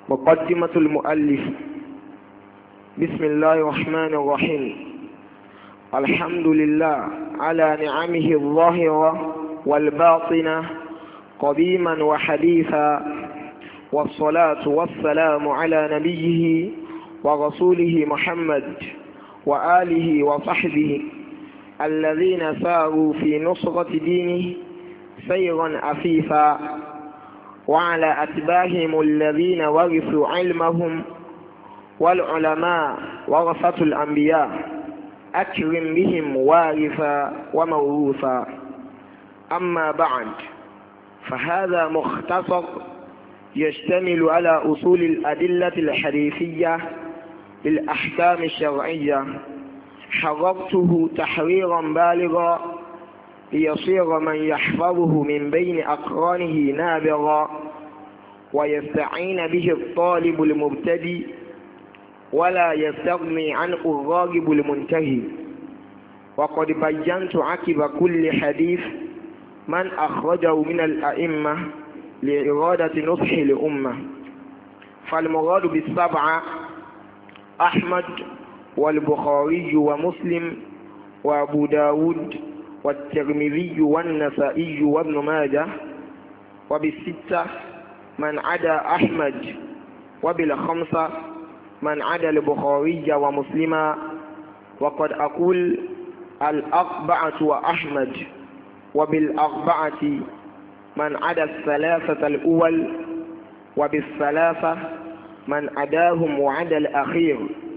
مقدمة المؤلف. بسم الله الرحمن الرحيم. الحمد لله على نعمه الظاهرة والباطنة قديما وحديثا، والصلاة والسلام على نبيه ورسوله محمد وآله وصحبه الذين ساروا في نصرة دينه سيرا أفيفا، وعلى أتباعهم الذين ورثوا علمهم، والعلماء ورثة الأنبياء، أكرم بهم وارثا وموروثا. أما بعد، فهذا مختصر يشتمل على أصول الأدلة الحديثية للأحكام الشرعية، حررته تحريرا بالغا ليصير من يحفظه من بين أقرانه نابغا، ويستعين به الطالب المبتدئ ولا يستغني عنه الراغب المنتهي. وقد بينت عقب كل حديث من أخرجه من الأئمة لإرادة نصح الأمة. فالمراد بالسبعة أحمد والبخاري ومسلم وأبو داود والترمذي والنسائي وابن ماجه، وبالستة من عدا أحمد، وبالخمسة من عدا البخاري ومسلما. وقد أقول الأربعة وأحمد، وبالأربعة من عدا الثلاثة الأول، وبالثلاثة من عداهم وعدا الأخير،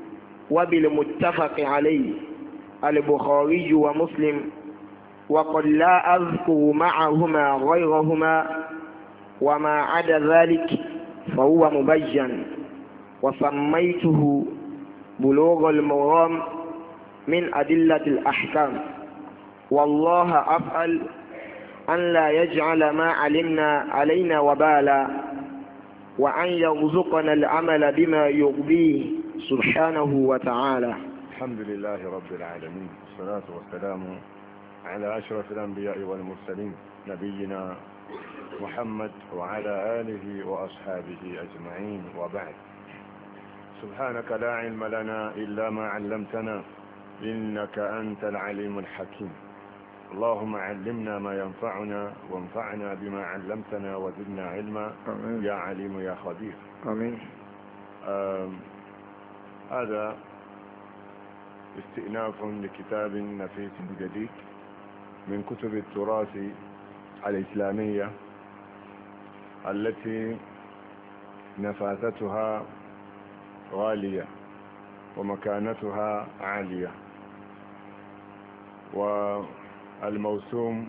وبالمتفق عليه البخاري ومسلم. وقد لا أذكر معهما غيرهما، وما عدا ذلك فهو مبين، وسميته بلوغ المرام من أدلة الأحكام. والله أسأل أن لا يجعل ما علمنا علينا وبالا، وأن يرزقنا العمل بما يرضيه سبحانه وتعالى. الحمد لله رب العالمين، والصلاة والسلام على أشرف الأنبياء والمرسلين نبينا محمد وعلى آله وأصحابه أجمعين، وبعد. سبحانك لا علم لنا إلا ما علمتنا إنك أنت العليم الحكيم. اللهم علمنا ما ينفعنا وانفعنا بما علمتنا وزدنا علما. آمين. يا عليم يا خبير. آمين. هذا استئناف لكتاب نفيس جديد من كتب التراث الإسلامية التي نفاستها غالية ومكانتها عالية، والموسوم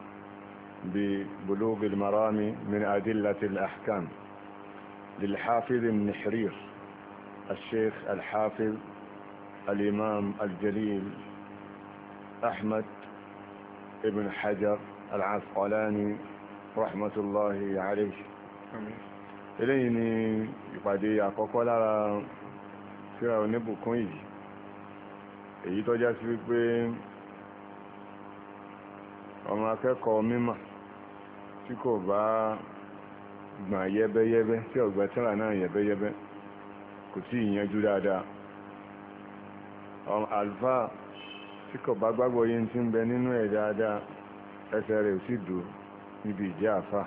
ببلوغ المرام من أدلة الأحكام للحافظ النحرير الشيخ الحافظ الإمام الجليل أحمد ابن حجر العسقلاني رحمة الله عليه. eléyìí ni ìpàdé àkọ́kọ́ lára tírà oníbùkún yìí, èyí tó já sí wípé ọmọ akẹ́kọ̀ọ́ mímọ̀ tí kò bá gbọ̀n yẹ́bẹ́yẹ́bẹ́, tí ọ̀gbẹ́ tírà náà yẹ́bẹ́yẹ́bẹ́, kò tí ìyẹnjú dáadáa. Àlùfáà tí kò bá gbàgbọ́ yìí tí ń bẹ nínú ẹ̀ dáadáa, ẹsẹ̀ rẹ̀ ò sì dúró níbi ìjẹ́ àfáà.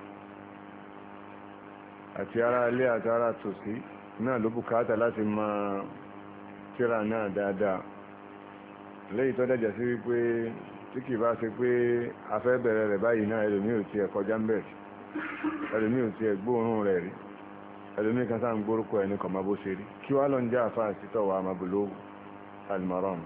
Àti ará ilé àti ará tòsí náà ló bùkátà láti máa tírà náà dáadáa, léyìí tó dẹ̀jẹ̀ sí wípé tí kì bá ṣe pé afẹ́ bẹ̀rẹ̀ rẹ̀ báyìí náà ẹlòmí ò tiẹ̀ kọjá ń bẹ̀, ẹlòmí ò tiẹ̀ gbóòórùn rẹ̀ rí, ẹlòmí kan sáà ń gbórúkọ ẹni kọ̀ máa bó ṣe rí. Kí wá lọ ń jẹ́ àfáà sí tọ́wọ́ Bulugh al-Maram.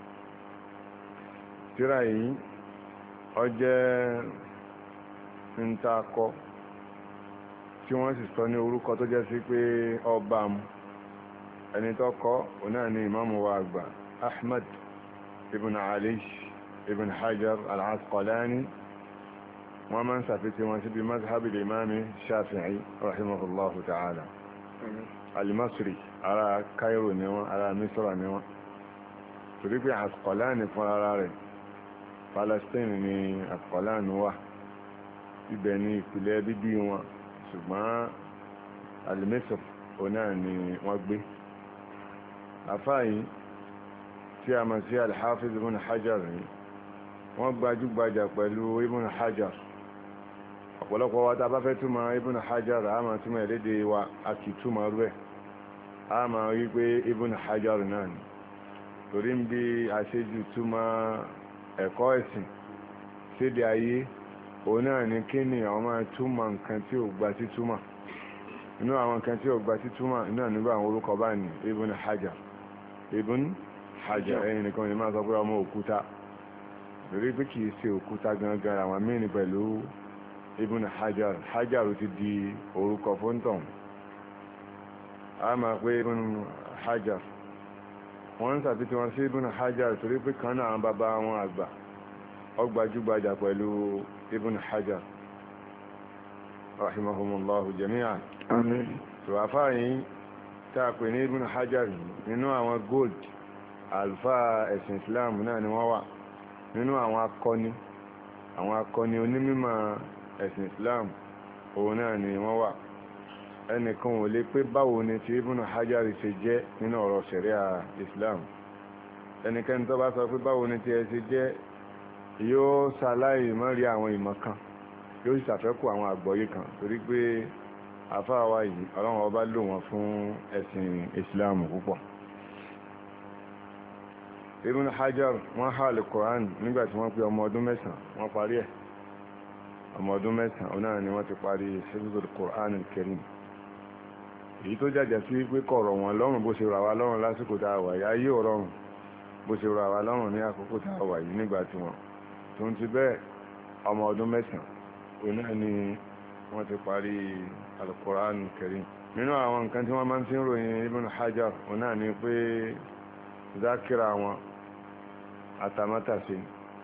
Tírà yìí ó jẹ́ ń ta kọ́ tí wọ́n sì sọ ní orúkọ tó jẹ́ sí pé ọba mu. Ẹni tó kọ́ òun náà ni ìmáàmù wa àgbà Ahmad ibn Ali ibn Hajar al-Asqalani. wọ́n máa ń sàfitì wọn síbi mazhabi al-imami Shafi'i rahimahullahu ta'ala. al-Masri, ara Cairo ni wọ́n, ara Misra ni wọ́n, torí pé Asqalani fún ara rẹ̀ Palestine ni Asqalani wà, ibẹ̀ ni ìpìlẹ̀ bíbí wọn, ṣùgbọ́n al-Misr òun náà ni wọ́n gbé. àfáà yìí tí a mọ̀ sí al-Hafiz ibn Hajar rí wọ́n gbajúgbajà pẹ̀lú ibn Hajar. ọ̀pọ̀lọpọ̀ wa tá bá fẹ́ túmọ̀ ibn Hajar a máa túmọ̀ èlédè wa a kì í túmọ̀ rú ẹ̀ a máa rí pé ibn Hajar náà ni torí ń bí àṣejù túmọ̀ ẹ̀kọ́ ẹ̀sìn sédè ayé òun náà ni kí ni àwọn máa túmọ̀ nǹkan tí ò gba títúmọ̀ inú àwọn nǹkan tí ò gba títúmọ̀ náà nígbà àwọn orúkọ bá ní ibn Hajar ẹ̀yìn nìkan ni máa sọ pé ọmọ òkúta torí pé kìí ṣe òkúta gangan àwọn mìíní pẹ̀lú ibn Hajar ti di orúkọ fóńtọ̀n a máa pé ibn Hajar wọ́n ń sàfihàn wọn sí ibn Hajar torí pé kan náà bàbá wọn àgbà ọgbàjúgbajà pẹ̀lú ibn Hajar rahimahumullahu jami'an. Àmín. tó àfáàyí tá a pè ní ibn Hajar nínú àwọn gold alfa ẹ̀sìn Islam náà ni wọ́n wà nínú àwọn akọni onímọ̀ ẹ̀sìn Islam òun náà ni wọ́n wà. ẹnìkan ò lè pé báwo ni tí ibn Hajar ṣe jẹ́ nínú ọ̀rọ̀ ṣẹ̀ríà Islam. ẹnikẹ́ni tó bá sọ pé báwo ni tí ẹ ṣe jẹ́ yóò ṣàlàyé mọ́rí àwọn ìmọ̀ kan yóò ṣàfẹ́kù àwọn àgbọ́yé kan torí pé àfáàwá yìí ọlọ́run ọba lò wọ́n fún ẹ̀sìn Islam púpọ̀. Ibn Hajar wọ́n há al-Qur'an nígbàtí wọ́n pé ọmọ ọdún 9 wọ́n parí ẹ̀ ọmọ ọdún 9 náà ni wọ́n ti parí hifzul Qur'an al-Karim. èyí tó jàjà sí pé kọ̀rọ̀ wọn lọ́rùn bó ṣe rà wá lọ́rùn lásìkò tá a wà yìí ayé ò rọrùn bó ṣe rà wá lọ́rùn ní àkókò tá a wà yìí nígbà tí wọ́n tó ń ti bẹ́ẹ̀ ọmọ ọdún 9 òun náà ni wọ́n ti parí al-Qur'an al-Karim. nínú àwọn nǹkan tí wọ́n máa ń fi ń ròyìn Ibn Hajar òun náà ni pé zákìrà wọn àtàmátàsí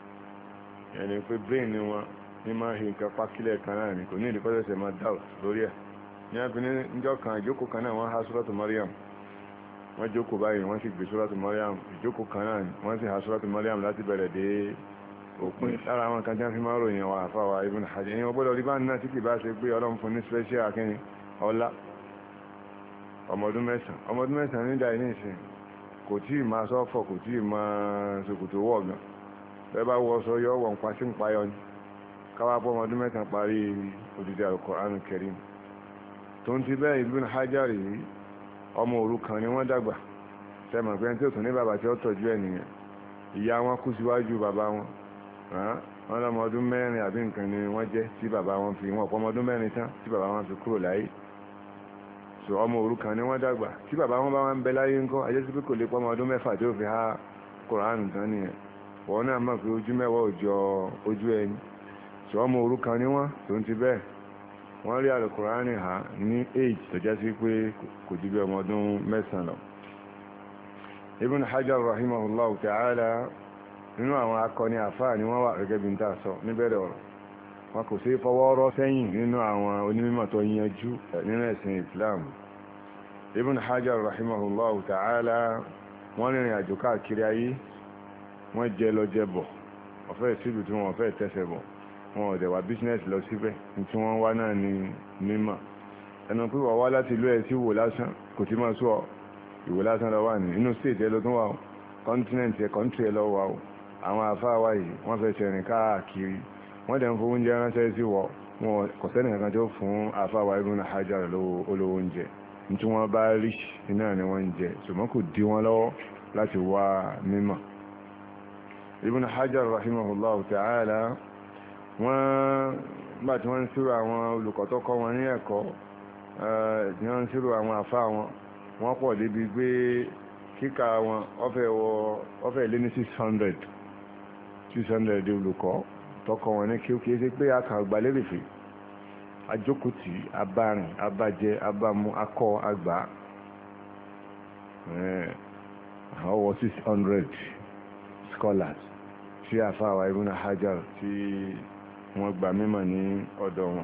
ẹni pé brain ni wọn ní máa hì nǹkan pákílẹ̀ kan náà ni kò ní ìdíkọ́sẹ̀sẹ̀ máa doubt lórí ẹ̀. ní abìnrin níjọ́ kan ìjókòó kan náà wọ́n há Suratu Maryam wọ́n jókòó báyìí wọ́n sì gbé Suratu Maryam ìjókòó kan náà wọ́n sì há Suratu Maryam láti bẹ̀rẹ̀ dé òpin. lára àwọn kan tí wọ́n fi máa ròyìn wa àfáwà Ibn Hajar ẹ̀yìn ọgbọ́dọ̀ rí bá náà tí kì bá ṣe pé Ọlọ́run fún ní special akíní ọlá ọmọ ọdún 9 nídà ní ìsìn kò tí ì máa sọ́fọ̀ kò tí ì máa ṣòkòtò wọ̀ gan bẹ́ẹ̀ bá wọ́ sọ yọ wọ̀n pa sí ń payọ ni káwá pọ́ ọmọ ọdún 9 parí odidi Al-Qur'an al-Karim. tó ń ti bẹ́ẹ̀ Ibn Hajar yìí ọmọ òrukàn ni wọ́n dàgbà sẹ́mọ̀ pé tí ó tún ní bàbá tí ó tọ́jú ẹ̀ nìyẹn ìyá wọn kú síwájú bàbá wọn wọ́n lọ́mọ ọdún 4 àbí nǹkan ni wọ́n jẹ́ tí bàbá wọn fi wọn ọ̀pọ̀ ọmọ ọdún 4 tán tí bàbá wọn fi kúrò láyé. so ọmọ òrukàn ni wọ́n dàgbà tí bàbá wọn bá wọn bẹ láyé ńkọ́ ajé sí pé kò lè pọ́ ọmọ ọdún 6 tí ó fi há Kùránì tán nìyẹn wọ́n náà mọ̀ pé ojú 10 òjò ojú ẹni. so ọmọ òrukàn ni wọ́n tó ń ti bẹ́ẹ̀ wọ́n rí Al-Kùránì ha ní age tó jẹ́ sí pé kò ju bí ọmọ ọdún 9 lọ. Ibn Hajar rahimahullahu ta'ala nínú àwọn akọni àfáà ni wọ́n wà gẹ́gẹ́ bí n ta sọ níbẹ̀rẹ̀ ọ̀rọ̀ wọn kò sí fọwọ́rọ́ sẹ́yìn nínú àwọn onímọ̀ tó yanjú nínú ẹ̀sìn Islam. Ibn Hajar rahimahullahu ta'ala wọ́n rìnrìn àjò káàkiri ayé wọ́n jẹ lọ jẹ bọ̀ ọ̀fẹ́ síbi tí wọ́n fẹ́ tẹ́sẹ̀ bọ̀ wọn ò dẹ̀wà bísínẹ́sì lọ síbẹ̀ tí wọ́n wá náà ní mímọ̀ ẹnu pé wọ́n wá láti ìlú ẹ̀ sí wò lásán kò tí máa sọ ìwò lásán lọ wà ní inú stéètì ẹlọ́dún wà ó kọ́ńtínẹ̀ntì ẹ̀ kọ́ńtírì ẹ̀ lọ wà ó àwọn àfáà wá yìí wọ́n fẹ́ ṣẹ̀rìn káàkiri wọ́n dẹ̀ ń fún oúnjẹ ránṣẹ́ sí wọ wọn kò sẹ́ni kankan tó fún àfáà wa Ibn Hajar olówó oúnjẹ tí wọ́n bá rí iná ni wọ́n ń jẹ ṣùgbọ́n kò dí wọn lọ́wọ́ láti wá mímọ̀. Ibn Hajar rahimahullahu ta'ala wọ́n bá tí wọ́n ń ṣírò àwọn olùkọ́ tó kọ́ wọn ní ẹ̀kọ́ tí wọ́n ń ṣírò àwọn àfáà wọn wọ́n pọ̀ débi pé kíkà wọn ọ̀fẹ́ lé ní 600 olùkọ́ tọkọ wọn ní kí ó kìí ṣe pé akàgbà lérèfé ajókòtì abárin abájẹ abámu akọ àgbà ọwọ́ 600 scholars tí àfáàwà Ibn Hajar tí wọ́n gbà mímọ̀ ní ọ̀dọ̀ wọn.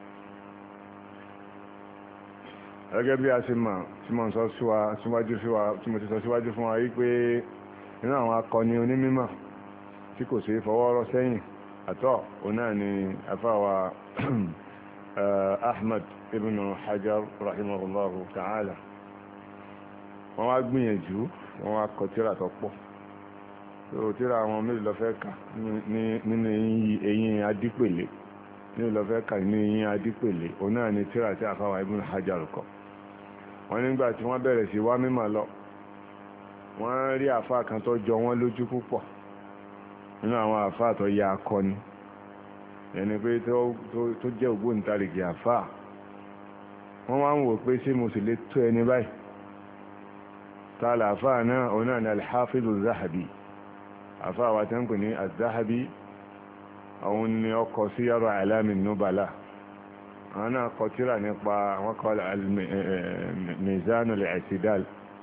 gẹ́gẹ́ bí a ṣe mọ̀ tí mo ti sọ síwájú fún wa yí pé nínú àwọn akọni onímímọ̀ tí kò sí fọwọ́rọ́ sẹ́yìn àtọ́ òun náà ni àfáàwà Ahmad ibn Hajar rahimahullahu ta'ala wọ́n wá gbìyànjú wọ́n wá kọ tírà tó pọ̀ tó tírà àwọn mélòó lọ fẹ́ kà nínú eyín adípèlé nínú lọ fẹ́ kà nínú eyín adípèlé òun náà ni tírà tí àfáwà ibn Hajar kọ wọ́n nígbà tí wọ́n bẹ̀rẹ̀ sí wá mímọ̀ lọ wọ́n rí àfáà kan tó jọ wọ́n lójú púpọ̀ nínú àwọn àfáà tó ya akọni ẹni pé tó jẹ́ ògbóǹtarìgì àfáà wọ́n wá ń wò pé ṣé mo sì lè tó ẹni báyìí tààlà àfáà náà òun náà ni al-Hafizu Zahabi àfáà wa tán kò ní az-Zahabi àwọn ni ọkọ̀ sí Siyaru A'lami Nubala àwọn náà kọ tírà nípa àwọn kọ́ Mizanul I'tidal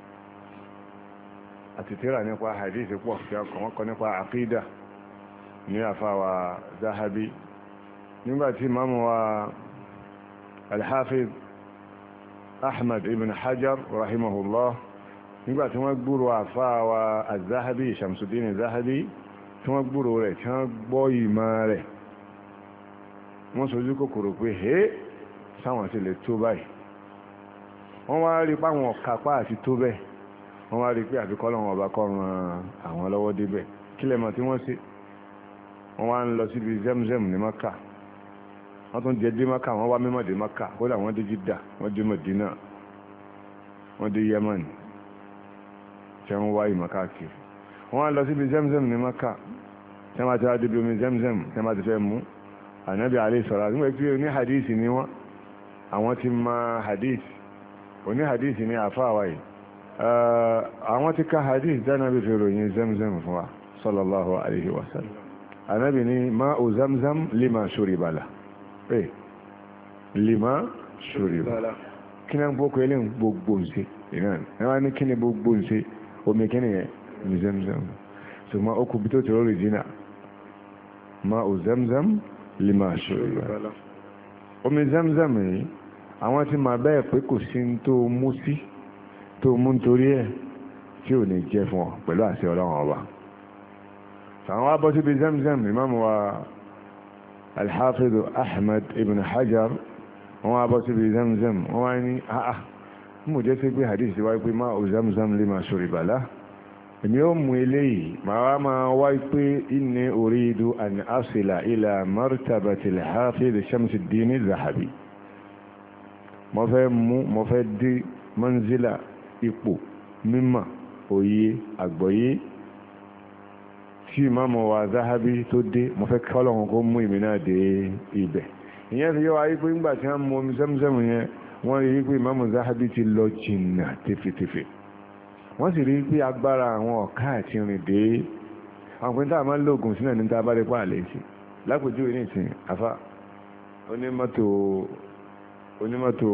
àti tírà nípa hadith pọ̀ tí wọ́n kọ nípa aqida ní àfáwà Zahabi nígbàtí imamu wa al-Hafiz Ahmad ibn Hajar rahimahullah nígbàtí wọ́n gbúrò àfáwà az-Zahabi Shamsuddin Zahabi tí wọ́n gbúrò rẹ̀ tí wọ́n gbọ́ ìmọ̀ rẹ̀ wọ́n sojú kòkòrò pé hé sáwọn sí lè tó báyìí wọ́n wá rí páwọn kápá àti tó bẹ́ẹ̀ wọ́n wá rí pé àfikọ́ lọ́wọ́ ọba kọ́ ran àwọn lọ́wọ́ débẹ̀ kí lẹ́mọ̀ tí wọ́n sí wọ́n wá ń lọ síbi Zemzem ní Maka wọ́n tún jẹ́ dé Maka wọ́n wá mímọ̀ dé Maka kódà wọ́n dé Jidda wọ́n dé Medina wọ́n dé Yemen tí wọ́n wá ìmọ̀ káàkiri wọ́n wá lọ síbi Zemzem ní Maka tí wọ́n ti wá débi omi Zemzem tí wọ́n ti fẹ́ mú Ànábì alayhi salatu nígbà tí oní hadith ni wọ́n àwọn ti ma hadith oní hadith ni àfáàwá yìí àwọn ti ká hadith dánàbí fi ròyìn Zamzam fún wa sallallahu alayhi wa sallam Ànábì ní ma'u Zamzam lima shuriba lahu lima shuriba kí náà gbókò ilé gbogbo ǹsẹ ìran ní kí ni gbogbo ǹsẹ omi kí ni yẹn ní Zamzam so ma ó kù bí tó ti rọrì jìnà ma'u Zamzam lima shuriba omi Zamzam yìí àwọn tí ma bẹ́ẹ̀ pé kò sí tó mú sí tó mú nítorí ẹ̀ tí ò ní jẹ́ fún ọ pẹ̀lú àṣẹ Ọlọ́run ọba àwọn wá bọ́ síbi Zamzam Imam wa al-Hafiz Ahmad ibn Hajar wọ́n wá bọ́ síbi Zamzam wọ́n wá ní mú jẹ́ sí pé hadith wáyé pé ma'u Zamzam lima shuriba lahu èmi ó mú eléyìí máa máa wáyé pé inni uridu an asila ila martabati al-Hafiz Shamsuddin Zahabi mo fẹ́ dé manzila ipò mímọ̀ òye àgbọ́yé tí Imamu wa Zahabi tó dé mo fẹ́ kọ́lọ̀wọ̀n kó mú ìmì náà dé ibẹ̀ ìyẹn fi yẹ́ wáyé pé nígbà tí wọ́n mú omi Zamzam yẹn wọ́n rí pé Imamu Zahabi ti lọ jìnnà tẹfẹtẹfẹ wọ́n sì rí pé agbára àwọn ọ̀ká àti rìn dé àwọn pín tá a máa ń lògùn sínú ní tá a bá rí pa àlẹ́ sí lápòjú ní ìsìn afá onímọ́tò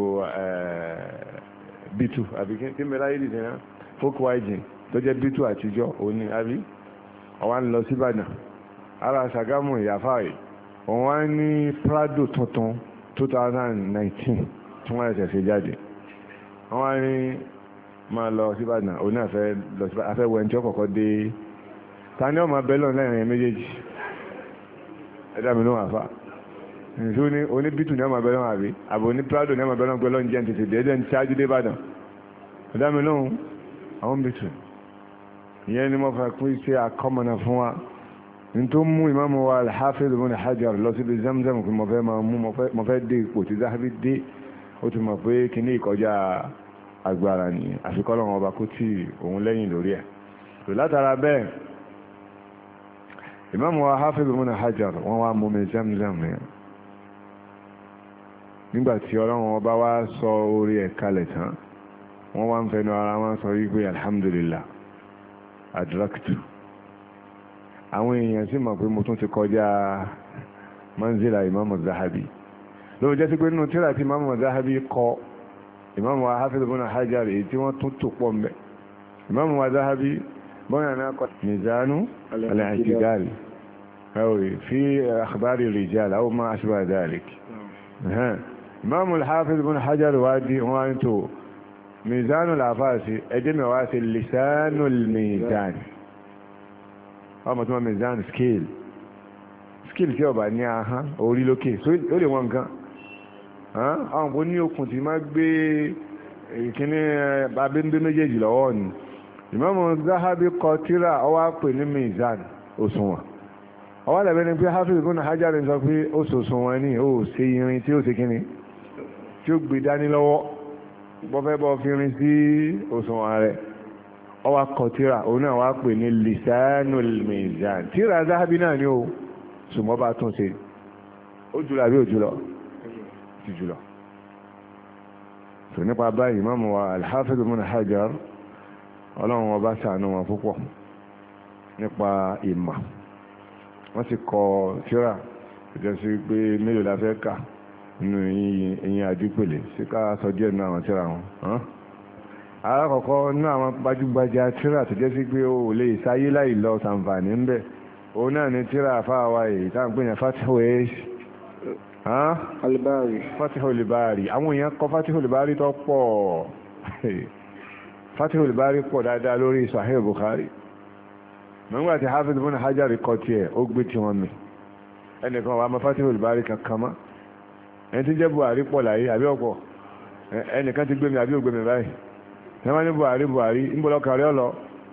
B2 àbí kí mẹ́lá yìí dìde náà Volkswagen tó jẹ́ B2 àtijọ́ òní àbí ọwá ń lọ sí Ìbàdàn ara Ṣàgámù ìyàfà rẹ̀ òun wá ní Prado tuntun 2019 tí wọ́n ẹ̀sẹ̀ ṣe jáde wọ́n wá ní máa lọ sí Ìbàdàn òun náà fẹ́ lọ sí Ìbàdàn afẹ́wọ̀ ẹni tí ó kọ̀kọ́ dé ta ni ọmọ bẹ́lọ̀ lẹ́rìn méjèèjì ẹ̀dá mi ló wà fà nìṣó ní oní B2 ní ọmọ bẹ́lọ̀ àbí àbò ní Prado ní ọmọ bẹ́lọ̀ gbẹ́lọ́ ń jẹ́ tètè déédéé ń ṣáájú dé Ìbàdàn ẹ̀dá mi lóhun àwọn B2 ìyẹn ni mo fẹ́ kún iṣẹ́ akọ́mọ̀nà fún wa ní tó mú Imamu wa al-Hafiz ibn Hajar lọ síbi Zamzam kí mo fẹ́ máa mú mo fẹ́ dé ipò tí Zahabi dé ó ti mọ̀ pé kíní ìkọjá agbára ni àfikọ́lọ́wọ́n ọba kó tí òun lẹ́yìn lórí ẹ̀ tó látara bẹ́ẹ̀ Imamu wa Hafiz ibn Hajar wọ́n wá mú mi Zamzam yẹn nígbàtí Ọlọ́run ọba wá sọ orí ẹ̀ kalẹ̀ tán wọ́n wá ń fẹnu ara wọn sọ wípé alhamdulillah adraktu àwọn èèyàn sì mọ̀ pé mo tún ti kọjá manzila Imamu Zahabi lóò jẹ́ sí pé nínú tírà tí Imamu Zahabi kọ Imamu wa Hafiz ibn Hajar èyí tí wọ́n tún tò pọ̀ mẹ́ Imamu wa Zahabi bọ́nà náà kọ Mizanu al-I'tidal fi akhbari rijal aw ma ashbaha dhalik Imamu al-Hafiz ibn Hajar wádìí wọ́n tó Mizanu al-Afasi ẹjẹ́ mẹ́wàá sí Lisanu al-Mizan ọmọ tó mọ́ Mizan scale tí ọba ní ahán orí lókè ó lè wọ́n nǹkan àwọn kò ní okùn tí máa gbé ìkíní abẹ́ńbẹ́ méjèèjì lọ́wọ́ ni Imam Zahabi kọ tírà ọwá pè ní mizan òṣùwọ̀n ọwá lẹ́bẹ̀ ni pé Hafiz ibn Hajar sọ pé ó sòṣùwọ̀n ní ó ṣe irin tí ó ṣe kíní tí ó gbé dání lọ́wọ́ bọ́fẹ́ bọ́ fi rin sí òṣùwọ̀n rẹ̀ ọwá kọ tírà òun náà wá pè ní Lisanul Mizan tírà Zahabi náà ni ó ṣùgbọ́n bá tún ṣe ó jùlọ àbí òjùlọ ti jùlọ tó nípa báyìí Imam wa Al-Hafiz ibn Hajar ọlọ́run ọba ṣàánú wọn púpọ̀ nípa ìmọ̀ wọ́n ti kọ tírà ìjọsí pé mélòó la fẹ́ kà nínú ẹ̀yìn àdípèlè sí ká sọ díẹ̀ nínú àwọn tírà wọn alákọ̀ọ́kọ́ nínú àwọn gbajúgbajà tírà tó jẹ́ sí pé ó lè sáyé láì lọ sàǹfààní ń bẹ̀ òun náà ni tírà àfáàwá èyí tá à ń pè ní Fatihul Bari àwọn èèyàn kọ Fatihul Bari tó pọ̀ Fatihul Bari pọ̀ dáadáa lórí Sahih Bukhari nígbà tí Hafiz ibn Hajar kọ tiẹ̀ ó gbé tí wọ́n mi ẹnìkan wà má Fatihul Bari kankan mọ́ ẹni tí jẹ́ Buhari pọ̀ láyé àbí ọ̀pọ̀ ẹnìkan ti gbé mi àbí ògbé mi báyìí ẹwọ́n ní Buhari ń bọ́ lọ́kàrí ọlọ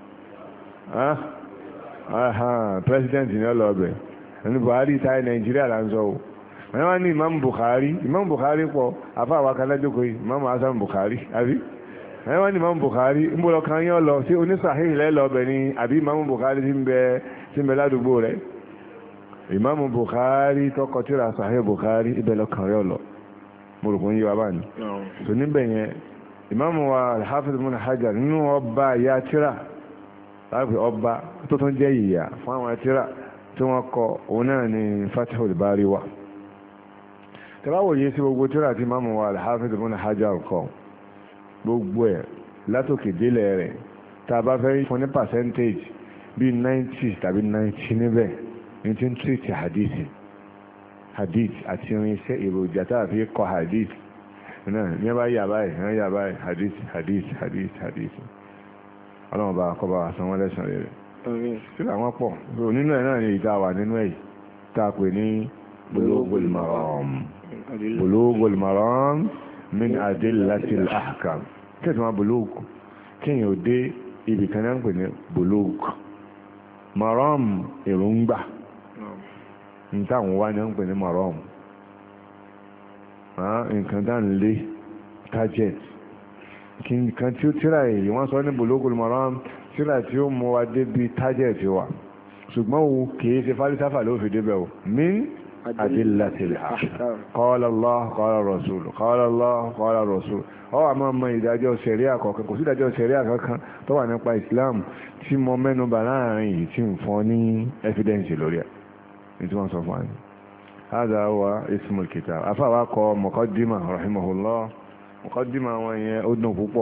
president ní ọlọ ọbẹ̀ ẹni Buhari táyé Nàìjíríà là ń sọ o ẹwọ́n ní Imam Bukhari pọ̀ afáwà kanájókòó Imam Hasan Bukhari àbí ẹwọ́n ní Imam Bukhari ń bọ́ lọ́kàn yín ọlọ sí onísàhíhì lẹ́lọ ọbẹ̀ ni àbí Imam Bukhari ti ń bẹ ládùúgbò rẹ̀ Imam Bukhari tọkọ tírà Sahih Bukhari ibẹ̀ lọ́kàn rẹ̀ ọlọ mo rò kún yí wa bá ní so níbẹ̀ yẹn Imam wa Al-Hafiz ibn Hajar nínú ọba ìyá tírà láti ọba tó tún jẹ́ ìyá fún àwọn tírà tí wọ́n kọ òun náà ni Fatihul Bari wa tẹ́láwò yìí sí gbogbo tírà tí Imam wa Al-Hafiz ibn Hajar kọ gbogbo ẹ̀ látòkè délẹ̀ rẹ̀ tá a bá fẹ́ fún ní percentage bí 90 tàbí 90 níbẹ̀ ní tí ń tírìtì hadith àti irinṣẹ́ èròjà tá a fi kọ hadith náà ní bá yà báyìí hadith ọlọ́run bá kọ́ bá wà sán wọ́n lẹ́sàn rẹ̀ sí àwọn pọ̀ nínú ẹ̀ náà ni ìta wà nínú ẹ̀ tá a pè ní Bulughul Maram min Adillatil Ahkam kí ẹ̀tọ́ máa bulugh kí èèyàn ò dé ibì kan náà ń pè ní bulugh maram èròǹgbà ní táwọn wá ní ń pè ní maram nǹkan dá ń lé target kí nǹkan tí ó tíra èyí wọ́n sọ ní Bulughul Maram tíra tí ó mú wa débi target wa ṣùgbọ́n o kìí ṣe fálísáfà ló fi débẹ̀ o min adillatil ahkam qala Allah qala Rasul qala Allah qala Rasul ọ wà máa mọ ìdájọ́ ṣẹ̀ríà kọ̀ọ̀kan kò sí ìdájọ́ ṣẹ̀ríà kankan tó wà nípa Islam tí mo mẹ́nu bà láàrin yìí tí ń fún ní evidence lórí ẹ̀ ní tí wọ́n sọ fún wa ní هذا هو اسم الكتاب أفاوك مقدمة رحمه الله مقدمة وهي أدنى بوبو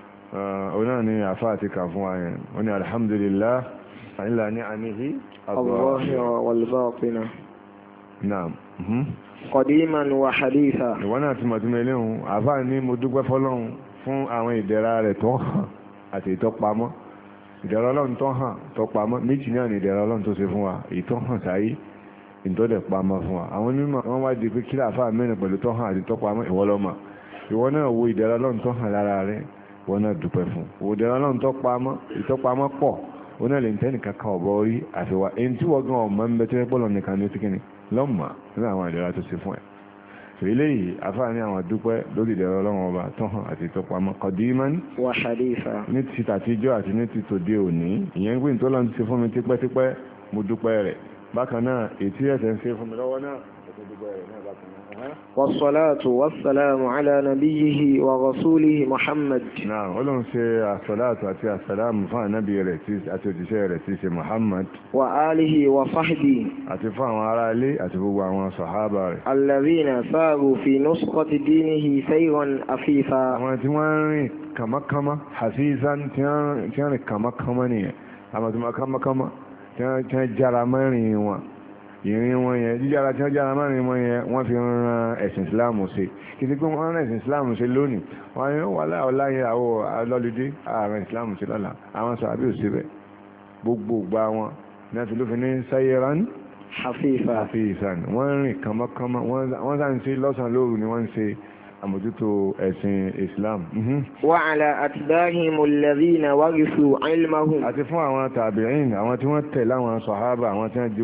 أولاني أفاتك أفوائي وني الحمد لله إلا نعمه الظاهرة والباطنة نعم قديما وحديثا وانا تمتملين أفاني مدوك فلون fún àwọn ìdẹ̀ra rẹ̀ tó hàn àti ìtọ́pamọ́ ìdẹ̀ra Ọlọ́run tó hàn tọ́pamọ́ méjì náà ni ìdẹ̀ra Ọlọ́run tó ṣe fún wa èyí tó hàn sáyé ìtọ́dẹ̀ pamọ́ fún wa àwọn onímọ̀ wọ́n wá di pé kí láàfáà mẹ́rin pẹ̀lú tó hàn àti tọ́pamọ́ ìwọ lọ́mọ ìwọ náà wo ìdẹ̀ra Ọlọ́run tó hàn lára rẹ̀ ìwọ náà dúpẹ́ fún wo ìdẹ̀ra Ọlọ́run ìtọ́pamọ́ pọ̀ ó náà lè ń tẹ́nì kankan ọ̀bọ orí àfiwá èyí tí wọ́n gan ọmọ ń bẹ tó yẹ pọ́lọ̀ nìkan ní tíkìnì lọ́mọ nínú àwọn ìdẹ̀ra tó ṣe fún ẹ̀ eléyìí afáà ní àwọn dúpẹ́ lórí ìdẹ̀ra Ọlọ́run ọba tó hàn àti tọ́pamọ́ qadiman wa haditha ní ti tàtijọ́ àti ní ti tòde òní ìyẹn ń pè ní tó lọ́n ti fún mi tipẹ́tipẹ́ mo dúpẹ́ rẹ̀ bákan náà ètí ẹ̀sẹ̀ ń ṣe fún mi lọ́wọ́ náà ẹ̀kọ́ gbogbo ẹ̀rẹ̀ náà bákan náà. والصلاة والسلام على نبيه ورسوله محمد. نعم Ọlọ́run ṣe àsọ̀láàtù àti àsàlámù fún ànábì rẹ̀ àti òjíṣẹ́ rẹ̀ tí ṣe Muhammad. وآله وصحبه àti fún àwọn ará ilé àti gbogbo àwọn sàhábà rẹ̀. الذين ساروا في نصرة دينه سيرا أفيفا. àwọn tí wọ́n rìn kàmákàmá hasisan tí wọ́n rìn kàmákàmá nìyẹn àwọn tí wọ́n kàmákàmá tí wọ́n jára mẹ́rin wọn ìrìn wọn yẹn jíjára tí wọ́n jára mẹ́rin wọn yẹn wọ́n fi ran ẹ̀sìn Ìsìláàmù ṣe kì í ti pé wọ́n rán ẹ̀sìn Ìsìláàmù ṣe lónìí wọ́n yẹn wà láọ̀lá yẹn àwọ̀ alọ́lùdé ààrẹ Ìsìláàmù ṣe lọ́la àwọn sọ àbí òṣèbẹ̀ gbogbo gba wọn náà fi ló fi ní sayran حفيفا wọ́n rìn kánmọ́kánmọ́ wọ́n sáà ń ṣe lọ́sàn lóru ni wọ́n ń ṣe àmójútó ẹ̀sìn Islam. وعلى أتباعهم الذين ورثوا علمهم. àti fún àwọn tàbíìn àwọn tí wọ́n tẹ̀lé àwọn sọ̀hábà àwọn tí wọ́n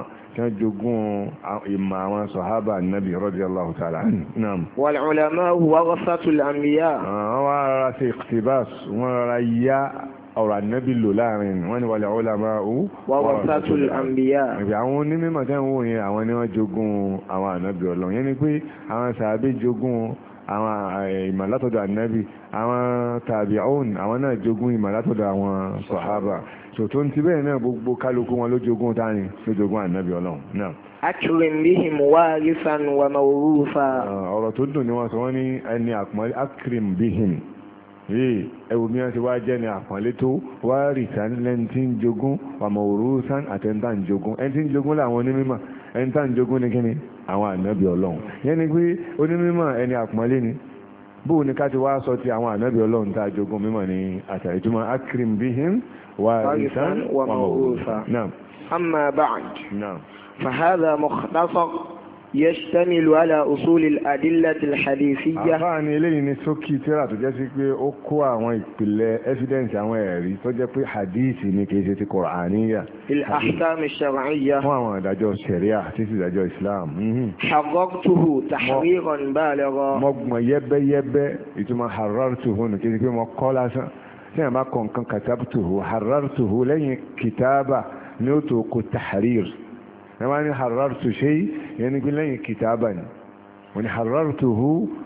jogún ìmọ̀ àwọn sọ̀hábà nàbì radiyallahu ta'ala anhum. والعلماء ورثة الأنبياء. wọ́n wá rárá sí iqtibas wọ́n rárá yá ọ̀rọ̀ ànábì lò láàrin wọ́n ni wal ulama'u warasatul anbiya. àwọn onímọ̀ tẹ́ ń wò yẹn àwọn ni wọ́n jogún àwọn ànábì Ọlọ́run yẹn ni pé àwọn sàábé jogún àwọn ìmọ̀ látọ̀dọ̀ ànábì àwọn tàbíùn àwọn náà jogún ìmọ̀ látọ̀dọ̀ àwọn sàhábà tó ń ti bẹ́ẹ̀ náà gbogbo kálukú wọn ló jogún tání ló jogún ànábì Ọlọ́run náà. akrim bihim warithan wa mawrutha. ọ̀rọ̀ tó dùn ni wọ́n sọ wọ́n ní ẹni àpọ́nlé akrim bihim ẹwù mi àti wá jẹ́ ni àpọ̀nlé tó wá rìsán lẹ́ni tí ń jogún wàmọ̀ òrùsán àtẹ́ntà ń jogún ẹni tí ń jogún láwọn onímọ̀ ẹni tá ń jogún ní kíni àwọn ànábì Ọlọ́run yẹn ni pé onímọ̀ ẹni àpọ̀nlé ni bóò ní ká ti wá sọ ti àwọn ànábì Ọlọ́run tá jogún mímọ̀ ní àtàríjúmọ́ akrim bihim wà rìsán wàmọ̀ òrùsán náà. amma ba'd fahadha mukhtasar يشتمل على أصول الأدلة الحديثية. àfáàní eléyìí ni ṣókí tírà tó jẹ́ sí pé ó kó àwọn ìpìlẹ̀ evidence àwọn ẹ̀rí tó jẹ́ pé hadith ni kìí ṣe ti Qur'aniyya. الأحكام الشرعية. fún àwọn ìdájọ́ sharia tí sì ìdájọ́ Islam. حررته تحريرا بالغا. mo gbọ̀n yẹ́bẹ́yẹ́bẹ́ ìtumọ̀ harartuhu nù kìí ṣe pé mo kọ́ lásán tí wọ́n bá kọ̀ nǹkan katabtuhu harartuhu lẹ́yìn kìtàbà ní ó tó kó tahrir. يعني حررت شيء يعني يقول لي كتابا يعني حررته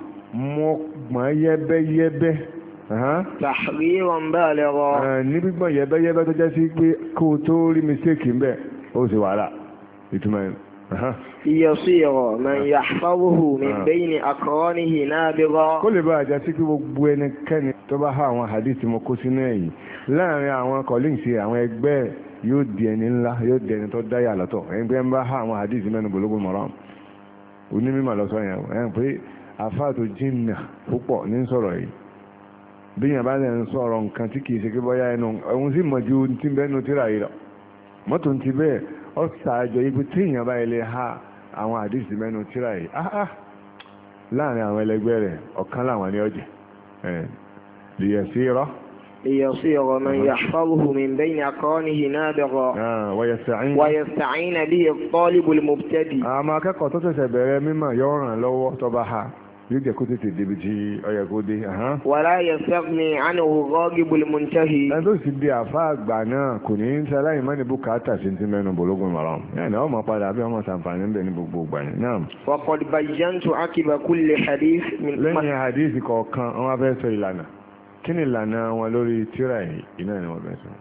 ما يبه تحريرا بالغا نبي ما يبه تجاسي كوتوري ميستيك مبه او سي ولا يتمن يصير من يحفظه من بين أقرانه نابغا. كل بقى جاسي gbogbo ẹnikẹ́ni tó bá há àwọn hadith mo kó sínú èyí láàrin àwọn colleagues àwọn ẹgbẹ́ yóò di ẹni ńlá yóò di ẹni tó dáyà lọ́tọ̀ ẹni pé ń bá há àwọn hadith mẹ́nu Bulugul Maram onímọ̀ lọ́sọ yẹn ẹni pé àfáàtò jìnnà púpọ̀ ní sọ̀rọ̀ yìí bí yẹn bá lè ń sọ̀rọ̀ nǹkan tí kìí ṣe pé bọ́yá ẹnu ẹ̀hún sì mọ̀ ju ti bẹ́nu tíra yìí lọ mọ́tò ti bẹ́ẹ̀ ọ sàájọ ibi tí èèyàn bá ilé ha àwọn hadith mẹ́nu tíra yìí láàrin àwọn ẹlẹgbẹ́ rẹ̀ ọ̀kan láwọn ní ọjẹ́ ليصير من يحفظه من بين أقرانه نابغا ويستعين به الطالب المبتدئ. àmọ́ akẹ́kọ̀ọ́ tó ṣẹ̀ṣẹ̀ bẹ̀rẹ̀ mímọ̀ yóò ràn lọ́wọ́ tó bá ha yóò jẹ́ kó tètè débi tí ó yẹ kó dé. ولا يستغني عنه الراغب المنتهي. ẹni tó sì di àfa àgbà náà kò ní í ṣaláì má ní bùkátà sí ti mẹ́nu Bulugul Maram yẹn ọmọ padà bí ọmọ sàǹfààní bẹ̀ ní gbogbo ìgbà yẹn náà. وقد بينت عقب كل حديث من. lẹ́yìn hadith kọ̀ọ̀kan wọ́n wá fẹ́ sọ ìlànà kí ni ìlànà wọn lórí tírà yìí iná ni wọ́n fẹ́ sọ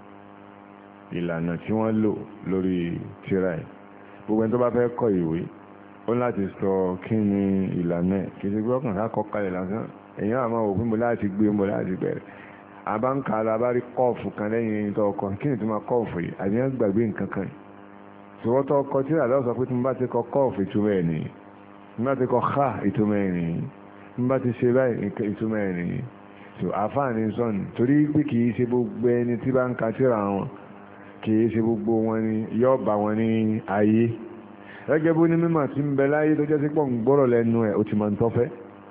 ìlànà tí wọ́n lò lórí tírà yìí gbogbo ẹni tó bá fẹ́ kọ ìwé ó láti sọ kí ni ìlànà ẹ̀ kì í ṣe gbé ọkàn ká kọ́ kalẹ̀ lásán èèyàn àmọ́ òfin mo láti gbé mo láti bẹ̀rẹ̀ àbáǹkà alábárí kọ́ọ̀fù kan lẹ́yìn ẹni tó ọkọ kí ni tó máa kọ́ọ̀fù yìí àbíyàn gbàgbé nǹkan kan ṣùgbọ́n tó ọkọ tírà lọ́sọ pé tí mo bá ti kọ kọ́ọ̀fù ìtumọ̀ ẹ̀ nìyí tí mo bá ti kọ ha ìtumọ̀ ẹ̀ nìyí tí mo bá ti ṣe báyìí ìtumọ̀ ẹ̀ nìyí so àfáàní sọ́nù torí pé kìí ṣe gbogbo ẹni tí bá ń ka tírà wọn kìí ṣe gbogbo wọn ni yóò bá wọn ní ayé gẹ́gẹ́ bó ní mímọ̀ tí ń bẹ láyé tó jẹ́ sí pọ̀ ń gbọ́rọ̀ lẹ́nu ẹ̀ ó ti máa ń tọ́fẹ́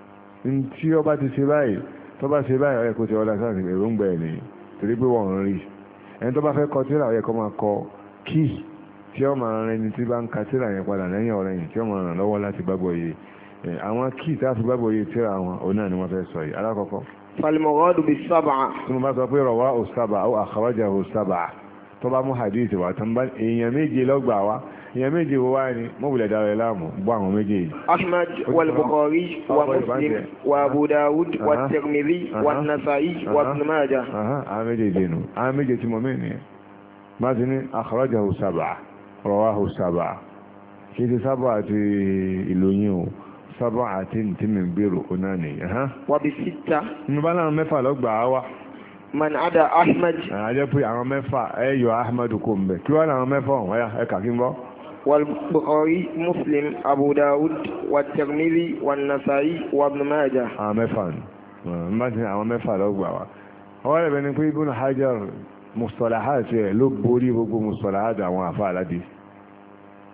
tí ó bá ti ṣe báyìí tó bá ṣe báyìí ó yẹ kó ti ọ̀dà sáà sí èròǹgbà ẹ̀ nìyí torí pé wọ́n ń rí ẹni tó bá fẹ́ kọ tírà ó yẹ kó máa kọ kíì tí ó máa rẹni tí bá ń ka tírà yẹn padà lẹ́yìn ọ̀rẹ́ yìí tí ó máa ràn lọ́wọ́ láti gbàgbọ́ yìí àwọn kíì tá a fi gbàgbọ́ yìí tírà wọn òun náà ni wọ́n fẹ́ sọ yìí alákọ̀ọ́kọ́. فالمراد بالسبعة. ثم ما تقول رواه السبعة أو أخرجه السبعة طبعا مو حديث واتنبال إن يميجي لو بعوا يميجي هواني مو بلا دار لامو بعوا ميجي أحمد والبخاري ومسلم وأبو داود والترمذي والنسائي وابن ماجه. عامجي دينو عامجي تمومين ما تني أخرجه السبعة رواه السبعة كيف سبعة إلونيو سبعة من بيرو أناني وبستة نبالا مفا لو بعوا من عدا أحمد أجابوا عن مفا أيوة أحمد كومبي كيوانا عن مفا ويا كاكيمبو والبخاري مسلم أبو داود والترمذي والنسائي وابن ماجه مفا ما تني عن مفا لو بعوا هو اللي بنقول ابن حجر مصطلحات لو بوري بقول مصطلحات عن وافع الحديث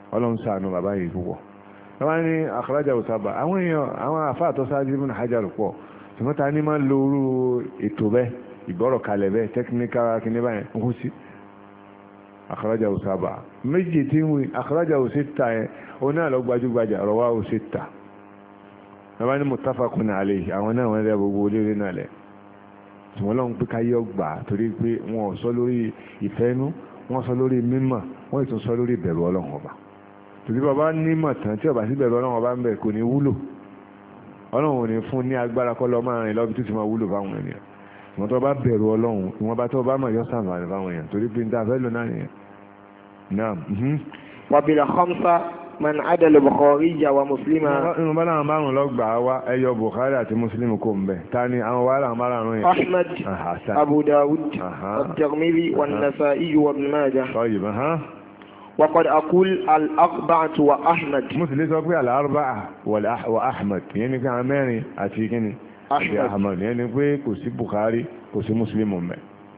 ọlọ́run ṣàánú bàbá yìí púpọ̀ wọ́n ní akhrajahu sab'a àwọn èèyàn àwọn àfáà tó ṣáájú Ibn Hajar pọ̀ ṣùgbọ́n ta ní máa ń lo orú ètò bẹ́ẹ̀ ìgbọ́rọ̀ kalẹ̀ bẹ́ẹ̀ technical kìíní báyẹn ń kú sí akhrajahu sab'a méjì tí ń wí akhrajahu sitta yẹn ó náà lọ gbajúgbajà rawahu sitta wọ́n ní muttafaqun alayhi àwọn náà wọ́n rẹ̀ gbogbo olóore náà lẹ̀ ṣùgbọ́n lọ́n pé káyé ọgbà torí pé wọ́n sọ lórí ìfẹ́nú wọ́n sọ lórí mímọ̀ wọ́n ìtún sọ lórí ìbẹ̀rù ọlọ́run ọba torí bàbá nímọ̀ tán tí ọba sí ìbẹ̀rù ọlọ́run ọba ń bẹ̀ kò ní wúlò ọlọ́run ò ní fún ní agbára kọ́ lọ́ máa rìn lọ́bi tó ti máa wúlò fáwọn ènìyàn ìwọ́n tó bá bẹ̀rù ọlọ́run ìwọ́n bá tó bá mọ̀ yọ sàǹfààní fáwọn èèyàn torí pé níta fẹ́ lò náà nìyẹn náà. wàbìlà khamsa man adal Bukhari wa Muslima. inú bá náà márùn lọ́gbà wá ẹyọ Bukhari àti Muslim kò ń bẹ̀ ta ni àwọn wàhálà márùn yẹn. Ahmad Abu Dawud at-Tirmidhi wan-Nasa'i wa Ibn Majah. وقد أقول الأربعة وأحمد مثل سوى الأربعة وأحمد يعني كان أماني أتيكني أحمد يعني كوسي بخاري كوسي مسلم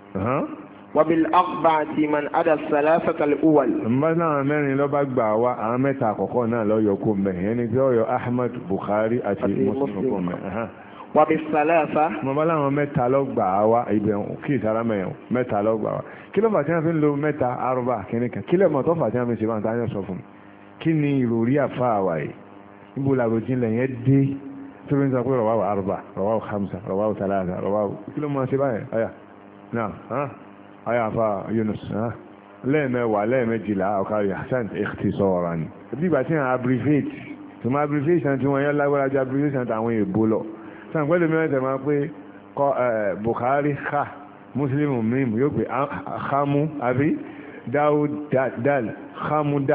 وبالأربعة من أدى الثلاثة الأول مثلا أماني لو بقبع وأمتا قوقنا لو يكون به يعني كوي أحمد بخاري أتي مسلم وبالثلاثة mo bá láwọn mẹ́ta lọ́gbà wá ibẹ̀ kí ìtara mẹ́yàn mẹ́ta lọ́gbà wá kí ló fà tí wọ́n fi ń lo mẹ́ta arúbà kìnnìkan kí lẹ́mọ̀ tó fà tí wọ́n fi ṣe máa tányọ̀ sọ fún mi kí ni ìròrí àfa àwà yìí níbo làròjinlẹ̀ yẹn dé tó fi ń sọ pé rọ̀wáwò arúbà rọ̀wáwò hamsa rọ̀wáwò talata rọ̀wáwò kí ló máa ṣe báyìí àyà náà àyà àfa Yunus lẹ́ẹ̀mẹ́wàá lẹ́ẹ̀mẹ́jìlá ọ̀kárí hasan ikhtisaran bí ìgbà tí wọ́n abbreviate tó máa abbreviation tí wọ́n yẹn lágbára ju abbreviation táwọn èèbó lọ sàn pẹ́lú mẹ́rin tẹ̀ máa pé Bukhari ha Muslim mim yóò pé hamu àbí Dawud dal hamuda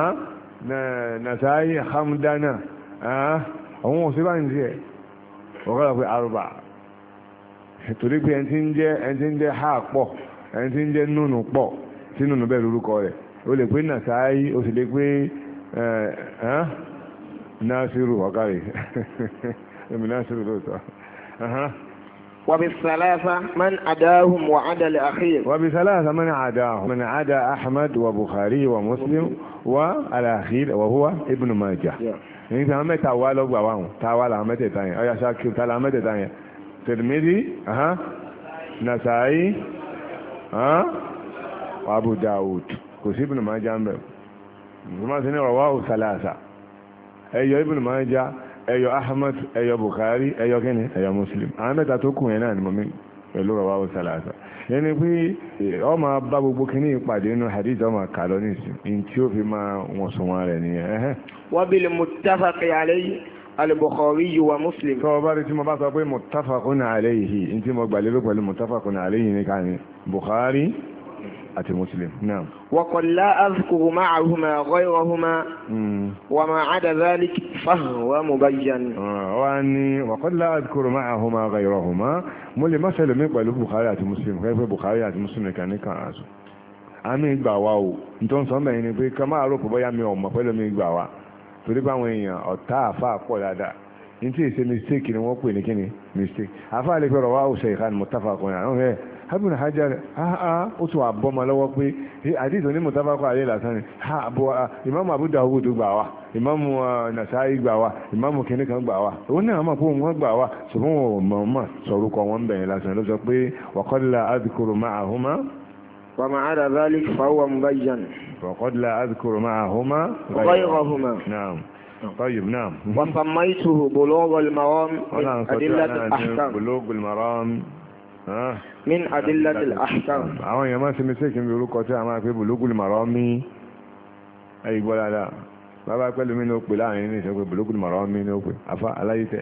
Nasa'i hamudana àwọn òṣèlú àyìn sí ẹ̀ ọ̀gọ́dọ̀ pé arúbà torí pé ẹni tí ń jẹ́ ha pọ̀ ẹni tí ń jẹ́ nùnù pọ̀ tí nùnù bẹ́ẹ̀ lórúkọ rẹ̀ ó lè pé Nasa'i ó sì lè pé Nasiru ọ̀gáre مناسب الوسع وبالثلاثة من عداهم وعدا الأخير وبثلاثة من عداهم من عدا أحمد وبخاري ومسلم والأخير وهو ابن ماجه يعني في عمة تعوال وقوام تعوال عمة تانية أي شاكر تعال عمة تانية ترمذي نسائي وأبو داود كسي ابن ماجه ثم سنة رواه ثلاثة أي ابن ماجه ẹyọ Ahmad ẹyọ Bukhari ẹyọ kẹni ẹyọ Muslim àwọn mẹ́ta tó kù yẹn náà ni mo mi pẹ̀lú rawahu salasa yẹni pé ọmọ bá gbogbo kìíní ìpàdé nínú hadith ọmọ kàlọ́ nìsín in tí ó fi máa wọ̀n sùn wọn rẹ̀ nìyẹn. wa bil muttafaqi alayhi al-Bukhari wa Muslim. tọ́ bá rí tí mo bá sọ pé muttafaqun alayhi in tí mo gbà lérò pẹ̀lú muttafaqun alayhi ní ká ní Bukhari àti Muslim náà. وقد لا أذكر معهما غيرهما وما عدا ذلك فهو مبين. وقد لا أذكر معهما غيرهما مولي مثلا من قبل البخاري àti Muslim كيف البخاري àti Muslim كان كاسو àmì ìgbà wa o nítorí sọ mẹ́rin ni pé ká máa rò pé bóyá mi ò mọ̀ pẹ́lú mi ìgbà wa torí báwọn èèyàn ọ̀tá àfáà pọ̀ dáadáa ní tí èsè mistake ni wọ́n pè ní kíni mistake àfáà lè fẹ́ rọ̀ wá òṣè ìkànnì muttafaqun alayhi Ibn Hajar ó tún wà bọ́mọ lọ́wọ́ pé àdìsọ ní muttafaqun alayhi lásán ni Imam Abu Dawud gbà wá Imam Nasa'i gbà wá Imam kìnní kan gbà wá òun náà mọ̀ pé wọ́n gbà wá ṣùgbọ́n wọn mọ̀ sọ̀rùkọ wọn bẹ̀yẹn lásán ló sọ pé wa qad la adhkuru ma'ahuma وما عدا ذلك فهو مبين. وقد لا أذكر معهما غيرهما. نعم. طيب نعم. وسميته بلوغ المرام من أدلة الأحكام. بلوغ المرام من أدلة الأحكام. àwọn èèyàn máa ń ṣe mistake níbi orúkọ tí a máa pè Bulugul Marami ẹ̀yìn gbọ́ dáadáa bàbá pẹ̀lú mi ní ó pè láàrin ní ìṣẹ́gbẹ́ Bulugul Marami ní ó pè afá aláyítẹ̀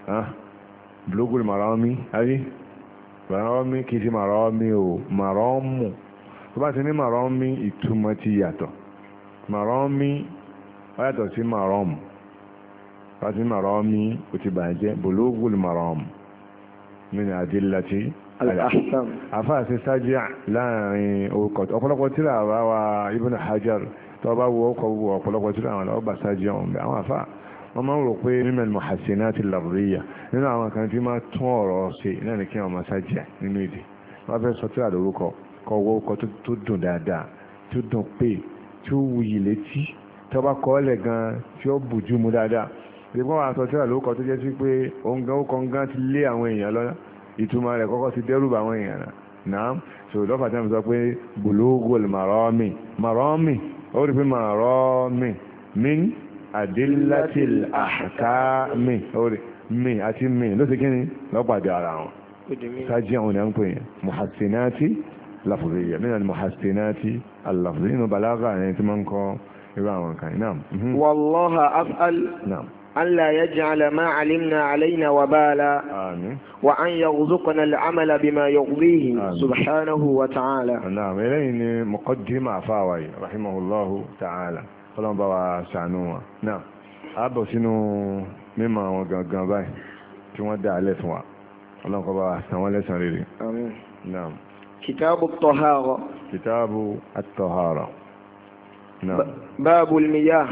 Bulugul Marami ayé Marami kìí sí Marami o Maramu tó bá ti ní Marami ìtumọ̀ ti yàtọ̀ Marami ó yàtọ̀ sí Maramu bá ti ní Marami ó ti bàjẹ́ Bulugul Maram min adillati al-ahkam àfáà sí sájíà láàrin orúkọ ọ̀pọ̀lọpọ̀ tíra àwáwá Ibn Hajar tó bá wo ọkọ̀ gbogbo ọ̀pọ̀lọpọ̀ tíra àwọn ọba sájíà ọ̀hún àwọn àfáà wọ́n máa ń rò pé mímẹ̀ muhassinati al-lafziyya nínú àwọn kan tí máa tún ọ̀rọ̀ ṣe náà ní kí wọ́n máa sájíà nínú èdè wọ́n fẹ́ sọ tíra lórúkọ kọ owó ọkọ̀ tó dùn dáadáa tó dùn pé tó wuyì létí tó bá kọ́ọ́lẹ̀ gan tí ó bùjú mu dáadáa ìgbọ́n wa sọ tíra lórúkọ tó jẹ́ sí pé òun gan ó kàn gan ti lé àwọn èèyàn lọ́nà ìtumọ̀ rẹ̀ kọ́kọ́ ti dẹ́rù bá àwọn èèyàn náà so lọ́fà tí wọ́n sọ pé Bulughul Marami ó rí pé Marami min adillatil ahkami ó rí mi àti mi ló ti kíni lọ́pàdé ara wọn sájí àwọn ènìyàn ń pè yẹn muhassinati lafziyya min al-muhassinati al-lafziyya nínú balaga ẹni tí máa ń kọ́ irú àwọn kan náà. wallaha af'al أن لا يجعل ما علمنا علينا وبالا وأن يرزقنا العمل بما يرضيه سبحانه وتعالى. نعم إليه مقدمة فاوي رحمه الله تعالى قلنا بوا سعنوه. نعم أبو سنو مما وقام باي كما دع لسوا قلنا بوا سنوان لسان ريري. آمين. نعم كتاب الطهارة. كتاب الطهارة. نعم باب المياه.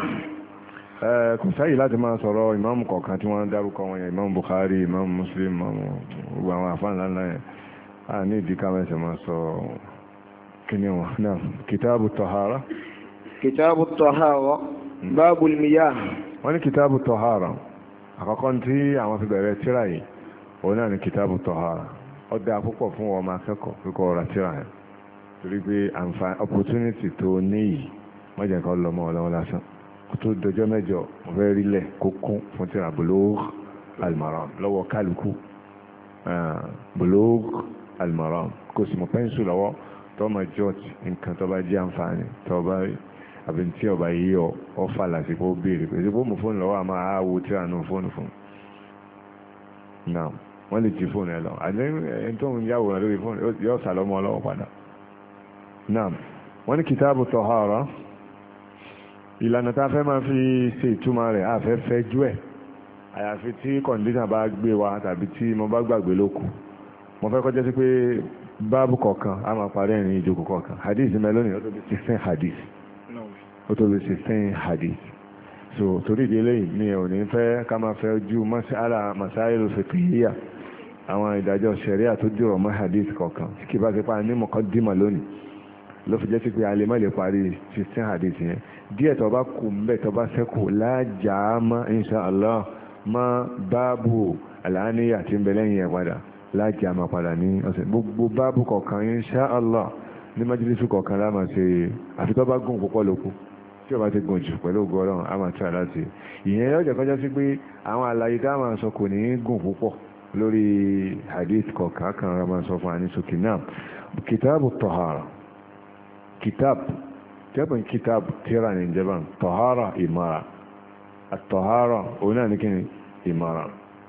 Kò sáyì láti máa sọ̀rọ̀ ìmáàmù kọ̀ọ̀kan tí wọ́n dárúkọ wọn yẹn ìmáàmù Bukhari ìmáàmù Muslim gbogbo àwọn àfáànlá ńlá yẹn a ní ìdí kámẹ́sẹ̀ máa sọ kíní wọn náà kìtàbù tọ̀hárá. kìtàbù tọ̀hárá báàbù miyah. wọ́n ní kìtàbù tọ̀hárá àkọ́kọ́ tí àwọn fi bẹ̀rẹ̀ tíra yìí òun náà ní kìtàbù tọ̀hárá ó dáa púpọ̀ fún ọmọ akẹ́kọ̀ọ́ kíkọ́ ọ̀rọ̀ tíra yẹn torí pé àǹfààní opportunity tó níyì mọ́jà kan lọ́mọ ọlọ́wọ́ lásán tó dọjọ́ mẹ́jọ mo fẹ́ rí lẹ̀ kó kún fún tíra Bulughul Maram lọ́wọ́ kálukú Bulughul Maram kò sì mọ̀ pẹ́ńsù lọ́wọ́ tó máa jọ́ọ̀tì nǹkan tó bá jẹ́ àǹfààní tó bá àbí tí ọba yìí ọ fà lásìkò béèrè pé sípò mú fóònù lọ́wọ́ àmọ́ àwò tíra nù fóònù fún náà wọ́n lè jí fóònù ẹ lọ àti ẹni tó ń yàwòrán lórí fóònù yóò sàlọ́mọ́ ọlọ́wọ́ padà náà wọ́n ní kìtàbù tọ̀hárà ìlànà tá a fẹ́ máa fi ṣe ìtumọ̀ rẹ̀ àfẹ́fẹ́ jú ẹ̀ àyàfi tí kọ̀ǹdíṣàn bá gbé wa tàbí tí mo bá gbàgbé lókù mo fẹ́ kọjá sí pé báàbù kọ̀ọ̀kan a máa parí ẹ̀rìn ìjókòó kọ̀ọ̀kan hadith mélòó ó tó bí 16 hadith ó tó bí 16 hadith so torí ìdílé yìí mi ò ní fẹ́ ká máa fẹ́ ojú masáìlú fiqhiyya àwọn ìdájọ́ ṣẹ̀ríà tó dìrọ̀ mọ́ hadith kọ̀ọ̀kan tí kì bá ti pa ní muqaddima lónìí ló fi jẹ́ sí pé a lè má lè parí 16 hadith yẹn díẹ̀ tó bá kù mbẹ́ tó bá sẹ́kù lájàámá insha Allah má báàbù àlàáníyà tí ń bẹ lẹ́yìn ẹ̀ padà lájàámá padà ní ọ̀sẹ̀ gbogbo báàbù kọ̀ọ̀kan insha Allah ní májílísù kọ̀ọ̀kan láàmà ṣe àfi tó bá gùn púpọ̀ lókù tí ó bá ti gùn jù pẹ̀lú ògo Ọlọ́run a máa try láti ìyẹn yóò jẹ́ kọjá sí pé àwọn àlàyé tá a máa sọ kò ní gùn púpọ̀ lórí hadith kọ̀ọ̀kan kan ra máa sọ fún àníṣòkè náà kìtàbù tọ̀hárà kìtàbù jẹ́bùn kitab tíra ní jẹ́bùn tọ̀hárà ìmara àtọ̀hárà òun náà ní kí ni ìmara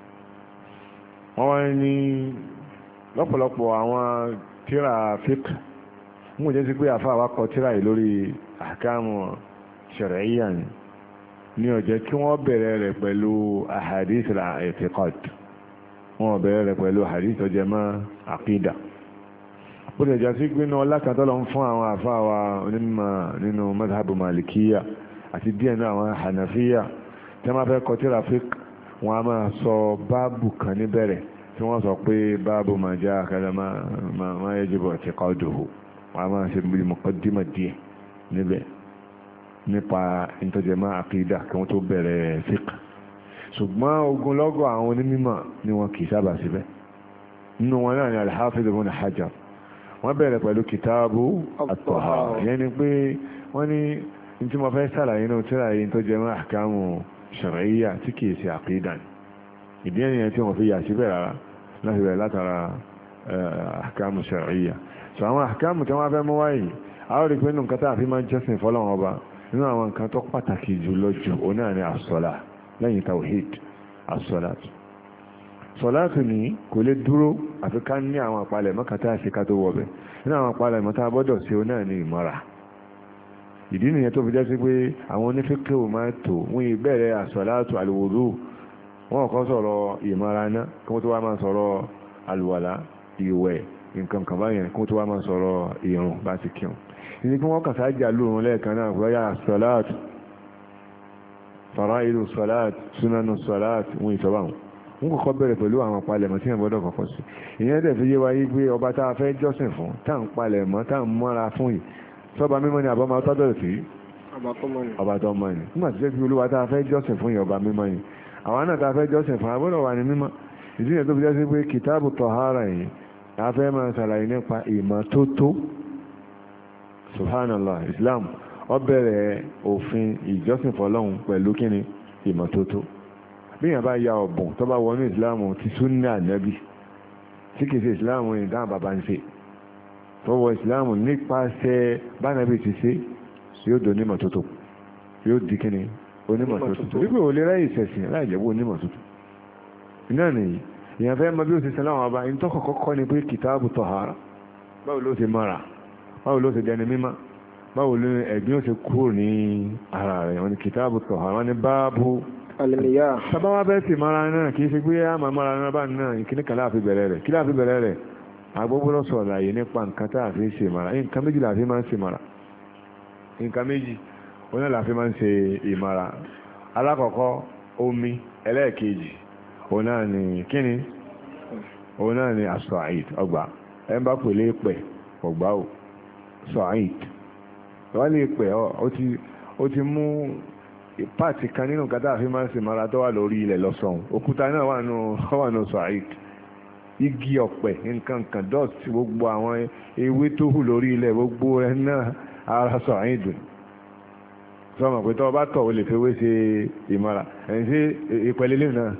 wọ́n wá ní lọ́pọ̀lọpọ̀ àwọn tíra fiqh mú jẹ́ sí pé àfáà wá kọ tíra yìí lórí ahkamu shar'iyya ní ó jẹ́ kí wọ́n bẹ̀rẹ̀ rẹ̀ pẹ̀lú ahadith al-i'tiqad wọ́n bẹ̀rẹ̀ rẹ̀ pẹ̀lú ahadith tó jẹ́ mọ́ aqida ó lè jásí pé ní ọlá kan tọ́lọ ń fún àwọn àfáà wa onímọ̀ nínú madhabu malikiya àti díẹ̀ náà àwọn hanafiya tí wọ́n fẹ́ kọ tírà fiqh wọn a máa sọ báàbù kan níbẹ̀rẹ̀ tí wọ́n sọ pé báàbù máa jẹ́ àkàlẹ̀ máa yajibu i'tiqaduhu wọn a máa ṣe bí muqaddima díẹ̀ níbẹ̀ nípa ìtọ́jẹ̀mọ́ àkídà kí wọ́n tó bẹ̀rẹ̀ fiqh ṣùgbọ́n ogunlọ́gọ̀ àwọn onímọ̀ ni wọn kì í sábà síbẹ̀ nínú wọn náà ni al-Hafiz ibn Hajar wọ́n bẹ̀rẹ̀ pẹ̀lú kìtàbù at-tahara ìyẹn ni pé wọ́n ní tí mo fẹ́ sàlàyé náà tíra yìí tó jẹ́ mọ́ ahkamu shar'iyya tí kìí ṣe àkídà ìdí ẹnìyàn tí wọ́n fi yà síbẹ̀ rárá láti bẹ̀rẹ̀ látara ahkamu shar'iyya so àwọn ahkamu tí wọ́n fẹ́ mú wáyé àwọn rí pé nínú nǹkan tá a fi máa ń jẹ́sìn fọ́lọ́wọ́n ọba nínú àwọn nǹkan tó pàtàkì jùlọ jù òun náà ni as-salah lẹ́yìn tawhid as-salat sọ̀láàtù ní kò lè dúró àfi ká ní àwọn àpalẹ̀ mọ́kàtà àṣíká tó wọ̀bẹ̀ nínú àwọn àpalẹ̀ mọ́ta gbọ́dọ̀ sí ó náà ní ìmọ́ra ìdí nìyẹn tó fi jẹ́ sí pé àwọn onífíkẹ́ ò máa tò wọ́n ìbẹ̀rẹ̀ àsọ̀láàtù àlùwòdú wọ́n kọ́ sọ̀rọ̀ ìmọ́ra náà kí wọ́n tó wá máa sọ̀rọ̀ àlùwàlá ìwẹ̀ nǹkan kan báyẹn kí wọ́n tó wá máa sọ̀rọ̀ ìrun bá ti kírun ìdí kí wọ́n kà sáájà lóòrùn lẹ́ẹ̀kan náà fúráyà àsọ̀láàtù faraidu sọ̀láàtù súnánù sọ̀láàtù wọ́n ìsọ̀bà wọ́n kọ́kọ́ bẹ̀rẹ̀ pẹ̀lú àwọn palẹ̀mọ́ tí wọ́n gbọ́dọ̀ kọ́kọ́ sí ìyẹn dẹ̀ fi yé wa yí pé ọba tá a fẹ́ jọ́sìn fún tá à ń palẹ̀mọ́ tá à ń mọ́ra fún yìí sọ́ba mímọ́ ni àbọ̀mọ́ tọ́dọ̀ sí ọba tó mọ̀ ní nígbà tó jẹ́ pé olúwa tá a fẹ́ jọ́sìn fún yẹn ọba mímọ́ yìí àwọn náà tá a fẹ́ jọ́sìn fún agbọ́dọ̀ wà ní mímọ́ ìdí yẹn tó fi jẹ́ sí pé kìtàbù tọ̀hárà yìí a fẹ́ máa ṣàlàyé nípa ìmọ́tótó subhanallah islam ó bẹ̀rẹ̀ òfin ìjọ́sìn fọlọ́hun pẹ̀lú kíni ìmọ́tótó bí yẹn bá ya ọ̀bùn tó bá wọnú islam ti súnà ànábì tí kìí ṣe islam yìí dáhùn bàbá ń ṣe tó wọ islam nípasẹ̀ bánàbì ti ṣe yóò do onímọ́tótó yóò di kíni onímọ́tótó wípé ò lè ráyè ìṣẹ̀sìn láì jẹ́ bó onímọ́tótó iná nìyí èèyàn fẹ́ mọ bí ó ṣe sin láwọn ọba ní tó kọ́kọ́ kọ́ ni pé kìtàbù tọ̀hárà báwo ló ṣe mọ́ra báwo ló ṣe dẹni mímọ́ báwo ló ẹ̀gbin ó ṣe kúrò ní ara rẹ̀ wọn ni kìtàbù tọ̀hárà wọn ni báàbù alìmíyà sábà wá bẹ́ẹ̀ sì mọ́ra náà kì í ṣe pé àmà mọ́ra náà bá náà ìkíní kan láàfin bẹ̀rẹ̀ rẹ̀ kí láàfin bẹ̀rẹ̀ rẹ̀ agbógbóró sọ̀rọ̀ àyè nípa nǹkan tá a fi ṣe mọ́ra nǹkan méjì láàfin máa ń ṣe mọ́ra nǹkan méjì oní láàfin máa ń ṣe ìmọ́ra alákọ̀ọ́kọ́ omi ẹlẹ́ẹ̀kejì òun náà ni kíni òun náà ni asọ̀àìd ọgbà ẹ bá pèlé pẹ̀ ọgbà ò sọ̀àìd wọ́n lè pẹ̀ ó ti mú pàtì kan nínú nǹkan tá a fi máa ń ṣe mara tó wà lórí ilẹ̀ lọ́sọ̀hún òkúta náà wà nù sọ̀àìd igi ọ̀pẹ nǹkan kan dọ́ọ̀tì gbogbo àwọn ewé tó hù lórí ilẹ̀ gbogbo ẹ̀ náà ara sọ̀àìd sọmọ pé tọ́ bá tọ̀ ó lè fi wé ṣe ìmọ̀ra ẹ̀yìn sí ìpẹ́lẹ́lẹ́ náà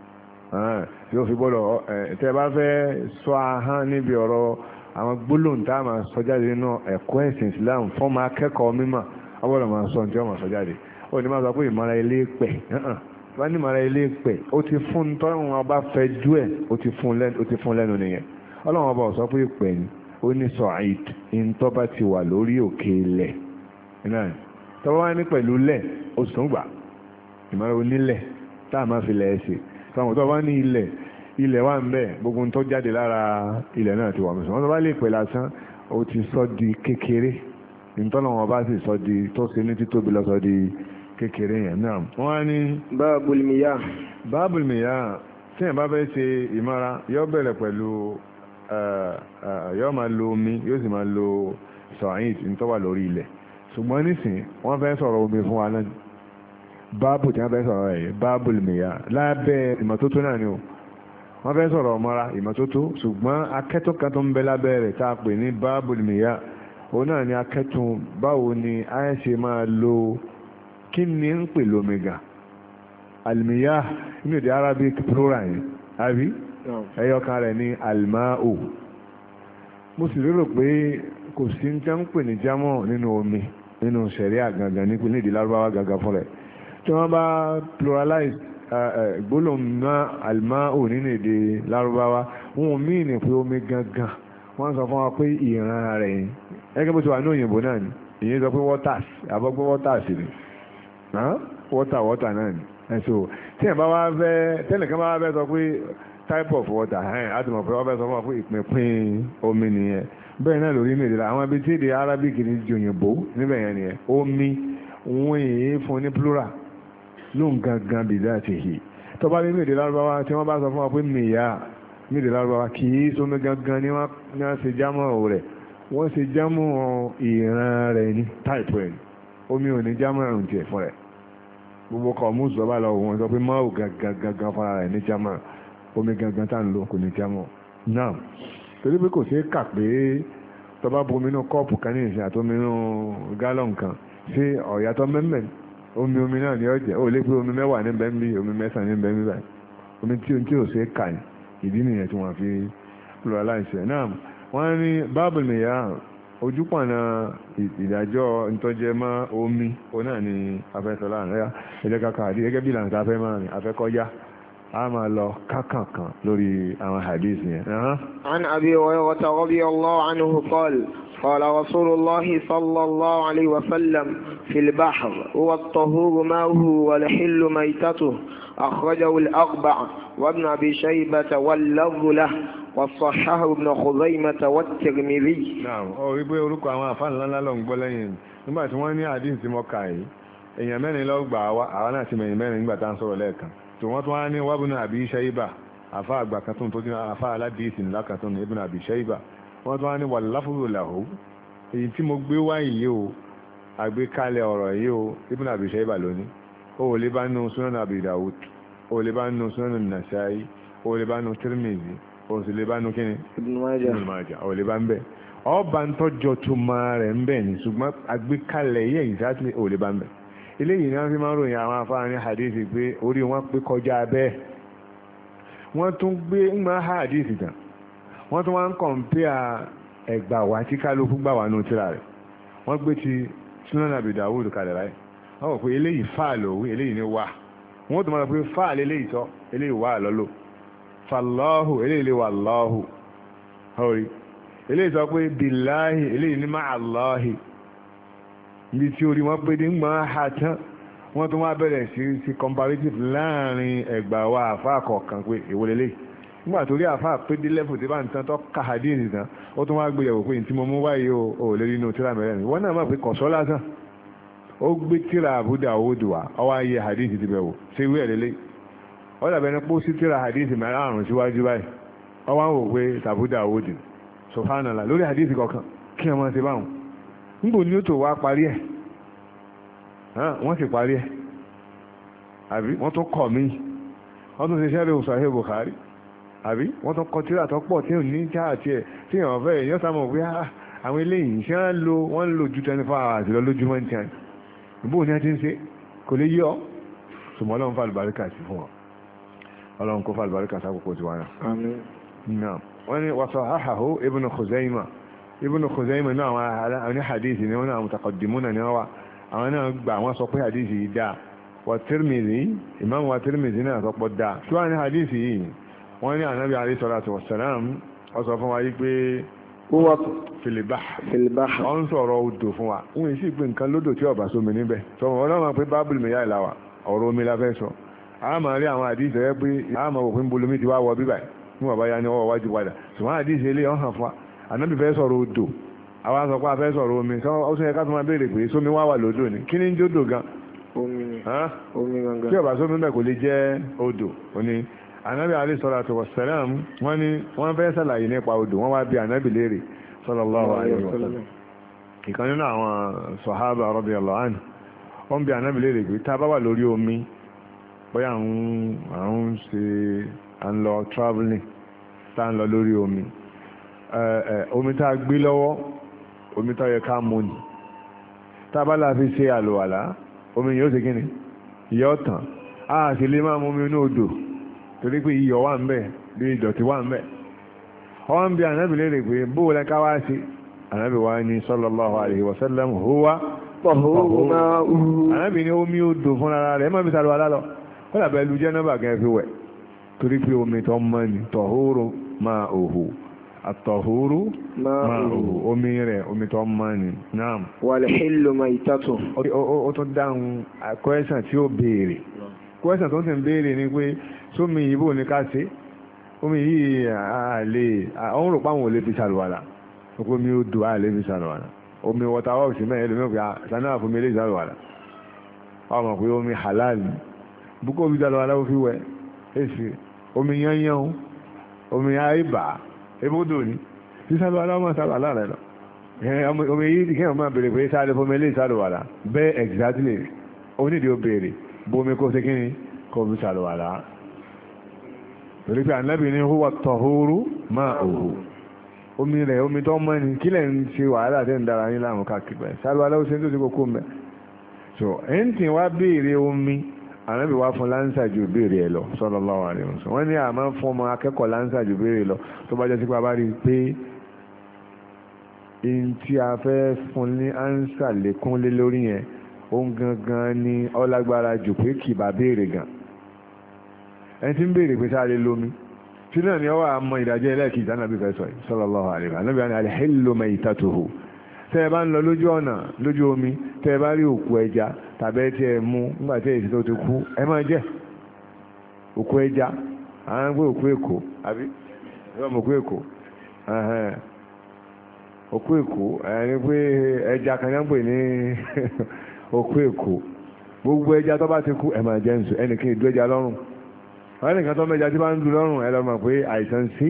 yóò fi gbọ́dọ̀ tẹ́ bá fẹ́ sọ ahọ́n níbi ọ̀rọ̀ àwọn gbólóhùn tá a máa sọ jáde nínú ẹ̀kọ́ ẹ̀sìn Islam fún ọmọ akẹ́kọ̀ọ́ mímọ̀ ọgbọ́dọ̀ máa sọ ní tí wọ́n máa sọ jáde ó ní máa sọ pé ìmọ̀ra ilé pẹ̀ wọ́n ní ìmọ̀ra ilé pẹ̀ ó ti fún tọ́run ọba fẹ́ jú ẹ̀ ó ti fún lẹ́nu nìyẹn ọlọ́run ọba ò sọ pé pẹ̀ ni ó ní sọ àìd ìntọ́ bá ti wà lórí òkè ilẹ̀ tọ́wọ́ wá ní pẹ̀lú lẹ̀ ó sùn gbà ìmọ̀ra onílẹ̀ tá a máa fi lẹ̀ ẹ́ sí sọmọ tó bá ní ilẹ̀ wà ń bẹ gbogbo tó jáde lára ilẹ̀ náà ti wà mí sọmọ tó bá lè pè lásán ó ti sọ di kékeré nítorí wọn bá sì sọ di tó ṣe ní títóbi lọ sọ di kékeré yẹn náà wọn á ní. báàbùl mìíyà tí yẹn bá fẹ́ ṣe ìmọ̀ra yóò bẹ̀rẹ̀ pẹ̀lú yóò máa lo omi yóò sì máa lo sọ̀hìn tó wà lórí ilẹ̀ ṣùgbọ́n nísìn wọ́n fẹ́ sọ̀rọ̀ omi fún wa náà báàbù tí wọ́n fẹ́ sọ̀rọ̀ ẹ̀ báàbù lèmìyà lábẹ́ ìmọ́tótó náà ni o wọ́n fẹ́ sọ̀rọ̀ ọmọra ìmọ́tótó ṣùgbọ́n akẹ́tọ̀ kan tó ń bẹ lábẹ́ rẹ̀ tá a pè ní báàbù lèmìyà òun náà ni akẹ́tọ̀ báwo ni a ṣe máa lo kí ni ń pè lómega alìmìyà nínú èdè Arabic plural yìí àbí ẹyọkan rẹ̀ ní almao mo sì lérò pé kò sí ń tẹ́ ń pè ní jámọ̀ nínú omi nínú sẹ̀ríà gangan ní ìpínlẹ̀ èdè lárúbáwá gangan fún rẹ̀ tí wọ́n bá pluralize gbólóhùn náà almao nínú èdè lárúbáwá wọn ò mí ní pé omi gangan wọ́n sọ fún wa pé ìran rẹ̀ yìí ẹgbẹ́ bó ti wà ní òyìnbó náà ni ìyẹn sọ pé waters àbọ̀gbọ́ waters ni water náà ni ẹ̀sọ́ tí ẹ̀ bá wá fẹ́ tẹ́nìkan bá wá fẹ́ sọ pé type of water á ti mọ̀ pé wọ́n fẹ́ sọ fún wa pé ìpínpín omi nìyẹn bẹ́ẹ̀ náà lórí ní èdè àwọn ibi tí èdè Arabic ní ju òyìnbó níbẹ̀ yẹn nìyẹn omi wọ́n yìí fún ní plural ló ń gangan bìí láti hì tó bá ní èdè Lárúbáwá tí wọ́n bá sọ fún wa pé mìíyà ní èdè Lárúbáwá kì í sómi gangan ní wọ́n ṣe jámọ̀ rẹ̀ wọ́n ṣe jámọ̀ ìran rẹ̀ ní type rẹ̀ omi ò ní jámọ̀ ẹ̀rùn tiẹ̀ fún rẹ̀ gbogbo kọ̀ mú sọ́bà lọ wọ́n sọ pé mọ́ọ̀ gangan fúnra rẹ̀ ní jámọ̀ omi gangan tá à ń lò kò ní jámọ̀ náà torí pé kò ṣeé kà pé tó bá bu omi inú kọ́ọ̀pù kan ní ìsìn àti omi inú gálọ̀n kan sí ọ̀yàtọ̀ mẹ́mẹ́ omi náà ni ó jẹ́ ó lé pé omi mẹ́wàá ní bẹ́ẹ̀ bí omi mẹ́sàn-án ní bẹ́ẹ̀ bí báyìí omi tí ò ṣeé kà ìdí nìyẹn tí wọ́n fi pluralize náà wọ́n ní báàbù nìyà ojúpọ̀nà ìdájọ́ ìtọ́jẹ́ mọ́ omi òun náà ni afẹ́sọ̀lá àríyá ẹjẹ́ kàkà àdí gẹ́gẹ́ bí ìlànà afẹ́ máa rìn afẹ́kọ́yá a máa lọ kákàkàn lórí àwọn hadith yẹn. عن أبي هريرة رضي الله عنه قال قال رسول الله صلى الله عليه وسلم في البحر هو الطهور ماؤه والحل ميتته أخرجه الأربع وابن أبي شيبة واللفظ له والصححه ابن خزيمة والترمذي. نعم ó rí pé orúkọ àwọn àfáà ńlá ló ń gbọ́ lẹ́yìn nígbà tí wọ́n ní hadith tí mo kà yìí èèyàn mẹ́rin ló gbà wá àwọn náà ti mẹ́rin nígbà tá à ń sọ̀rọ̀ lẹ́ẹ̀kan tí wọ́n tún wá ní wábùnú àbí ṣẹ́yìbà àfá àgbà kan tó ní àfá aládìísì ńlá kan tó ní ibùnú àbí ṣẹ́yìbà wọ́n tún wá ní wàláfúrò làhó èyí tí mo gbé wá yìí o àgbékalẹ̀ ọ̀rọ̀ yìí o Ibn Abi Shayba lónìí ó lè bá nù Sunan Abi Dawud ó lè bá nù Sunan Nasa'i ó lè bá nù Tirmidhi ó sì lè bá nù kíni Ibn Majah ó lè bá ń bẹ̀ ọba ń tọ́jọ́ tó máa rẹ̀ ń bẹ̀ ní ṣùgbọ́n àgbékalẹ̀ yẹ̀ exactly ó lè bá ń bẹ̀ eléyìí ni wọ́n fi máa ń ròyìn àwọn afárá ní hadithi pé orí wọn pé kọjá bẹ́ẹ̀ wọ́n tún gbé ń máa hadithi tán wọ́n tún wá ń kọ̀m̀píà ẹgbà wá tí kálukú gbà wà nù tíra rẹ̀ wọ́n gbé ti Sunan Abi Dawud kalẹ̀ láyé wọ́n wọ̀ pé eléyìí fáà lòwú eléyìí ní wà wọ́n tún máa pé fáà eléyìí tọ́ eléyìí wà lọ́lọ́ fàlọ́hù eléyìí lè wà lọ́hù ọ̀rí eléyìí sọ pé bìláhì eléyìí ní máa lọ́hì ibi tí orí wọn pé ní máa ha tán wọ́n tún wá bẹ̀rẹ̀ sí comparative láàrin ẹgbà wa àfáà kọ̀ọ̀kan pé èwo lélẹ́yìí nígbà tó rí àfáà pé dé lẹ́fù tí bá ń tán tó ka hadith tán ó tún wá gbé yẹ̀wò pé tí mo mú wáyé o lè rí inú tíra mẹ́rẹ̀ẹ̀rin wọ́n náà máa pé kọ̀sọ́ lásán ó gbé tíra Abu Dawud wá ó wá yẹ hadith ti bẹ̀ wò ṣé ìwé ẹ̀lẹ́lẹ́ ó dàbẹ̀ ní pé ó sí tíra hadith mẹ́rààrún síwájú báyìí ó wá ń wò pé tàbú Dawud subhanallah lórí hadith kọ̀ọ̀kan kí ẹ máa ṣe báwọn níbo ni ó tó wá parí ẹ̀ wọ́n sì parí ẹ̀ àbí wọ́n tún kọ̀ mí wọ́n tún ṣe sẹ́rẹ̀ Sahih Bukhari àbí wọ́n tún kọ tíra tó pọ̀ tí ò ní já àti ẹ̀ tí èèyàn fẹ́ èèyàn sámọ̀ pé àwọn eléyìí ṣé wọ́n ń lo ju 24 hours lọ lójúmọ́ ní tiẹ̀ ìbò ní ẹ ti ń ṣe kò lè yọ ṣùgbọ́n ọlọ́run fà lùbáríkà sí fún wọn ọlọ́run kó fà lùbáríkà sákòókò tiwa náà wọ́n ní wasahahahu Ibn Khuzaymah náà àwọn ní hadithi ni wọ́n náà mutaqaddimuna ni wọ́n wà àwọn náà gbà wọ́n sọ pé hadithi yìí dáa wa Tirmidhi Imam wa Tirmidhi náà sọ pé dáa tí wọ́n ní hadithi yìí wọ́n ní ànábì alayhi salatu wassalam ó sọ fún wa yí pé huwa fil bahr wọ́n ń sọ̀rọ̀ odò fún wa wọ́n sì pé nǹkan lódò tí ọba sómi níbẹ̀ sọmọ ọlọ́mọ pé bábùlù mi yá ìlàwà ọ̀rọ̀ omi la fẹ́ sọ a máa rí àwọn àdìsí ẹ pé a máa wò pé bolomi ti wá wọ bíbà ní wọ́n bá yá ní ọwọ́ wájú padà ṣùgbọ́n àdìsí ilé ọ̀hàn fún wa ànábì fẹ́ sọ̀rọ̀ odò àwa sọ pé a fẹ́ sọ̀rọ̀ omi ó sì yẹ ká tó máa béèrè pé sómi wá wà lódò ni kí ni ń jódò gan omi gangan tí ọba sómi bẹ́ẹ̀ kò lè jẹ́ odò òní ànábì alayhi salatu wassalam wọ́n ní wọ́n fẹ́ sàlàyé nípa odò wọ́n wá bí ànábì léèrè sallallahu alayhi wa sallam ìkan nínú àwọn sọ̀hábà radiyallahu anhu wọ́n bí ànábì léèrè pé tá a bá wà lórí omi bóyá àwọn ṣe à ń lọ traveling tá a ń lọ lórí omi omi tá a gbé lọ́wọ́ omi tó yẹ ká mú ni tá a bá la fi ṣe àlùwàlá omi yóò ṣe kí ni yóò tàn á sì lè máa mú omi inú odò torí pé iyọ̀ wà ń bẹ̀ bí ìdọ̀tí wà ń bẹ̀ wọ́n bí ànábì léèrè pé bóò lẹ́ka wá sí ànábì wá ní sallallahu alaihi wasallam huwa ànábì ní omi odò fún ara rẹ̀ mọ́ bí sàlùwà lálọ́ kọ́lá bẹ́ẹ̀ lu jẹ́nàbà gẹ́ fi wẹ̀ torí pé omi tó mọ́ ni tahuru ma'uhu àtọ̀húrú ma'uhu omi rẹ̀ omi tó mọ́ ni náà wal hillu maytatu ó tún dáhùn kwẹ́sàn tí ó béèrè kwẹ́sàn tó ń tẹ̀ ń béèrè ni pé sómi ìbò ní ká ṣe omi yìí àlè àwọn rò páwọn ò lè fi ṣàlùwàlà ọkọ mi ó dùn àlè fi ṣàlùwàlà omi wọta wọ́ọ̀sì mẹ́rin lómi òkè sanáà fún mi lè ṣàlùwàlà ọmọ pé omi halal bukó fi ṣàlùwàlà ó fi wẹ̀ èsì omi yányán omi àìbà ebódò ní fi ṣàlùwàlà ọmọ ṣàlùwàlà rẹ lọ omi yìí kí wọ́n máa bèrè pé sáré fún mi lè ṣàlùwàlà bẹ́ẹ̀ exactly onídìí ó bèrè bomi kó ṣe kí ni kó fi ṣàlùwàlà torí pé ànábì ní huwa tahuru ma'uhu omi rẹ̀ omi tó mọ́ ní kílẹ̀ ń ṣe wàhálà tẹ́ ń dára ní láàmú káàkiri bẹ́ẹ̀ sálúwà lọ́wọ́ sí tó ti kókó mẹ́ so ẹni tí wá béèrè omi ànábì wá fún láńsà ju béèrè ẹ lọ sallallahu alaihi wasallam wọ́n ní àmọ́ fún ọmọ akẹ́kọ̀ọ́ láńsà ju béèrè lọ tó bá jẹ́ sí pé a bá rí i pé in tí a fẹ́ fún ní áńsà lékún lé lórí yẹn òun gangan ní ọlágbára jù pé kì bá béèrè gan ẹni tí ń béèrè pé sáà lè lómi tí náà ni ọwọ́ àmọ́ ìdájọ́ ẹlẹ́ẹ̀kì ìdánábì fẹ́ sọ yìí sallallahu alaihi wa sallam ànábì al-hillu maytatuhu tẹ́ ẹ bá ń lọ lójú ọ̀nà lójú omi tẹ́ ẹ bá rí òkú ẹja tàbí tí ẹ mú nígbà tí èsì tó ti kú ẹ máa jẹ òkú ẹja àwọn gbé òkú èkó àbí ìwọ́n òkú èkó òkú èkó ẹni pé ẹja kan yẹn ń pè ní òkú èkó gbogbo ẹja tó bá ti kú ẹ máa jẹ nsọ ẹnì kí n dú ẹja lọ́rùn wọ́n nìkan tó mẹ́ja tí bá ń du lọ́rùn ẹ lọ́mọ pé àìsàn sí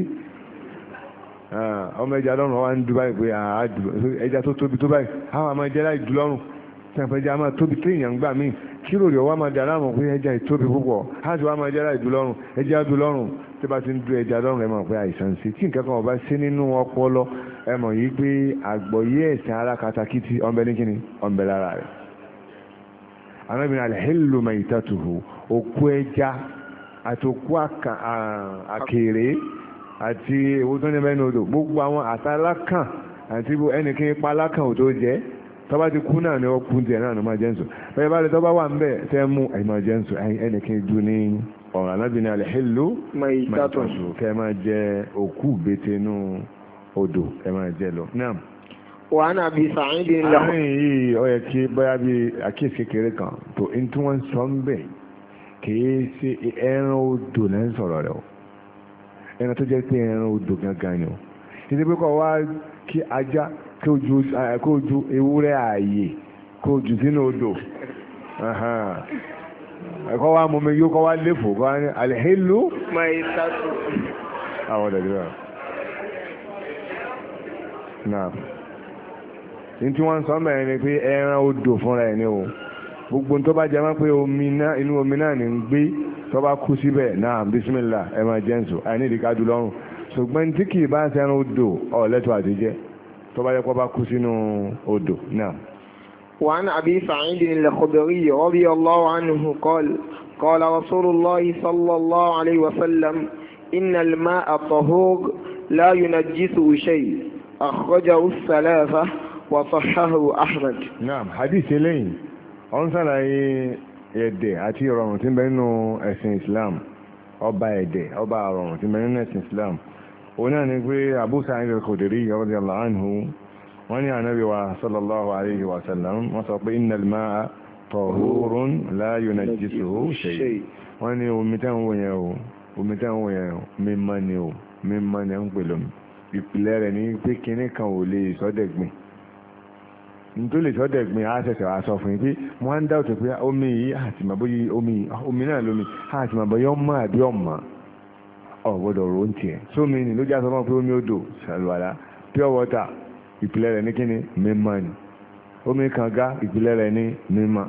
ọmọ ẹja lọ́rùn wọ́n wá ń du báyìí pé ẹja tó tóbi tó báyìí àwọn àmọ́ ẹja láì du lọ́rùn tẹ̀pẹ̀já máa tóbi kéèyàn gbà míì kí lórí ọwọ́ máa dà láàmú pé ẹja ìtóbi púpọ̀ láti wá máa jẹ́ láì dúlọ́rùn ẹja dúlọ́rùn tí bá ti ń dú ẹja lọ́rùn ẹ mọ̀ pé àìsàn sí tí nǹkan kan ọba sí nínú ọpọlọ ẹ mọ̀ yìí pé àgbọ̀yé ẹ̀sìn alákatakítí ọ̀nbẹ ní kíni ọ̀nbẹ lára rẹ̀ anábìnrin alhillu maitatuhu òkú ẹja àti òkú àkèrè àti ewu tó ní mẹ́nu odò gbogbo àwọn àtàlákàn àti ẹnìkan ipa alákàn ò tó jẹ́ tọ́ba ti kú náà ni ó kú tiẹ̀ náà ló máa jẹ́ nsọ bẹ́ẹ̀ bá lè tọ́ba wà ń bẹ̀ tẹ́ mú ẹ̀ máa jẹ́ nsọ ẹnìkan du ní ọ̀rọ̀ anábìnrin alhillu maitatuhu kẹ́ máa jẹ òkú bété nú odò ẹ̀ máa jẹ lọ. وعن أبي سعيد àárín yìí ó yẹ kí bóyá bí àkíyèsí kékeré kan tó ń tí wọ́n sọ ń bẹ̀ kìí ṣe ẹran odò náà ń sọ̀rọ̀ rẹ̀ o ẹran tó jẹ́ pé ẹran odò gangan ni o títí pé kọ́ wá kí ajá kó ju ewúrẹ́ ààyè kó jù sínú odò ẹ̀kọ́ wa mú mi yó kọ́ wá léfò kọ́ wá ní alhillu maitatu àwọn ọ̀dọ̀ ìdíwà náà ní tí wọ́n sọ mẹ́rin ni pé ẹran odò fúnra ẹ̀ ní o gbogbo tó bá jẹ́ mọ́ pé inú omi náà ní ń gbé tó bá kú síbẹ̀ náà bísímìlà ẹ máa jẹ́ nsò àìní ìdíkádù lọ́rùn ṣùgbọ́n tí kì í bá ń sẹ́ran odò ọ̀lẹ́tọ̀ àtijẹ́ tó bá yẹ kó bá kú sínú odò náà. وعن أبي سعيد الخدري رضي الله عنه قال قال رسول الله صلى الله عليه وسلم إن الماء طهور لا ينجسه شيء أخرجه الثلاثة وصححه أحمد. نعم حديث لين أنزل ẹ̀dẹ̀ àti ìrọ̀rùn tí ń bẹ nínú ẹ̀sìn Islam ọba ẹ̀dẹ̀ ọba ìrọ̀rùn tí ń bẹ nínú ẹ̀sìn Islam òun náà ni pé Abu Sa'id al-Khudri radiyallahu anhu wọ́n ní ànábì wa sallallahu alayhi wa sallam wọ́n sọ pé innal ma'a tahurun la yunajjisuhu shay wọ́n ní omi tẹ́ ń wò yẹn o mímọ́ ni ń pè lómi ìpìlẹ̀ rẹ̀ ní pé kinní kan ò lè sọ́dẹ̀gbìn nítorí lè sọ́dẹ̀ gbìn á ṣẹ̀ṣẹ̀ wá sọ fún yín pé wọ́n á ń dáwọ́ tó pé omi yìí àti màbó yìí omi náà lómi àti màbó yọ mọ́ àbí ọ̀mọ́ ọ̀gbọ́dọ̀ ro ń tiẹ̀ sómi ni ló já sọ fún pé omi odò ṣàlùwàlá pure water ìpìlẹ̀ rẹ̀ ní kíni mímọ́ ni omi kànga ìpìlẹ̀ rẹ̀ ní mímọ́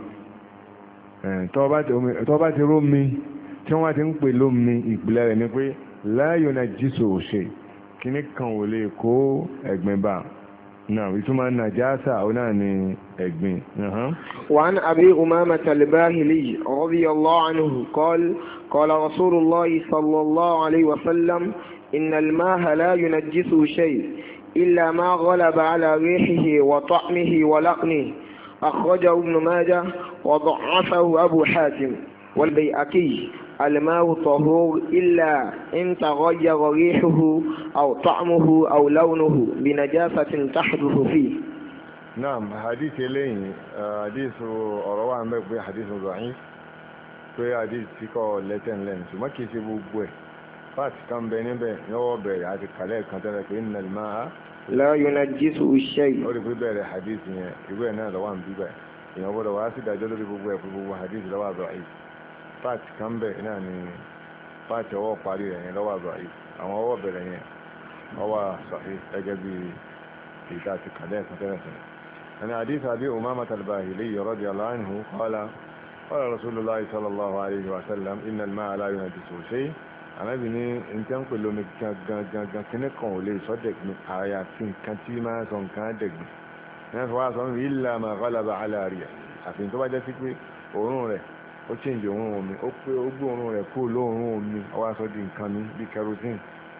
tọ́ bá ti rómi tí wọ́n ti ń pè lómi ìpìlẹ̀ rẹ̀ ní pé la yunajjisu shay kíní kan ò lè kó ẹ̀gbin bá نعم يسمى النجاسة أو نعني أجمين وعن أبي أمامة الباهلي رضي الله عنه قال قال رسول الله صلى الله عليه وسلم إن الماء لا ينجسه شيء إلا ما غلب على ريحه وطعمه ولقنه أخرجه ابن ماجه وضعفه أبو حاتم والبيهقي الماء طهور إلا إن تغير ريحه أو طعمه أو لونه بنجاسة تحدث فيه. نعم حديث لين حديث أروى عن بقى حديث ضعيف في حديث فيكو لتن لين ثم كيسي بوبوه فات كان بيني بين يوبر عاد كلام كان تلك إن الماء لا ينجسه الشيء. أولي في بالي حديث يقول أنا روان بيبا يقول واسد أجل بوبوه حديث رواه ضعيف fáàtì kan bẹ̀ náà ni fáàtì ọwọ́ parí rẹ̀ yẹn lọ́wọ́ àbáyé àwọn ọwọ́ bẹ̀rẹ̀ yẹn ọwọ́ sahih gẹ́gẹ́ bí ìta àti kàlẹ́ ẹ̀kan tẹ́lẹ̀tẹ́lẹ̀ ẹni hadith Abi Umamah al-Bahili radiyallahu anhu qala qala Rasulullah sallallahu alayhi wa sallam inna al-ma'a la yunajjisuhu shay ànábì ní nǹkan ń pè lómi gangan kíní kan ò lè sọ dẹ̀gbìn àyàfi nǹkan tí máa sọ nǹkan dẹ̀gbìn ní wọ́n sọ wọ́n illa ma ghalaba ala rih àfi tó bá jẹ́ sí pé òórùn rẹ̀ ó change òórùn omi ó gbé òórùn rẹ̀ kúrò lóòórùn omi ó wá sọ di nǹkan mi bí kerosene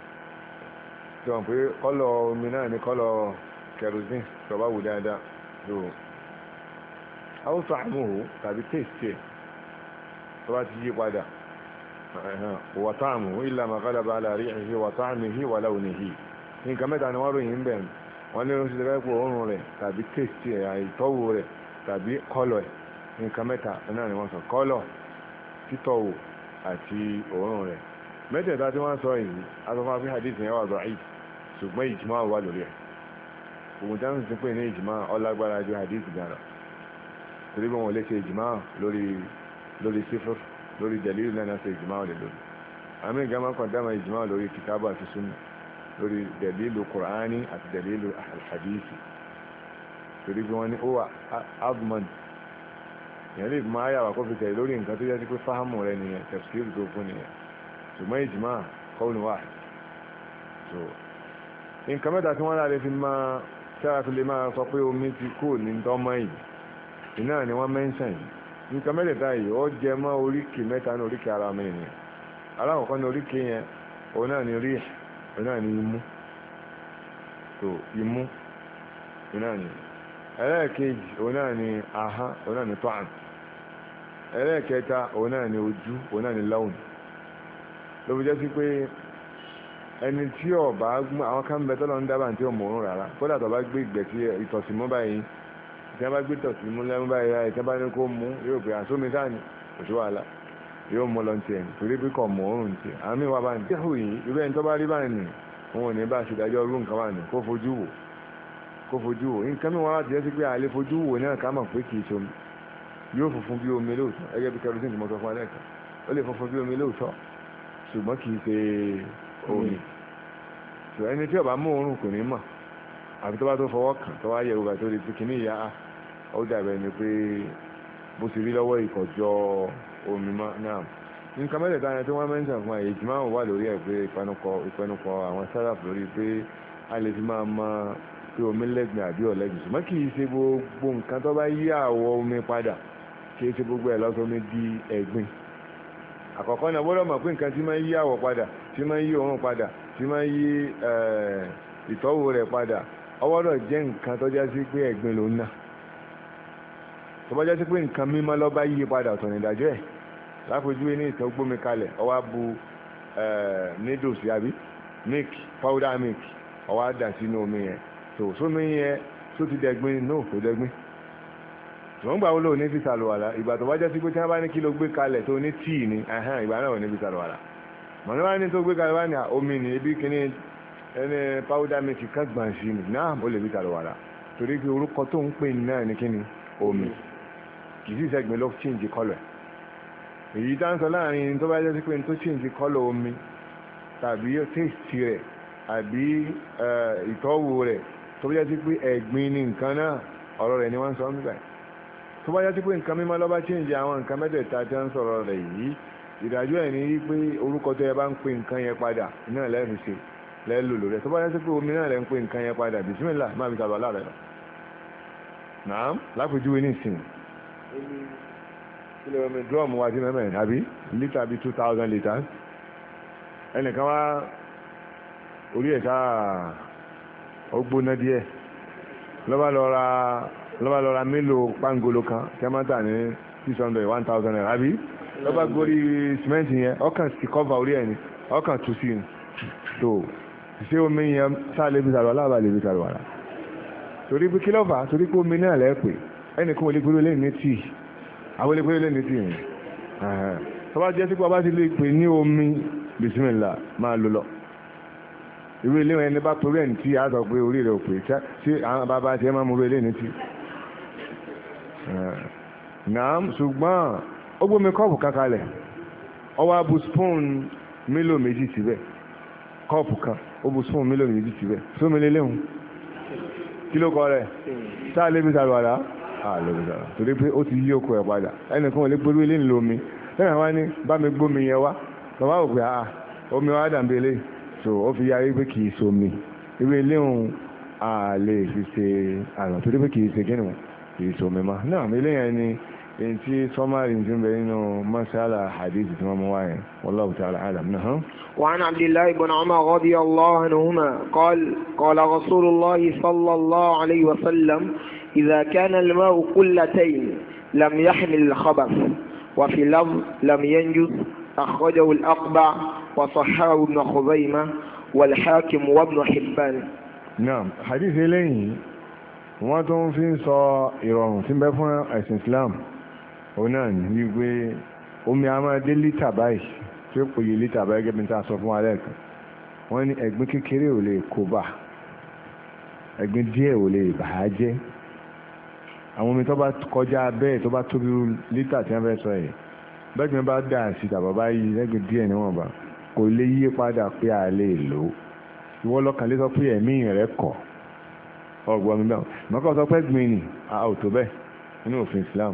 tí wọ́n pé kọ́lọ̀ omi náà ní kọ́lọ̀ kerosene tó bá wù dáadáa so àwọn ta'amuhu tàbí taste ẹ̀ tó bá ti yí padà wa ta'amuhu illa ma ghalaba ala ri'ihi wa ta'amihi wa lawnihi nǹkan mẹ́ta ni wọ́n ròyìn bẹ́ẹ̀ wọ́n ní oṣù tẹ́lẹ̀ pé òórùn rẹ̀ tàbí taste ẹ̀ àìtọ́wò rẹ̀ tàbí kọ́lọ̀ ẹ̀ nǹkan mẹ́ta náà ni wọ́n sọ kọ́lọ̀ títọ́wò àti òórùn rẹ̀ mẹ́tẹ̀ẹ̀ta tí wọ́n sọ yìí asọ́fà fi hadith yẹn wà da'if ṣùgbọ́n ìjìmá wà lórí ẹ̀ ògùn tí wọ́n ti pè ní ìjìmá ọlágbára ju hadith gara torí bí wọ́n lè ṣe ìjìmá lórí sífúr lórí dalilu náà ṣe ìjìmá ọ̀lẹ̀ lórí àmì ìgbàmọ́ kan dáma ìjìmá lórí kitabu àti sunna lórí dalilu Qur'ani àti dalilu al-hadisi torí bí wọ́n ní ó wà adman èèyàn lè máa yà wá kó fi tẹ̀lé lórí nǹkan tó jẹ́ sí pé fáhámù rẹ nìyẹn tafsir tó fún nìyẹn ṣùgbọ́n ìjìmá qawl wahid. so nǹkan mẹ́ta tí wọ́n láre fi máa sára fi lè máa sọ pé omi ti kú ní tọ́mọ́ yìí iná ni wọ́n mẹ́ńṣàn yìí. nǹkan mẹ́tẹ̀ẹ̀ta yìí ó jẹ mọ́ oríkì mẹ́ta ní oríkì ara mi nìyẹn. alákọ̀ọ́kọ́ ní oríkì yẹn òun náà ni rí òun náà ni imú. so imú òun náà ni ẹlẹ́ẹ̀kejì òun náà ni ahá òun náà ni tọ́àn ẹlẹ́ẹ̀kẹta òun náà ni ojú òun náà ni láwùn. ló fi jẹ́ sí pé ẹni tí ọba àwọn kan bẹ tọ́lọ́ ń dábàá tí ó mọ̀ ọ́rùn rárá kódà tó bá gbé ìgbẹ́ tí ìtọ̀sí mú báyìí tí wọ́n bá gbé ìtọ̀sí mú lẹ́mú báyìí tí wọ́n bá ní kó mú yóò pè àsómi sáàni kò sí wàhálà yóò mú lọ tiẹ̀ torí pé kò mọ̀ ọ́rùn tiẹ̀ àmì wà báyìí tí ìhùn irú ẹni tó bá rí báyìí nì wọn ò ní bá ṣèdájọ́ irú nǹkan wà ní kó fojú wò nǹkan mi wọn á ti yẹ sí pé àlè fojú wò náà ká mọ̀ pé kì í ṣomi yóò funfun bí omi lóòótọ́ ẹgẹ́ bí kerosene tí mo sọ fún alẹ́ kan ó lè funfun bí omi lóòótọ́ ṣùgbọ́n kì í ṣe omi ṣùgbọ́n ẹni tí ó bá mú òórùn kò ní mọ̀ àfi tó bá tó fọwọ́ kàn tó wá yẹ ògbà tó lè fi kíní ìyá ó dàbẹ̀ ni pé bó ti rí lọ́wọ́ ìkọ̀jọ́ omi náà nǹkan mẹ́tẹ̀ẹ̀ta yẹn tí wọ́n mẹ́ńtà fún àyè ìjìmá wà lórí ẹ̀ pé ìpẹnukọ àwọn sáraf lórí pé a lè fi máa mọ pé omi lẹ́gbẹ̀ẹ́ àbí ọ̀lẹ́gbẹ̀ẹ́ ṣùgbọ́n kì í ṣe gbogbo nǹkan tó bá yí àwọ̀ omi padà kì í ṣe gbogbo ẹ̀ lọ́sọ omi di ẹ̀gbin. àkọ́kọ́ náà gbọ́dọ̀ mọ̀ pé nǹkan tí máa ń yí àwọ̀ padà tí máa ń yí òórùn padà tí máa ń yí ìtọ́wò rẹ̀ padà ó gbọ́dọ̀ jẹ́ nǹkan tó já sí pé ẹ̀gbin ló ń ná. tó bá já sí pé nǹkan mímọ́ ló bá yí padà ọ̀tọ̀ nídàjọ́ ẹ̀ lápèjúwe ní ìtọ́ gbómi kalẹ̀ ó wá bu needles àbí milk powder milk ó wá dà sínú omi yẹn tó sómi yẹn tó ti dẹ̀gbin náà tó dẹ̀gbin. wọ́n gbà wọ́n lò ní fi sàlùwàlà ìgbà tó bá jẹ́ sí pé tí wọ́n bá ní kí ló gbé kalẹ̀ tó ní tíì ní ìgbà náà ò ní fi sàlùwàlà. mọ̀ ní wọ́n ní tó gbé kalẹ̀ wá ní omi ní ibi kíní ẹni powder milk kan gbà sí ni náà ó lè fi sàlùwàlà torí pé orúkọ tó ń pè náà ní kíní omi kì í sì sẹ́gbin ló change colour. èyí tá ń sọ láàrin tó bá jẹ́ sí pé tó change colour omi tàbí taste rẹ̀ àbí ìtọ́wò rẹ̀ tó bá jẹ́ sí pé ẹ̀gbin ní nǹkan náà ọ̀rọ̀ rẹ̀ ni wọ́n sọ nígbà tó bá jẹ́ sí pé nǹkan mímọ́ ló bá change àwọn nǹkan mẹ́tẹ̀ẹ̀ta tí wọ́n sọ̀rọ̀ rẹ̀ yìí ìdájọ́ ẹ̀ ní pé orúkọ tó yẹ bá ń pè nǹkan yẹn padà náà lẹ́ẹ̀fi ṣe lẹ́ẹ̀lò lò rẹ̀ tó bá jẹ́ sí pé omi náà lẹ́ ń pè nǹkan yẹn padà bìsímìlà má fi sàlọ́ láàrẹ̀ lọ. nàám lápèjúwe ní ìsìn ilẹ̀ omi drum wa ti mẹ́mẹ́ àbí lítà bí 2000 litres ẹnìkan wá orí ẹ̀ sáà ó gbóná díẹ̀ lọ́ba lọ ra mélòó pangolo kan kẹ́mátà ní 600 1000 naira àbí lọ́ba gorí sìmẹ́ǹtì yẹn ọkàn sí kọ́fà orí ẹ̀ ni ọkàn tù sí ni tó ṣé omi yẹn sáà lè fi sàrọ̀ aláàbà lè fi sàrọ̀ àrà torí pé kí lọ́fà torí pé omi náà lẹ́ẹ̀pẹ̀ ẹnìkan ò lè gbé lé ní tíì àwọn ilé pẹ́lẹ́ ní tí yìí tó bá jẹ́ sípò bá ti lè pè ní omi bisimilá máa lò lọ irú ilé ẹni bá torí ẹni tí a sọ pé orí rẹ̀ ò pè tí àwọn bàbá tí ẹ máa mú ilé ní tí náà ṣùgbọ́n ó gbómi kọ́ọ̀pù kankalẹ̀ ó wá bu spoon mílò méjì síbẹ̀ kọ́ọ̀pù kan ó bu spoon mílò méjì síbẹ̀ sómi lélẹ́hùn kí ló kọ rẹ̀ sáà lébi sàlùwàlá àlòrìsàrà torí pé ó ti yí oko ẹ̀ padà ẹnìkan ò lè gbóró ilé ńlò omi lẹ́yìn wá ní bá mi gbómi yẹn wá bàbá ò pé omi wá dàbí ilé so ó fi yarí pé kì í somi irú ilé òun a lè fi ṣe àrùn torí pé kì í ṣe gínú kì í somi ma náà ilé yẹn ni èyí tí sọmárì ti ń bẹ nínú masala hadith tí wọ́n mú wáyé wallahu ta'ala alam náà. وعن عبد الله بن عمر رضي الله عنهما قال رسول الله صلى الله عليه وسلم إذا كان الماء قلتين لم يحمل الخبث وفي لفظ لم ينجس أخرجه الأقبع وصححه ابن خزيمة والحاكم وابن حبان. نعم حديث إليه wọ́n tó ń fi ń sọ ìrọ̀rùn tí ń bẹ fún ẹ̀sìn Islam òun náà ní wípé omi a máa dé lítà báyìí tí ó pòye lítà báyìí gẹ́gẹ́ bí ta sọ fún alẹ́ kan wọ́n ní ẹ̀gbin kékeré ò lè kó bá ẹ̀gbin díẹ̀ ò lè bà á jẹ́ àwọn omi tó bá kọjá bẹ́ẹ̀ tó bá tóbi lítà tí wọ́n fẹ́ sọ yìí bẹ́gbin bá dà sí tàbá bá yí ẹ̀gbin díẹ̀ níwọ̀n bá kò lè yí padà pé a lè lò ó ìwọ lọ́kàn lé sọ pé ẹ̀mí rẹ̀ kọ̀ ọgbọ́n mi báwọn mọ́kàn sọ pé gbin ni a ò tó bẹ́ẹ̀ nínú òfin Islam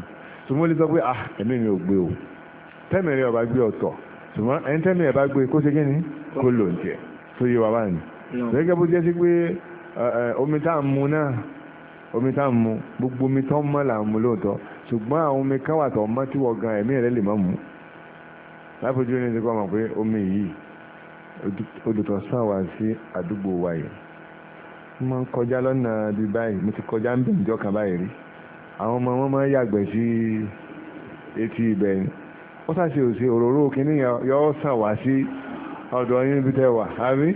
ṣùgbọ́n ó lè sọ pé ẹ̀mí mi ò gbé o tẹ́mi rẹ̀ ọba gbé ọ̀tọ̀ ṣùgbọ́n ẹni tẹ́mi ẹ̀ bá gbé kó ṣe kí ni kó lò ń tiẹ̀ tó yé wa báyìí gẹ́gẹ́ bó jẹ́ sí pé omi tá à ń mu náà omi tá à ń mu gbogbo omi tó mọ́ là ń mu lóòótọ́ ṣùgbọ́n àwọn omi kan wà tó mọ́ tí wọ́n gan ẹ̀mí rẹ̀ lè má mu láfojú ní ti kọ́ mọ̀ pé omi yìí odòtọ̀ sàn wá sí àdúgbò wa yìí mo máa ń kọjá lọ́nà bí báyìí mo ti kọjá ń bẹ̀ níjọ́ kan báyìí rí àwọn ọmọ wọn máa ń yàgbẹ́ sí etí ibẹ̀ ni ó ṣàṣe òsè òróró kìíní yọ sàn wá sí ọ̀dọ̀ yín bí tẹ́ wà àbí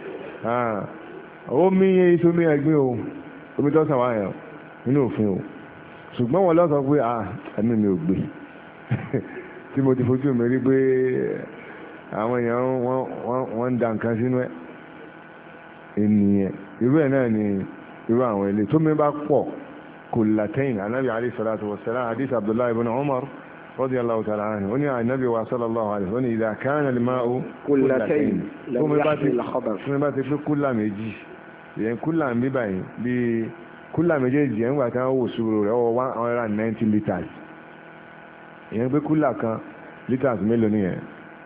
omi yẹn iṣẹ́ omi ẹgbẹ́ o omi tó sàn wá yẹn nínú òfin o ṣùgbọ́n wọn lọ́sọ̀ pé ẹ̀mí mi ò gbé tí mo ti fojú mi rí pé àwọn èèyàn wọ́n ń da nǹkan sínú ẹ̀ ènìyàn irú ẹ̀ náà ni irú àwọn ilé tó mi bá pọ̀ kò látẹ́yìn anábì alayhi salatu wassalam hadith abdullahi ibn umar radiyallahu ta'ala anhu ó ní anábì wa sallallahu alayhi ó ní idha kana al-ma'u kullatayn tó mi bá ti pé kúlà méjì ìyẹn kúlà ń bí báyìí bí kúlà méjèèjì ẹ̀ ń gbà tí wọ́n wò sùúrù rẹ̀ wọ́n 190 litres ìyẹn pé kúlà kan litres mélòó nìyẹn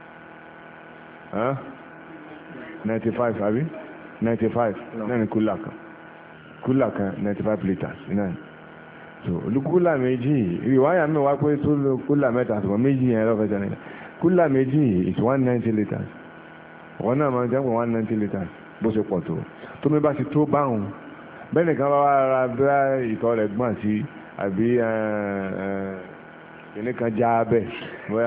95 àbí 95 náà ni kúlà kan 95 litres náà so olùkúlà méjì ìwáyà mi wá pé tó lo kúlà mẹ́ta ṣùgbọ́n méjì yẹn lọ́fẹ̀ẹ́ nílẹ̀ kúlà méjì is 190 litres wọ́n náà máa jẹ́ pé 190 litres bó ṣe pọ̀ tó mi bá ti tó báhùn bẹ́ẹ̀ nìkan bá wá ra bí ìtọ̀ rẹ̀ gbọ̀n sí àbí kìnìkan já bẹ́ẹ̀ bóyá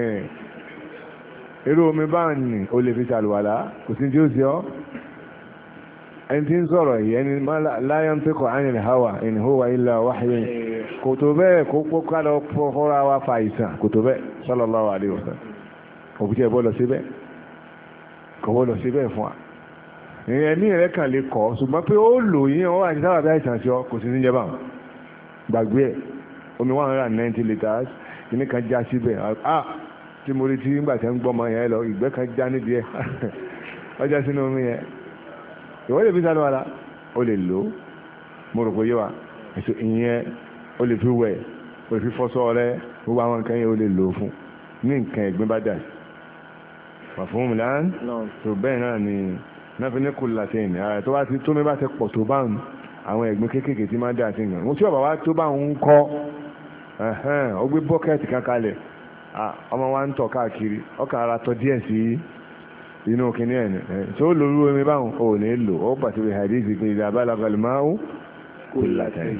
irú omi báwọn ni o lè fi ṣàlùwàlá kò sí tí ó ṣe ọ́ ẹni tí ń sọ̀rọ̀ yìí ẹni la yantiqu anil hawa in huwa illa wahyun kò tó bẹ́ẹ̀ kó kóká lọ fọ́ra wa fa ìsàn kò tó bẹ́ẹ̀ sallallahu alaihi wasallam òkúté ẹ̀ bọ́ lọ síbẹ̀ kò bọ́ lọ síbẹ̀ fún wa ẹ̀mí rẹ̀ kàn lè kọ́ ṣùgbọ́n pé ó lò yín ọ wà ní sábà bí àìsàn sí ọ kò sí ní jẹba gbàgbé ẹ̀ omi 190 litres kìíní kan já síbẹ̀ tí mo rí tí nígbà tí ń gbọ́ ọmọ yẹn lọ ìgbẹ́ kan já nídìí ẹ̀ ọjà sínú omi yẹn ìwọ́n lè fi sálọ ara o lè lò mo rò pé yé wa èso ìyẹn o lè fi wẹ̀ o lè fi fọ́sọ́ rẹ gbogbo àwọn nǹkan yẹn o lè lò fún ní nǹkan ẹ̀gbin bá dà wà fún mi láń tó bẹ́ẹ̀ náà ni náà fi ní kò látẹ̀yìn ààrẹ tó bá ti tó mi bá ti pọ̀ tó bá ń àwọn ẹ̀gbin kéékèèké tí máa dà sí nǹkan mo tí ọ̀bà wa tó bá ń kọ́ ó gbé bọ́kẹ́ẹ̀tì kan kalẹ̀ ọmọ wa ń tọ̀ káàkiri ọkàn ara tọ̀ díẹ̀ sí inú kìíní ẹni tó lórí omi báwọn ò ní lò ó pàtó bí hadithi pé idha balagha al-ma'u kullatayn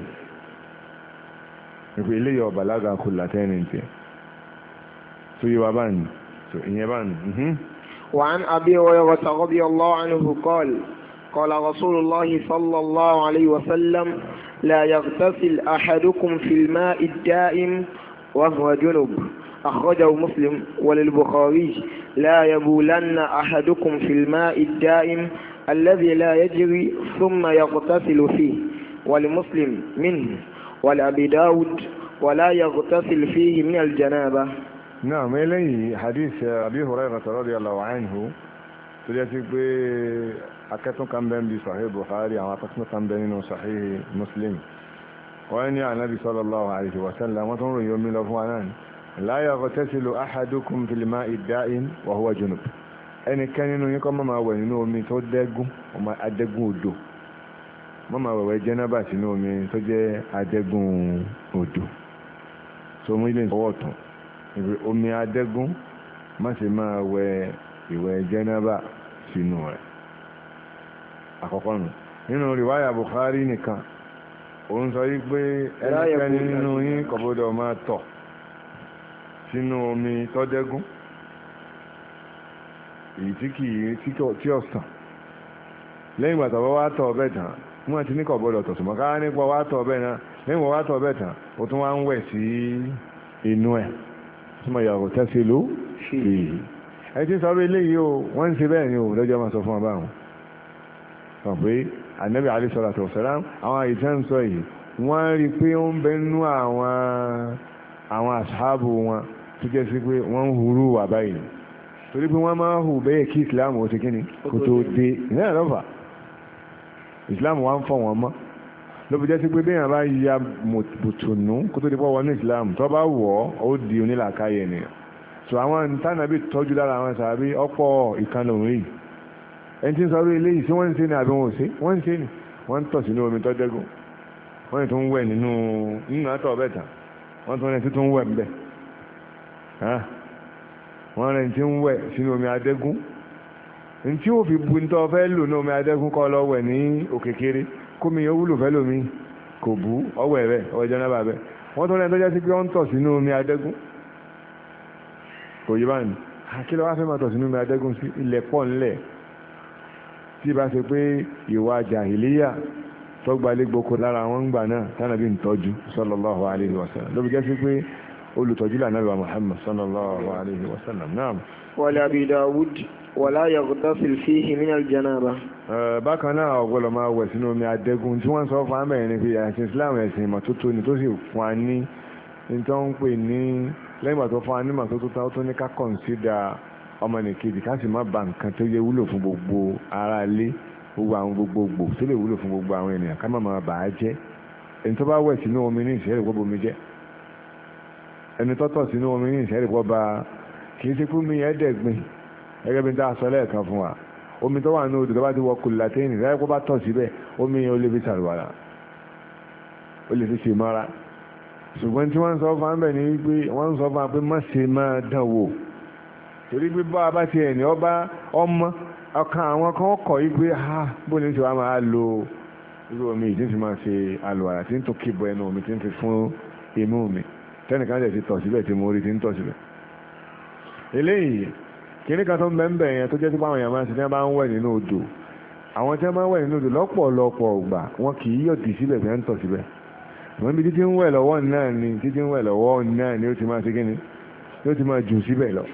ìpè ilé yọ balaga kullatayn ní tiẹ̀ tó yẹ wa báyìí tó ìyẹn báyìí. وعن أبي هريرة رضي الله عنه قال قال رسول الله صلى الله عليه وسلم لا يغتسل أحدكم في الماء الدائم وهو جنب أخرجه مسلم وللبخاري لا يبولن أحدكم في الماء الدائم الذي لا يجري ثم يغتسل فيه ولمسلم منه ولأبي داود ولا يغتسل فيه من الجنابة. نعم إليه حديث أبي هريرة رضي الله عنه تجد أكتم كان بين بصحيح البخاري أو أكتم كان بين صحيح مسلم وأن النبي صلى الله عليه وسلم وتنظر يوم الأفوانان لا يغتسل أحدكم في الماء الدائم وهو جنب ẹni kan nínú yín kọ́ máa wẹ̀ nínú omi tó dẹ́gún ọmọ adẹ́gún odò máa wẹ̀wẹ̀ jẹ́nàbà sínú omi tó jẹ́ adẹ́gún odò tó mú ilé ìfọwọ́ tán omi adẹ́gún má sì máa wẹ̀ ìwẹ̀ jẹ́nàbà sínú rẹ̀ àkọ́kọ́ nù nínú rìwáyà Bukhari nìkan òun sọ yí pé ẹni kan nínú yín kò gbọdọ̀ máa tọ̀ sínú omi tọ́dẹ́gún èyí tí ọ̀sán lẹ́yìn ìgbà tọ̀bọ̀ wá tọ̀ ọbẹ̀ tán wọ́n ti ní kọ̀ gbọ́dọ̀ tọ̀ sùmọ́ káwá nípa wá tọ̀ ọbẹ̀ náà lẹ́yìn wọ́n wá tọ̀ ọbẹ̀ tán ó tún wá ń wẹ̀ sí inú ẹ̀ tí mo yàgò tẹ́sí ló ṣe ẹ ti sọ pé eléyìí o wọ́n ń ṣe bẹ́ẹ̀ ni o lọ́jọ́ máa sọ fún ọba àwọn sọ pé Ànábì alayhi salatu wassalam àwọn àyíṣẹ́ ń sọ yìí wọ́n rí i pé ó ń bẹ nú àwọn àṣàbù wọn tó jẹ́ sí pé wọ́n ń hurú wà báyìí torí pé wọ́n máa hù bẹ́ẹ̀ kí ìsìláàmù ó ti kí ni kò tó dé ìnáyà lọ́fà ìsìláàmù wá ń fọ̀ wọ́n mọ́ ló fi jẹ́ sí pé béèyàn bá ya bùtùnú kó tó di pọ́ wọnú Islam tó bá wọ̀ ó di onílàákàyè nìyẹn so àwọn tánàbí tọ́jú lára àwọn sàbí ọ̀pọ̀ ìkànnì òun yìí ẹni tí ń sọ orí eléyìí sí wọ́n ń ṣe ní àbí wọn ò ṣe wọ́n ń ṣe ní wọ́n ń tọ̀ sínú omi tó dẹ́gùn wọ́n tún ń wẹ̀ nínú àtọ̀ bẹ́ẹ̀ tán wọ́n tún rẹ̀ tún ń wẹ̀ ń bẹ̀ wọ́n rẹ̀ tí ń wẹ̀ sínú omi adẹ́gún ní tí ó fi bu ní tó fẹ́ lò ní omi adẹ́gún kọ́ lọ wẹ̀ ní òkè kéré kómi yóò wúlò fẹ́ lómi kò bú ọwọ́ ẹ̀rẹ́ ọwọ́ ìjọ náà bàbẹ́ wọ́n tún rẹ̀ tó jẹ́ sí pé wọ́n ń tọ̀ sínú omi adẹ́gún kò yí báyìí kí ló wá fẹ́ máa tọ̀ sínú omi adẹ́gún sí ilẹ̀ pọ̀ ńlẹ̀ tí bá ṣe pé ìwà jàhìlíyà tó gbalé gboko lára wọn gbà náà tánàbí ń tọ́jú sallallahu alaihi wasallam ló fi jẹ́ sí pé olùtọ́jú lànà lọ́wọ́ Muhammad sallallahu alaihi wasallam náà. wala Abi Dawud wala yaghtasil fihi min al-janaba. bákan náà ọ̀gbọ́dọ̀ máa wẹ̀ sínú omi adẹ́gún tí wọ́n sọ fún amẹ́rin fi ẹ̀sìn Islam ẹ̀sìn ìmọ̀tótó ni tó sì fún wa ní tó ń pè ní lẹ́yìn ìgbà tó fún wa ní ìmọ̀tótó tó ní ká kọ̀ǹsídà ọmọnìkejì ká sì má ba nǹkan tó yẹ wúlò fún gbogbo ará ilé gbogbo àwọn gbogbogbò tó lè wúlò fún gbogbo àwọn ènìyàn ká má máa bà á jẹ́ ẹni tó bá wẹ̀ sínú omi ní ìṣẹ́rì gbogbo omi jẹ́ ẹni tọ́tọ̀ sínú omi ní ìṣẹ́rì gbogbo kì í ṣe fún mi ẹ̀ẹ́dẹ̀gbìn gẹ́gẹ́ bí n ta sọ lẹ́ẹ̀kan fún wa omi tó wà ní odò tó bá ti wọ kùlàtẹ́ẹ̀nì láyé kó bá tọ̀ síbẹ̀ omi yẹn ó lè fi ṣàlùwàlà ó lè fi ṣe mọ́ra ṣùgbọ́n tí wọ́n ń sọ fún abẹ́ ni wípé wọ́n ń sọ fún abẹ́ má ṣe máa dán wò torí pé bá a bá ti ẹ̀ní ọba ọmọ ọkàn àwọn kan kọ̀ yí pé bó ní ti wá máa lo irú omi ìdí tí máa ṣe àlùwàlà tí ń tó kíbo ẹnu omi tí ń fi fún imú mi tẹ́nìkan jẹ́ ti tọ̀ síbẹ̀ tí mo rí ti ń tọ̀ síbẹ̀ eléyìí kìíní kan tó ń bẹ́ẹ̀ yẹn tó jẹ́ tí báwọn èèyàn máa ń ṣe tí wọ́n bá ń wẹ̀ nínú odò àwọn tí wọ́n bá ń wẹ̀ nínú odò lọ́pọ̀lọpọ̀ ọgbà wọn kì í yọ̀dì síbẹ̀ fi ń tọ̀ síbẹ̀ wọ́n bí títí ń wẹ̀ lọ́wọ́ náà ni títí ń wẹ̀ lọ́wọ́ náà ni ó ti máa ṣe kíni ó ti máa jù síbẹ̀ lọ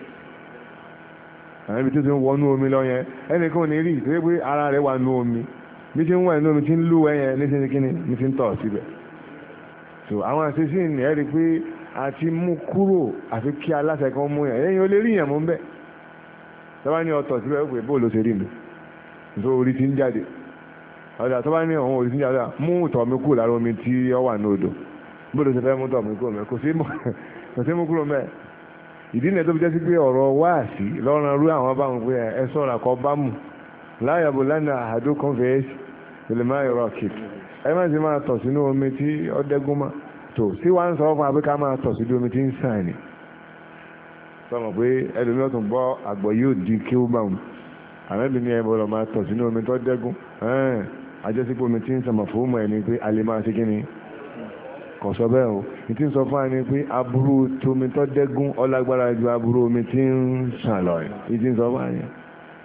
àwọn ibi tó ti ń wọnú omi lọ yẹn ẹnìkan ò ní rí ìtòwé pé ara rẹ̀ wà nú omi bí ti ń wẹ̀ nú omi tí ń lúwẹ̀ yẹn ní ṣe kíni ní ti ń tọ̀ síbẹ̀ so àwọn àṣeṣe ní ẹ rí i pé àti mú kúrò àfi kí aláṣẹ kan mú yẹn ẹ̀yìn ó lè rí yẹn mú bẹ́ẹ̀ tọ́ba ní ọtọ̀ síbẹ̀ ó pè bó ló ṣe rí mi nítorí orí ti ń jáde ọ̀dà tọ́ba ní ọ̀hún orí ti ń jáde mú ìtọ̀ mi kúrò lára omi tí ó wà ní odò bó ló ṣe fẹ́ mú tọ̀ mi kúrò mẹ́ kò sí mú kúrò mẹ́ ìdí nìyẹn tó fi jẹ́ sí pé ọ̀rọ̀ wáàsí lọ́rùn rú àwọn báwọn pé ẹ sọ̀rọ̀ kọ́ bá mú láyàbò lánàá àdó kọ́nfẹ̀ẹ́sì ìlẹ̀mọ́ ìrọ̀ kìt ẹ má ti máa tọ̀ sínú omi tí ó dẹ́gún mọ́ tó sí wá ń sọ fún abíká máa tọ̀ sínú omi tí ń sàn ní sọmọ pé ẹlòmíràn tó ń gbọ́ àgbọ̀ yóò di kí ó bá wọn àmẹ́bí ní ẹbọ lọ máa tọ̀ sínú omi tó dẹ́gún àjẹsípò omi tí ń sọmọ fún mọ̀ ẹni pé a lè máa ṣe kí ni kò sọ bẹ́ẹ̀ o ní tí ń sọ fún wa ni pé aburú tómi tó dẹ́gún ọlágbára ju aburú omi tí ń sàn lọ ní tí ń sọ fún wa yẹn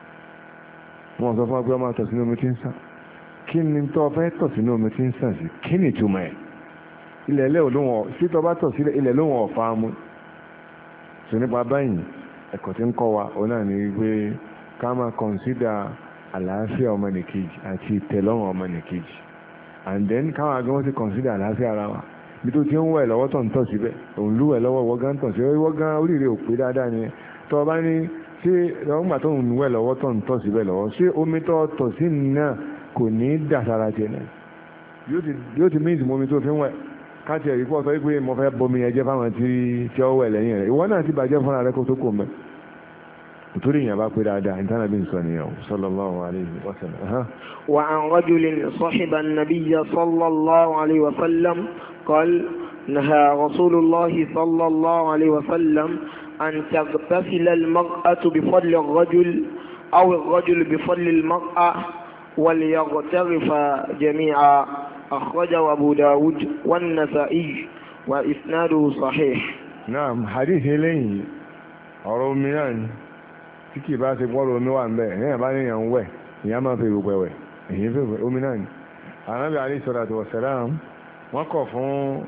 wọ́n sọ fún wa pé wọ́n máa tọ̀ sínú omi tí ń sàn kí ni tó fẹ́ tọ̀ sínú omi tí ń sàn sí kí ni ìtumọ̀ ẹ̀ ilẹ̀ ilẹ̀ olóhùn sí tó bá tọ̀ sílẹ̀ ilẹ̀ olóhùn ọ̀fà mú sọ nípa báyìí ẹ̀kọ́ tí ń kọ́ wa òun náà ni wípé ká máa kọ̀nsídà àlàáfíà ọmọnìkejì àti ìtẹ̀lọ́rùn ọmọnìkejì and then káwọn agbọ́n ti kọ̀nsídà àlàáfíà ara wa bí tó ti ń wẹ̀ lọ́wọ́ tó ń tọ̀ síbẹ̀ òun lúwẹ̀ lọ́wọ́ wọ́gán tọ̀ síbẹ̀ wọ́gán oríire ò pé dáadáa ni tó o bá ní ṣé ọgbà tó ń wẹ̀ lọ́wọ́ tó ń tọ̀ síbẹ̀ lọ́wọ́ ṣé omi tó tọ̀ sí náà kò ní dà sára tiẹ̀ náà yóò ti mí ìsìnkú omi tó fi ń wẹ̀ káàtì ẹ̀rí pọ̀ sọ pé mo fẹ́ bomi ẹ̀jẹ̀ fáwọn tí ó wẹ̀ lẹ́yìn rẹ̀ ìwọ náà ti bàjẹ́ fúnra rẹ kó tó kò mẹ́ nítorí ìyàn bá pé dáadáa ìtànà bí n sọ nìyàn sallallahu alayhi wa sallam. wa an rajulin sahiba an-nabiyya sallallahu alayhi wa sallam qala naha rasulullahi sallallahu alayhi wa sallam an taghtasila al-mar'atu bi fadli ar-rajul aw ar-rajul bi fadli al-mar'a wal yaghtarifa jami'a. أخرجه أبو داود والنسائي وإسناده صحيح. نعم حديث إليه ọ̀rọ̀ omi náà ni tí kì bá ṣe pọ́lọ̀ omi wà ń bẹ̀ ẹ̀yìn bá ní ìyàn wẹ̀ ìyàn máa fi rúpẹ̀ wẹ̀ èyí fẹ́ omi náà ni Ànábì alayhi salatu wa salam wọ́n kọ̀ fún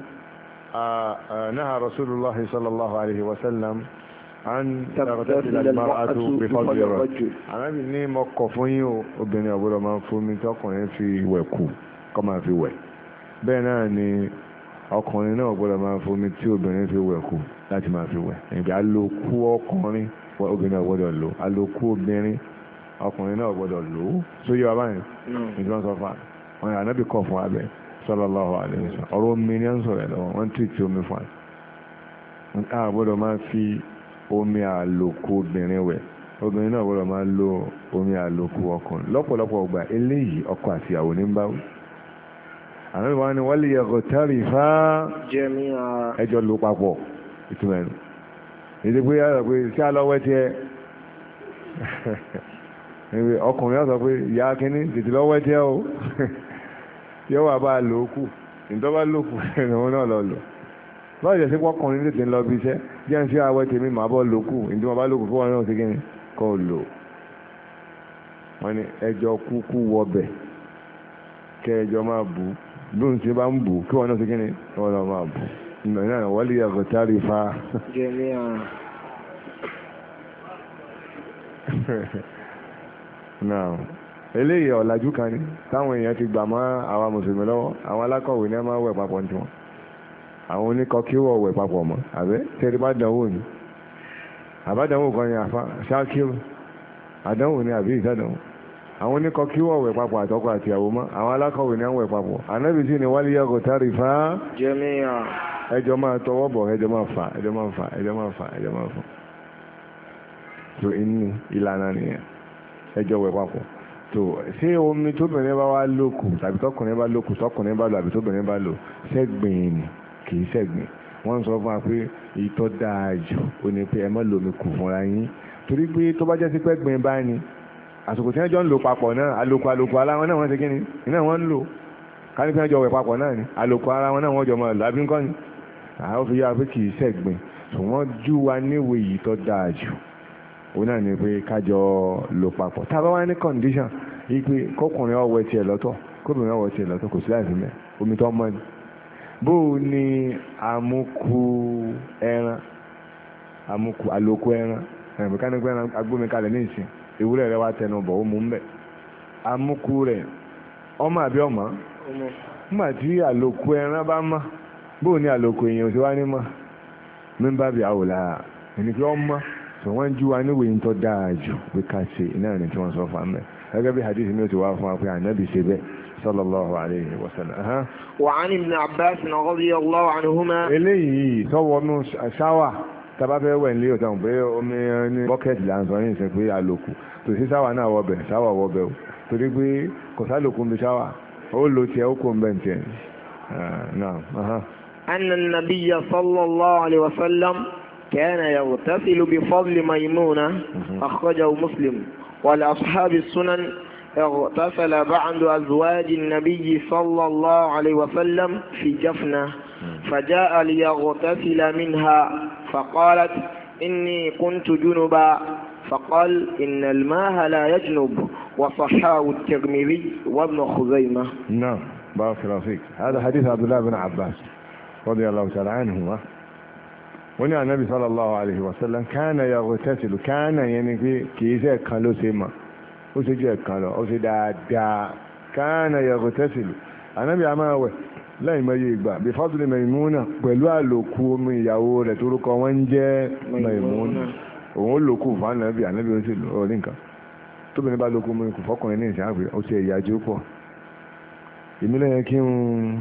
naha Rasulullah sallallahu alayhi wa sallam an taghtasila al-mar'atu bi fadli ar-rajul Ànábì ní mo kọ̀ fún yín o obìnrin ọ̀gbọ́dọ̀ máa fún mi tọkùnrin fi wẹ̀ kù kọ́ máa fi wẹ̀ bẹ́ẹ̀ náà ni ọkùnrin náà gbọ́dọ̀ máa fomi tí obìnrin fi wẹ̀ kù láti máa fi wẹ̀ ìgbà alókù ọkùnrin obìnrin náà gbọ́dọ̀ lò alókù obìnrin ọkùnrin náà gbọ́dọ̀ lò ó sóyè wa báyìí nígbà wọn sọ fún wa wọn yà nábì kọ̀ fún wa bẹ́ẹ̀ sallallahu alaihi wasallam ọ̀rọ̀ omi ní à ń sọ̀rọ̀ lọ́wọ́ wọ́n tì tí omi fún wa gbọ́dọ̀ máa fi omi àlòkù obìnrin wẹ̀ obìnrin náà gbọ́dọ̀ máa lo omi àlòkù ọkùnrin lọ́pọ̀lọpọ̀ ọgbà eléyìí ọkọ àti ìyàwó ní ń báwí àwọn ìwà ni wọ́n lè yẹ̀kọ̀ tẹ́rì fá ẹjọ́ ló papọ̀ ìtumọ̀ ẹ̀nu ìdí pé yára pé sí àlọ́wẹ́ tiẹ̀ ọkùnrin yóò sọ pé ìyá kínní tètè lọ́wọ́ tiẹ̀ o yóò wà bá a lò ó kù ìtọ́ bá lò kù ẹ̀rọ náà lọ lò báwo jẹ́ sí pọ́kùnrin tètè ń lọ bí iṣẹ́ jẹ́ ń sí àwẹ́ tèmi màá bọ́ lò kù ìdí wọn bá lò kù fún wọn náà sí kíni kọ́ lò wọ́n ní ẹjọ́ kúkú wọbẹ̀ kẹ́ ẹjọ́ máa bù lóun tí bá ń bù kí wọn náà sí kíni wọn náà máa bù ìgbà náà wọ́n lè yàgò tárì fa. náà eléyìí ọ̀làjú kan ní táwọn èèyàn ti gbà mọ́ àwa mùsùlùmí lọ́wọ́ àwọn alákọ̀wé ní a máa wẹ̀ papọ̀ ní tiwọn àwọn oníkọkíwọ̀ wẹ̀ papọ̀ mọ́ àbẹ́ tẹ́lẹ̀ bá dánwò ní àbádánwò kan ní àfa ṣáàkìrù àdánwò ní àbí ìsádánwò àwọn oníkọkíwọ̀ wẹ̀ papọ̀ àtọkọ àti ìyàwó mọ́ àwọn alákọ̀wé ní wẹ̀ papọ̀ ànábì sí ni wálé yàgò tárì fá ẹjọ́ máa tọwọ́ bọ̀ ẹjọ́ máa fà ẹjọ́ máa fà ẹjọ́ máa fà ẹjọ́ máa fà tó inú ìlànà nìyẹn ẹjọ́ wẹ̀ papọ̀ tó ṣé omi tóbìnrin bá wá lòkù tàbí tọkùnrin bá lòkù tọkùnrin bá lò àbí tóbìnrin bá lò sẹ́gbìn ni kì í sẹ́gbìn wọ́n sọ fún wa pé ìtọ́ dáa jù ó ní pé ẹ má lomi kù fúnra yín torí pé tó bá jẹ́ sí pẹ́gbìn bá ní àsìkò tí wọ́n jọ ń lò papọ̀ náà àlòkù aláwọn náà wọ́n ṣe kí ni iná wọ́n ń lò kánípé wọ́n jọ wẹ̀ papọ̀ náà ni àlòkù ara wọn náà wọ́n jọ máa lò àbí nǹkan ni àwọn fi yára pé kì í sẹ́gbìn ṣùgbọ́n jú wa níwèé yìí tó dáa jù òun náà ni pé kájọ lò papọ̀ tá a bá wá ní condition yìí pé kọkùnrin ọwọ́ tiẹ̀ lọ́tọ̀ kóbìnrin ọwọ́ tiẹ̀ lọ́tọ̀ kò sí láì fi mẹ́ omi tó mọ́ ni bó o ní àmúkù ẹran àlòkù ẹran ẹ̀rùnkáníkù ẹran agbómi kalẹ̀ ní ìsìn ewúrẹ́ rẹ wá tẹnu bọ̀ ó mú ń bẹ̀ àmúkù rẹ̀ ọmọ àbí ọmọ nígbà tí àlòkù ẹran bá mọ́ bó o ní àlòkù èèyàn ò sí wá ní mọ́ mímbà bí àwòlà ẹni pé ọmọ tí wọ́n jú wa níwèé tó dáa jù pé ká ṣe iná ẹni tí wọ́n sọ fún amẹ́ gẹ́gẹ́ bí hadith mi ò ti wá fún wa pé ànábì ṣe bẹ́ẹ̀ sallallahu alayhi wa sallam. wa an ibn Abbas radiyallahu anhuma. eléyìí sọ́wọ́nù ṣáwà tábà fẹ́ wẹ̀ nílé ọ̀tàn pé omi ní bọ́kẹ́tì là ń sọ yìí ṣe pé àlòkù tòsí ṣáwà náà wọbẹ̀ ṣáwà wọbẹ̀ o torí pé kò sálòkù mi ṣáwà ó lo tiẹ̀ ó kó ń bẹ̀ ń tiẹ̀ náà. anna an-nabiyya sallallahu alayhi wa sallam كان يغتسل بفضل ميمونة أخرجه مسلم ولأصحاب السنن اغتسل بعض أزواج النبي صلى الله عليه وسلم في جفنة فجاء ليغتسل منها فقالت إني كنت جنبا فقال إن الماء لا يجنب وصحاه الترمذي وابن خزيمة. نعم بارك الله فيك. هذا حديث عبد الله بن عباس رضي الله تعالى عنهما wọ́n ní ànábì sallallahu alaihi wasallam kana yaghtasilu kana yẹn ni pé kìí ṣe ẹ̀kan ló ṣe mà ó ṣe jù ẹ̀kan lọ ó ṣe dáadáa kana yaghtasilu ànábì a máa wẹ̀ lẹ́yìn mẹ́yẹ ìgbà bí fadli Maimuna pẹ̀lú àlòkù omi ìyàwó rẹ̀ torúkọ wọn ń jẹ́ Maimuna òun ó lòkù fún ànábì ó sì lò ní nǹkan tóbìnrin bá lòkù omi kò fọkùnrin ní ìsìn àgbẹ̀ ó ṣe ìyàjú pọ̀ ìmílẹ̀ yẹn kí n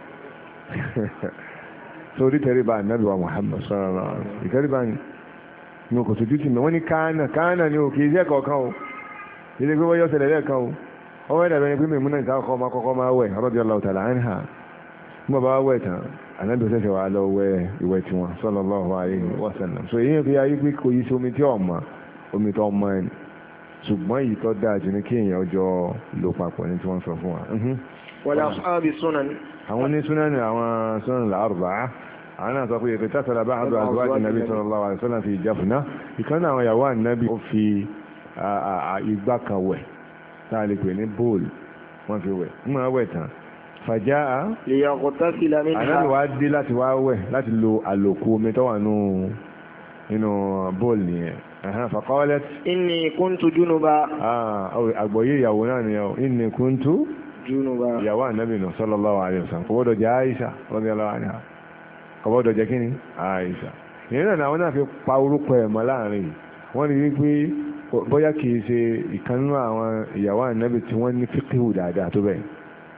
torí tẹríba ànábì wa Muhammad sallallahu alaihi wasallam ìtẹríba ni kò tójú tì mí wọ́n ní káánà ni ò kì í ṣe kọ̀ọ̀kan o ilé gbé wọ́n yọ ṣẹlẹ̀ lẹ́ẹ̀kan o ọwọ́ ẹ̀dà bẹ́ẹ̀ ni pé Maimuna ìta kọ́kọ́ máa wẹ̀ radiyallahu ta'ala anha mo bá wẹ̀ tán ànábì ṣẹ̀ṣẹ̀ wà lọ wẹ̀ ìwẹ̀ tiwọn sallallahu alaihi wasallam so èyí fi ayé pé kò yí sí omi tí ọ̀ma omi tó ọmọ ẹni ṣùgbọ́n èyí tó dáa jù ní kí èèyàn ọjọ́ lò papọ̀ ní tí wọ́n sọ fún wa. wala ashabi sunan. àwọn ní sunan ni àwọn sunan al-arba'a àwọn náà sọ pé ètò tásọ̀rọ̀ bá àdó àzọ́wájì nàbí sallallahu alaihi wasallam fi Jafna ìkan náà àwọn ìyàwó ànábì ó fi igbá kan wẹ̀ tá a lè pè ní bóòlù wọ́n fi wẹ̀ ń máa wẹ̀ tán fàjá ànábì wá dé láti wá wẹ̀ láti lo àlòkù omi tó wà nínú bóòlù nìyẹn faqalat inni kuntu junuba àgbọ̀yé ìyàwó náà nìyàwó inni kuntu junuba ìyàwó ànábì náà sallallahu alaihi wasallam kò gbọ́dọ̀ jẹ́ Aisha radiyallahu anha kọ̀bọ́dọ̀ jẹ́ kíni Àìṣà ìyẹn náà àwọn náà fi pa orúkọ ẹ̀ mọ́ láàrin wọ́n rí wípé bóyá kìí ṣe ìkan nínú àwọn ìyàwó ànábì tí wọ́n ní fíkíhù dáadáa tó bẹ́ẹ̀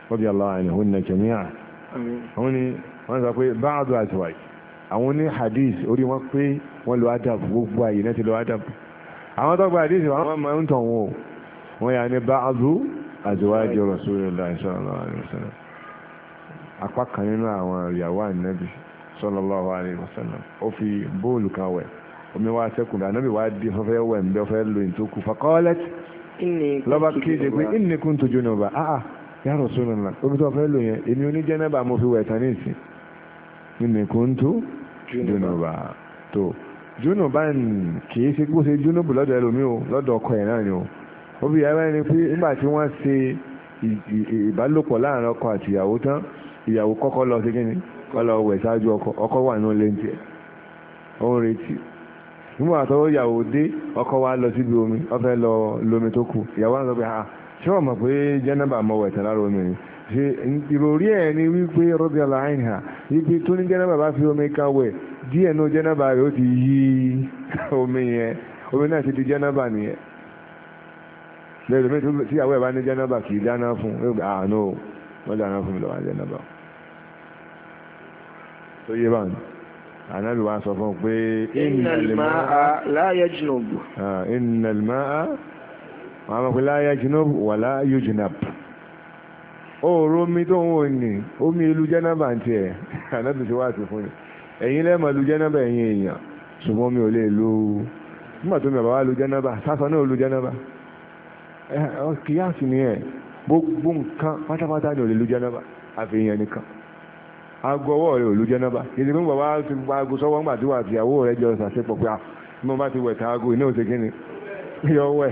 radiyallahu anhunna jami'an àwọn ni wọ́n sọ pé ba'du azwaj àwọn ní hadith orí wọn pé wọ́n lo adab gbogbo àyè náà ti lo adab àwọn tó gba hadith wọn máa ń tàn wọn wọ́n yà ní ba'du azwaj Rasulullah sallallahu alaihi wasallam apá kan nínú àwọn ìyàwó ànábì sallallahu alaihi wasallam ó fi bóòlù kan wẹ̀ omi wá sẹ́kùnrin ànábì wá dé fọ́fẹ́ wẹ̀ ń bẹ́ fẹ́ lo ìtókù faqalat lọ́ba kéde pé inni kuntu junuba ya Rasulullah omi tó fẹ́ lò yẹn èmi oní jẹ́nẹ́bà mo fi wẹ̀ tán ní ìsìn inni kuntu junuba tó junuba kìí ṣe kó ṣe junubu lọ́dọ̀ ẹlòmí o lọ́dọ̀ ọkọ ẹ̀ náà ni o ó fi yàrá ẹni pé nígbà tí wọ́n ṣe ìbálòpọ̀ láàrin ọkọ àti ìyàwó tán ìyàwó kọ́kọ́ lọ sí kíni kọ́ lọ wẹ̀ ṣáájú ọkọ wà nínú lẹ́ńtì ẹ̀ ó ń retí nígbà tó ìyàwó dé ọkọ wa lọ síbi omi ó fẹ́ lọ lómi tó kù ìyàwó wa sọ pé ṣé wọ́n mọ̀ pé jẹ́nàbà mọ̀ wẹ̀ tán lára omi ni ṣe ìròrí ẹ̀ ni wípé radiyallahu anha wípé tó ní jẹ́nàbà bá fi omi kan wẹ̀ díẹ̀ nú jẹ́nàbà rẹ̀ ó ti yí omi yẹn omi náà ti di jẹ́nàbà nìyẹn lẹ́yìn mi tí ìyàwó ẹ̀ bá ní jẹ́nàbà kì í dáná fún àánú wọ́n dáná fún mi lọ́wọ́ jẹ́nàbà tó yé báyìí ànábì wa sọ fún pé innal ma'a la yajnub innal ma'a wọ́n mọ̀ pé la yajnub wala yujnab oòrùn omi tó ń wò ní omi ìlú jẹ́nàbà ń tiẹ̀ ànábì tí wà sí fún ni ẹ̀yin lẹ́mọ̀ lu jẹ́nàbà ẹ̀yin èèyàn ṣùgbọ́n mi ò lè lu nígbà tó mi bàbá wa lu jẹ́nàbà sásọ náà lu jẹ́nàbà kìyàsì ni ẹ̀ gbogbo nǹkan pátápátá ni ò lè lu jẹ́nàbà àfihàn nìkan aago ọwọ́ rẹ̀ ò lu jẹ́nàbà ìdí fún bàbá ti gba aago sọ́wọ́ ńgbà tí wà àti ìyàwó rẹ̀ jọ ṣàṣepọ̀ pé mo bá ti wẹ̀ ta aago iná òsè kíni yọ wẹ̀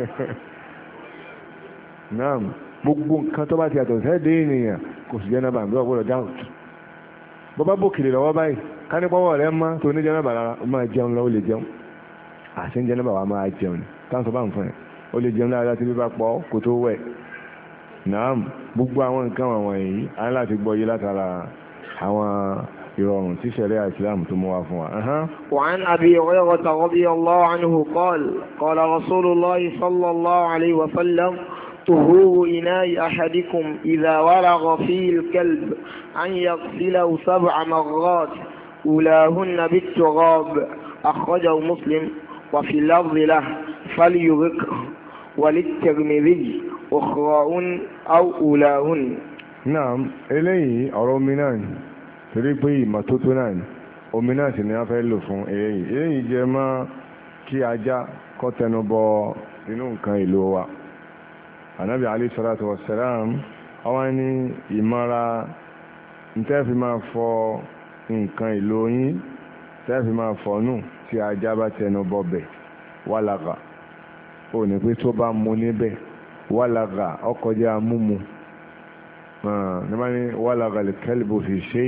náà gbogbo nǹkan tó bá ti yàtọ̀ sẹ́ẹ̀dẹ̀ ènìyàn kò sí jẹ́nàbà bí ọ̀gbọ́dọ̀ dáhùn bọ́bá bòkèlè lọ́wọ́ báyìí ká ní pọ́wọ́ rẹ̀ mọ́ tó ní jẹ́nàbà lára ó máa jẹun lọ́wọ́ lè jẹun àṣẹ ń jẹ́nàbà wa máa jẹun ni táwọn sọ bá ń fún ẹ̀ ó lè jẹun lára tí bí bá pọ̀ kó tó wẹ̀ náà gbogbo àwọn nǹkan wọ̀nyí á ní láti gbọ́ yé látara àwọn ìrọ̀rùn tí ṣẹ̀ríà Islam tó mú wá fún wa. وعن أبي هريرة رضي الله عنه قال قال رسول الله صلى الله عليه وسلم طهور إناء أحدكم إذا ولغ فيه الكلب أن يغسله 7 مرات أولاهن بالتراب أخرجه مسلم وفي اللفظ له فليرقه وللترمذي أخراهن أو أولاهن. نعم إليه أرومنان torí pé ìmọ́tótó náà ni omi náà sì ni a fẹ́ lò fún eléyìí jẹ́ mọ́ kí ajá kó tẹnu bọ inú nǹkan ìlò wa Ànábì alayhi salatu wassalam àwọn ní ìmọ́ra tẹ́ẹ̀fì máa fọ nǹkan ìlò yín tẹ́ẹ̀fì máa fọ nù tí ajá bá tẹnu bọ bẹ̀ wàlàgà ò ní pé tó bá mu níbẹ̀ wàlàgà ọkọjá múmu nígbà ní wàlàgà lè kẹ́lìbò fi ṣe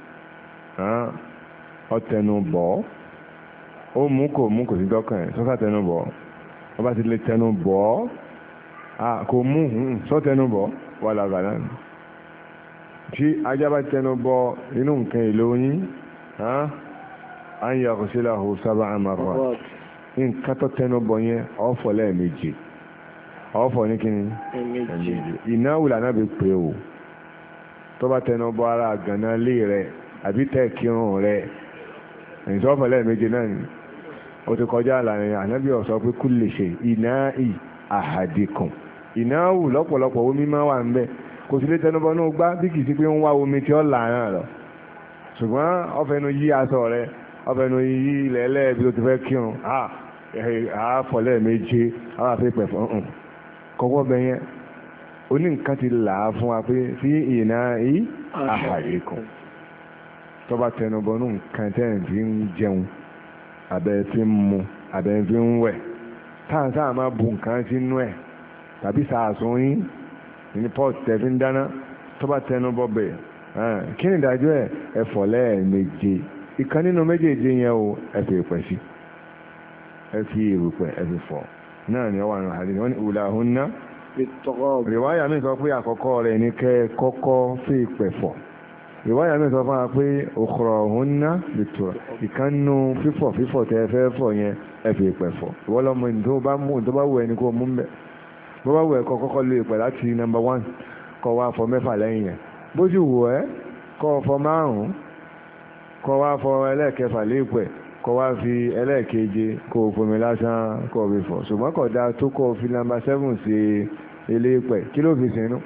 ọtẹnu bọ̀ ó mú kò sí dọ́kàn ẹ̀ sọ́sà tẹnu bọ̀ ó bá ti lè tẹnu bọ̀ kò mú sọ́tẹnu bọ̀ wàlàgà náà tí ajá bá tẹnu bọ̀ inú nǹkan èlò yín à ń yàgò sí làhù 7 marrat nǹkan tó tẹnu bọ̀ yẹn ọ̀fọ̀ lẹ́ẹ̀mejì ọ̀fọ̀ ní kíni ẹ̀mejì ìnáwó lànà bí pé o tó bá tẹnu bọ̀ ara àgànná lé rẹ̀ àbí tẹ́ kírun rẹ̀ ìṣọ́fọ̀ lẹ́ẹ̀mejì náà ni ó ti kọjá àlàyé ànábì ó sọ pé kulli shay ina'i ahadikum ìnáwó lọ́pọ̀lọpọ̀ omi máa wà ń bẹ̀ kò sí lè tẹnu bọ̀ náà gbá bí kìí sí pé ń wá omi tí ó là náà lọ ṣùgbọ́n ọfẹnu yí aṣọ rẹ̀ ọfẹnu yí ilẹ̀ ẹlẹ́ẹ̀bí tó ti fẹ́ kírun àáfọ̀ lẹ́ẹ̀mejì àwọn àfẹ́pẹ̀ fún kọ́kọ́ bẹ yẹn oní nǹkan ti là á fún wa pé sí ina'i ahadikum tó bá tẹnubọ̀ ní nǹkan tẹ́yìn fi ń jẹun abẹ́ fi ń mu abẹ́ fi ń wẹ̀ táà sáà máa bu nǹkan sínú ẹ̀ tàbí sàásùn yín ní pọ́ọ̀tù tẹ́ fi ń dáná tó bá tẹnubọ̀ bẹ̀ kí ni ìdájọ́ ẹ̀ ẹ̀fọ́ lẹ́ẹ̀méje ìkan nínú méjèèjì yẹn o ẹ fi ìpẹ́ sí ẹ fi ìrùpẹ̀ ẹ fi fọ̀ náà ni ọwọ́ àwọn àdéhùn wọn ni ulahunna rìwáyà mi sọ pé àkọ́kọ́ rẹ̀ ní kẹ́ kọ́kọ́ fi ìpẹ̀ fọ̀ ìwáyà mi sọ fún wa pé ukhrahunna bitura ìkànnù fífọ̀ tẹ́ fẹ́ fọ̀ yẹn ẹ fi ìpẹ̀ fọ̀ ìwọ́lọ́mọ tó bá wù ẹni kó mú mbẹ́ bó bá wù ẹ̀kọ́ kọ́kọ́ lo ìpẹ̀ láti number 1 kó wá fọ mẹ́fà lẹ́yìn ẹ̀ bó sì wù ẹ́ kó fọ márùn-ún kó wá fọ ẹlẹ́ẹ̀kẹfà léèpẹ̀ kó wá fi ẹlẹ́ẹ̀keje kó fomi lásán kó fi fọ ṣùgbọ́n kò dáa tó kó fi nàmbà 7 sí eléèpẹ̀ kí ló fi sínú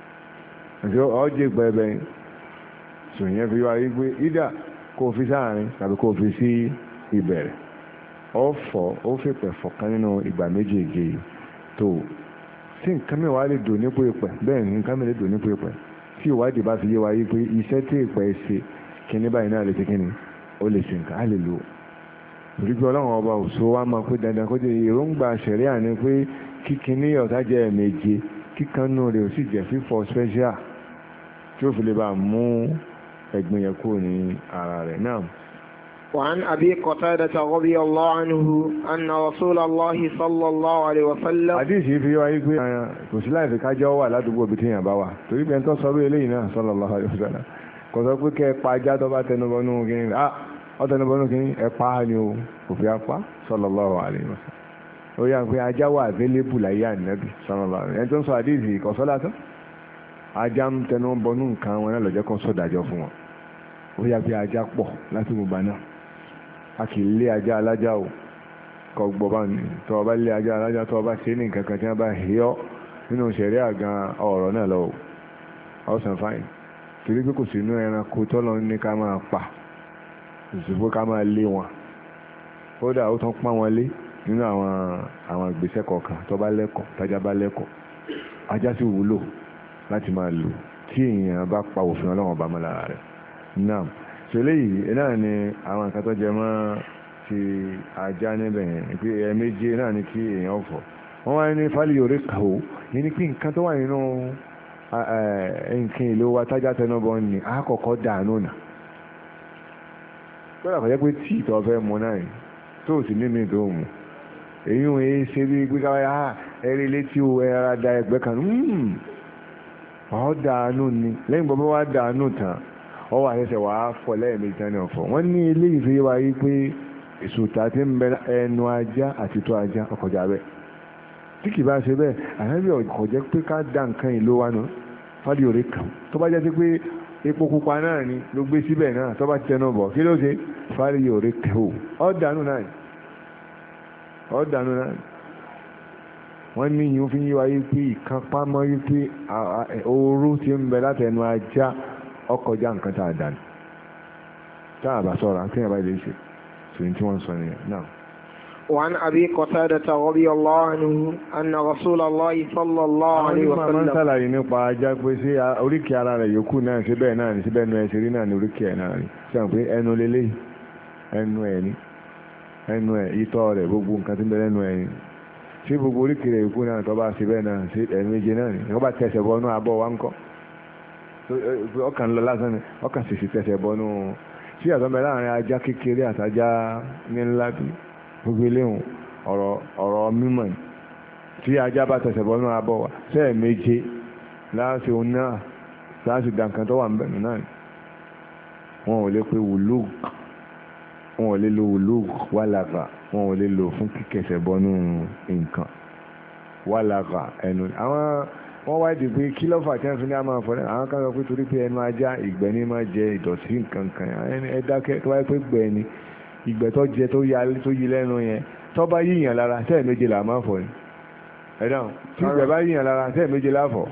ọjẹ́ pẹ̀ẹ́bẹ̀ ṣòyìn fi wá wípé ìdá kó fi sáàrin tàbí kó fi sí ìbẹ̀rẹ̀ ọ̀fọ̀ ó fèpẹ̀ fọ̀kan nínú ìgbà méjèèjì tó tí nǹkan mẹ́wàá lè dò nípò ìpẹ̀ bẹ́ẹ̀ ni nǹkan mẹ́lẹ̀ dò nípò ìpẹ̀ tí ìwádìí bá fi yé wa yí pé iṣẹ́ tí ìpẹ̀ ṣe kíní báyìí náà lè ṣe kíní ó lè ṣe nǹkan á lè lò torí pé ọlọ́run ọba òṣò wa máa pé dandan kó jẹ́ èròǹgbà ṣẹ̀ríà ni pé kíkiní ọ̀tá jẹ́ ẹ̀ẹ̀méje kíkanú rẹ̀ ó sì jẹ́ fífọ̀ special tí ó fi lè bá mú ẹ̀gbìn yẹn kúrò ní ara rẹ̀ náà. وعن أبي قتادة رضي الله عنه أن رسول الله صلى الله عليه وسلم حديثي في وعيك كسلا في كاجوا لا تقول بتين بوا تريد أن تصبر إلينا صلى الله عليه وسلم كذا كي باجا تبا تنبونو كين تنبونو كين إبانيو وفي أبا صلى الله عليه وسلم ويا في أجا وأذل بلايا النبي صلى الله عليه وسلم أنتم سو حديثي كسلا أجام تنبونو كان وانا لجا كسلا جفوا ويا في أجا بو لا تقول a kì í lé ajá alájá o kọ gbọba ní tó bá lé ajá alájá tó bá ṣe ní nǹkan kan tí wọ́n bá híọ́ nínú ṣẹ̀rí àgan ọ̀rọ̀ náà lọ ọ̀sán fáìn torí pé kò sí inú ẹranko tọ́lọ ní ká máa pa ìṣòfò ká máa lé wọn kódà ó tán pọ́n wọn lé nínú àwọn ìgbésẹ̀ kọ̀ọ̀kan tó bá lẹ́kọ̀ọ́ tájá bá lẹ́kọ̀ọ́ ajá sì wúlò láti máa lò tí èèyàn bá pa òfin ọlọ́run ọba mọ́ lára rẹ̀ náà ṣẹlẹ̀ yìí náà ni àwọn nǹkan tó jẹ mọ́ ti ajá níbẹ̀ yẹn pé ẹ̀ẹ̀méje náà ni kí èèyàn fọ̀ wọ́n wá ní fálì orí kàó yìí ni pé nǹkan tó wà nínú nǹkan ìlú wa tájá tẹnubọ ni àkọ́kọ́ dànù nà gbọ́dọ̀ kọjá pé tí ìtọ́ fẹ́ mu náà tó sì ní mi tó mu èyí wọn èyí ṣe bí gbígbá wáyà ẹrí létí o ẹra da ẹgbẹ́ kan ọ̀ dànù ni lẹ́yìn bọ́ bá wá dànù tán ọwọ́ àṣẹṣẹ wà á fọ lẹ́ẹ̀mejì tán ní ọ̀fọ̀ wọ́n ní ilé ìfẹ́ wa yí pé ìṣòtà tí ń bẹ ẹnu ajá àti tó ajá ọkọjà bẹ́ẹ̀ tí kì bá ṣe bẹ́ẹ̀ ànábì ọkọ̀ jẹ́ pé ká dá nǹkan ìlú wa nù fádìí òré kan tó bá jẹ́ sí pé epo pupa náà ni ló gbé síbẹ̀ náà tó bá ti tẹnu bọ̀ kí ló ṣe fádìí òré kan o ọ̀dànù náà wọ́n ní yìí fi yí wa yí pé ìkápámọ́ yí pé oró ti ń bẹ látẹnu ajá ọkọjá nǹkan tá a dànù tá a bá sọ̀rọ̀ àti ìyàbá ilé ṣe sòyìn tí wọ́n sọ nìyẹn náà. وعن أبي قتادة رضي الله عنه أن رسول الله صلى الله عليه وسلم àwọn ìmọ̀ sálàyé nípa ajá pé sí oríkèé ara rẹ̀ yòókù náà síbẹ̀ náà ní síbẹ̀ ẹnu ẹ̀ ṣeré náà ní oríkèé náà rí sọ pé ẹnu lélẹ̀ ẹnu ẹ̀ ní ẹnu ẹ̀ ìtọ́ rẹ̀ gbogbo nǹkan tí ń bẹ lẹ́nu ẹ̀ ní sí gbogbo oríkèé rẹ̀ yòókù náà tó bá síbẹ̀ náà sí ẹnu méje náà ní ẹ̀kọ́ bá tẹ̀sẹ̀ bọ́ inú abọ́ wa ń kọ́ ọkàn lọ lásán ni ọkàn sì tẹ̀sẹ̀ bọ́nú sí àtọ́mẹ́ láàrin ajá kékeré àtajá ní ńlá bí gbogbo eléhùn ọ̀rọ̀ mímọ̀ ni tí ajá bá tẹ̀sẹ̀ bọ́nú abọ́ wa sẹ́ẹ̀ méje láti òun náà láti dànkan tó wà ń bẹ̀rù náà wọn ò lè pe wùlúù wọn ò lè lo wùlúù wàlàkà wọn ò lè lò fún kíkẹsẹ̀ bọ́nú nǹkan wàlàkà ẹnu àwọn wọ́n wá di pé kí lọ́fà tí wọ́n fi ní a máa fọ́lẹ́ àwọn kan sọ pé torí pé ẹnu ajá ìgbẹ́ ní máa jẹ ìdọ̀tí nǹkan kan ẹ dákẹ́ tó wáyé pé gbẹ́ ni ìgbẹ́ tó jẹ tó yí lẹ́nu yẹn tó bá yíyàn lára sẹ́ẹ̀ méje là máa fọ̀ ni ẹ dáhùn tí ìgbẹ́ bá yíyàn lára sẹ́ẹ̀ méje láfọ̀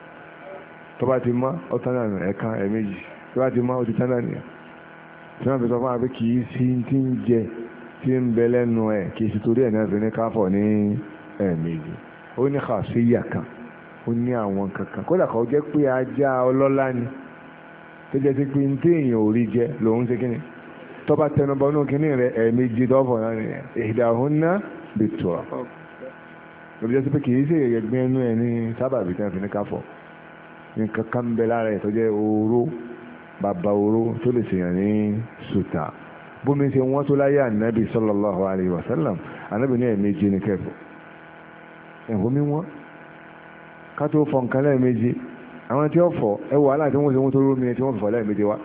tó bá ti mọ́ ó tán náà ẹ̀kan ẹ̀méjì tó bá ti mọ́ ó ti tán náà nìyẹn tí wọ́n fi sọ fún wa pé kì í sí ti ń jẹ tí ń bẹ lẹ́nu ẹ̀ kì í sì torí ẹ̀ náà fi ní káfọ̀ ní ẹ̀méjì ó ní khasiyya kan ó ní àwọn kankan kódà kó jẹ́ pé ajá ọlọ́lá ni tó jẹ́ sí pé ní tí èèyàn ò rí jẹ lòun ṣe kíni tó bá tẹnubọ ní kíní rẹ ẹ̀ẹ̀mejì dọ́fọ̀ náà ni ihdahunna bit-turab lóbi jẹ́ sí pé kìí ṣe ẹ̀gbẹ́ inú ẹ̀ ní sábàbí tí wọ́n fi ní káfọ̀ nǹkan kan ń bẹ lára ẹ̀ tó jẹ́ oró bàbá oró tó lè ṣèyàn ní sùtà bómi ṣe wọ́n tó láyé ànábì sallallahu alaihi wasallam ànábì ní ẹ̀ẹ̀mejì ní kẹfọ̀ ẹ̀hómi wọ́n ká tó fọ nǹkan lẹ́ẹ̀mejì àwọn tí ó fọ ẹwọ aláàtí wọ́n ṣe wọ́n tó rómi tí wọ́n fọ lẹ́ẹ̀mejì wá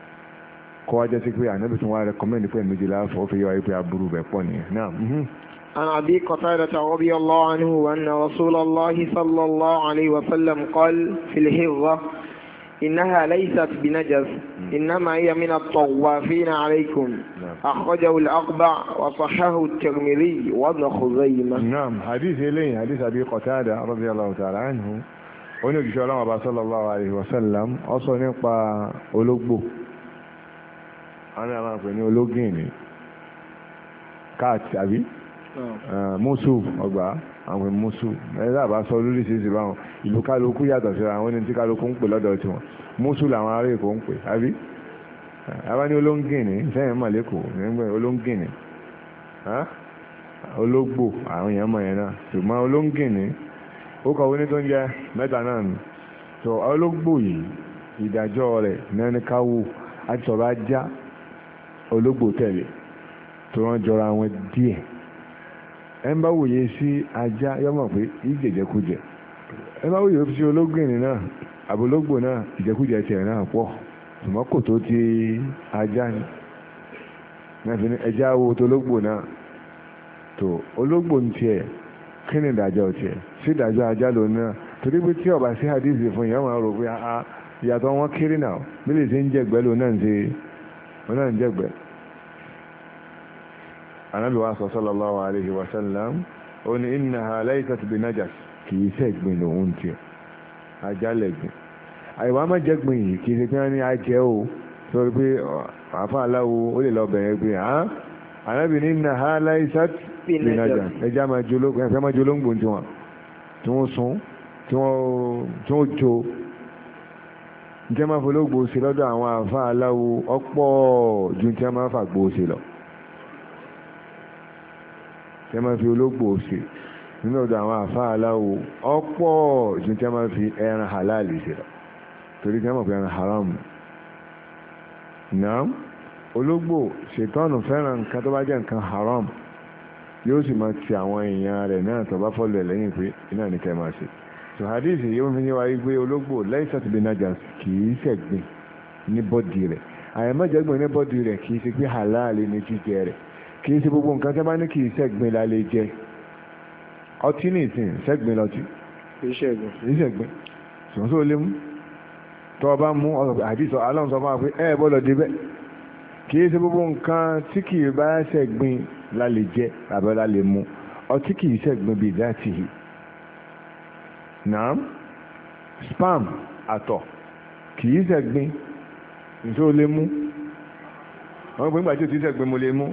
kọ́ wá jẹ́ sí pé ànábì tí wọ́n á rẹ̀kọ́mẹ́ndì pé ẹ̀mejì láàfọ́ ó fi yọ ayé pé aburú bẹ̀ pọ̀ nìyẹn náà عن أبي قتادة رضي الله عنه أن رسول الله صلى الله عليه وسلم قال في الهرة إنها ليست بنجس إنما هي من الطوافين عليكم. أخرجه الأربع وصححه الترمذي وابن خزيمة. نعم حديث إليه حديث أبي قتادة رضي الله تعالى عنه ونجي الله صلى الله عليه وسلم أصلا نقبع أولوغبو أنا ما أقول أولوغيني كات أبي mùsù ọgbà àwọn mùsù ẹ̀rọ àbá sọ lóríṣiríṣi báwọn ìlú kálukú yàtọ̀ síra àwọn ẹni tí kálukú ń pè lọ́dọ̀ tiwọn mùsù làwọn ará Èkó ń pè àbí àbá ní olóńgìnì sẹ́yìn mọ̀lẹ́kọ̀ọ́ nígbà olóńgìnì ológbò àwọn èèyàn mọ̀ yẹn náà ṣùgbọ́n olóńgìnì ó kọ̀wé ní tó ń jẹ́ mẹ́ta náà nù tó ológbò yìí ìdájọ́ rẹ̀ náà ní káwó àti sọ̀rọ̀ ajá ológbò tẹ̀lé tó wọ́n jọra wọn díẹ̀ ẹ ń bá wòye sí ajá yọmọ pé ìjẹjẹkújẹ ẹ bá wòye sí ológbìnrin náà àbólógbò náà ìjẹkújẹ tiẹ̀ náà pọ̀ ṣùgbọ́n kò tó ti ajá ni náà fi ní ẹja wo tó ológbò náà tó ológbò ń tiẹ̀ kí ni ìdájọ́ tiẹ̀ sí ìdájọ́ ajá ló náà torí pé tí ọba sí hadithi fún yẹn máa rò pé ìyàtọ̀ wọn kéré náà bí lè ṣe ń jẹgbẹ́ ló náà ń jẹgbẹ́. Ànábì wa sallallahu alayhi wa sallam ó ní innaha laysat bi najas kìí ṣẹ̀gbìn lòun tí ajálẹ̀gbìn àìwá má jẹ́gbìn yìí kìí ṣe pé wọ́n ní ajẹ́ o sọ pé àfa aláwo ó lè lọ bẹ̀rẹ̀ pé Ànábì ní innaha laysat bi najas ẹjá máa jolóngbò tí wọ́n sún tí wọ́n jo njẹ́ máa fológbò sí lọ́dọ̀ àwọn àfa aláwo ọ̀pọ̀ ju tí wọ́n máa fàgbò sí lọ tí a máa fi ológbò ṣe nínú ọ̀dọ̀ àwọn àfáà aláwo ọ̀pọ̀ ju tí a máa fi ẹran halali ṣe lọ torí tí a máa fi ẹran haram náà ológbò ṣètọ́nù fẹ́ràn nǹkan tó bá jẹ́ nǹkan haram yóò sì máa ti àwọn èèyàn rẹ̀ náà tó bá fọ́lù ẹ̀ lẹ́yìn pé iná ní kẹ́ máa ṣe so hadith yóò fi yé wa pé ológbò laysat bi najas kì í ṣẹ̀gbìn ní bọ́dì rẹ̀ àyẹ̀mọ́jẹ̀gbìn ní bọ́dì rẹ̀ kì í ṣe pé halali ní jíjẹ rẹ̀ kìí ṣe gbogbo nǹkan tẹ́ bá ní kìí ṣẹ̀gbìn la lè jẹ ọtí ní ìsìn ṣẹ̀gbìn lọtí kìí ṣẹ̀gbìn ṣùgbọ́n lè mú tó bá mú àdìsọ aláwọ̀ sọ fún wa pé ẹ bọ́lọ̀ débẹ̀ kìí ṣe gbogbo nǹkan tí kìí bá ṣẹ̀gbìn la lè jẹ àbẹ́ la lè mú ọtí kìí ṣẹ̀gbìn bíi dáàtì yìí náà spam àtọ̀ kìí ṣẹ̀gbìn nítorí lè mú wọ́n gbé nígbà tí o ti ṣẹ̀gbìn mo lè mú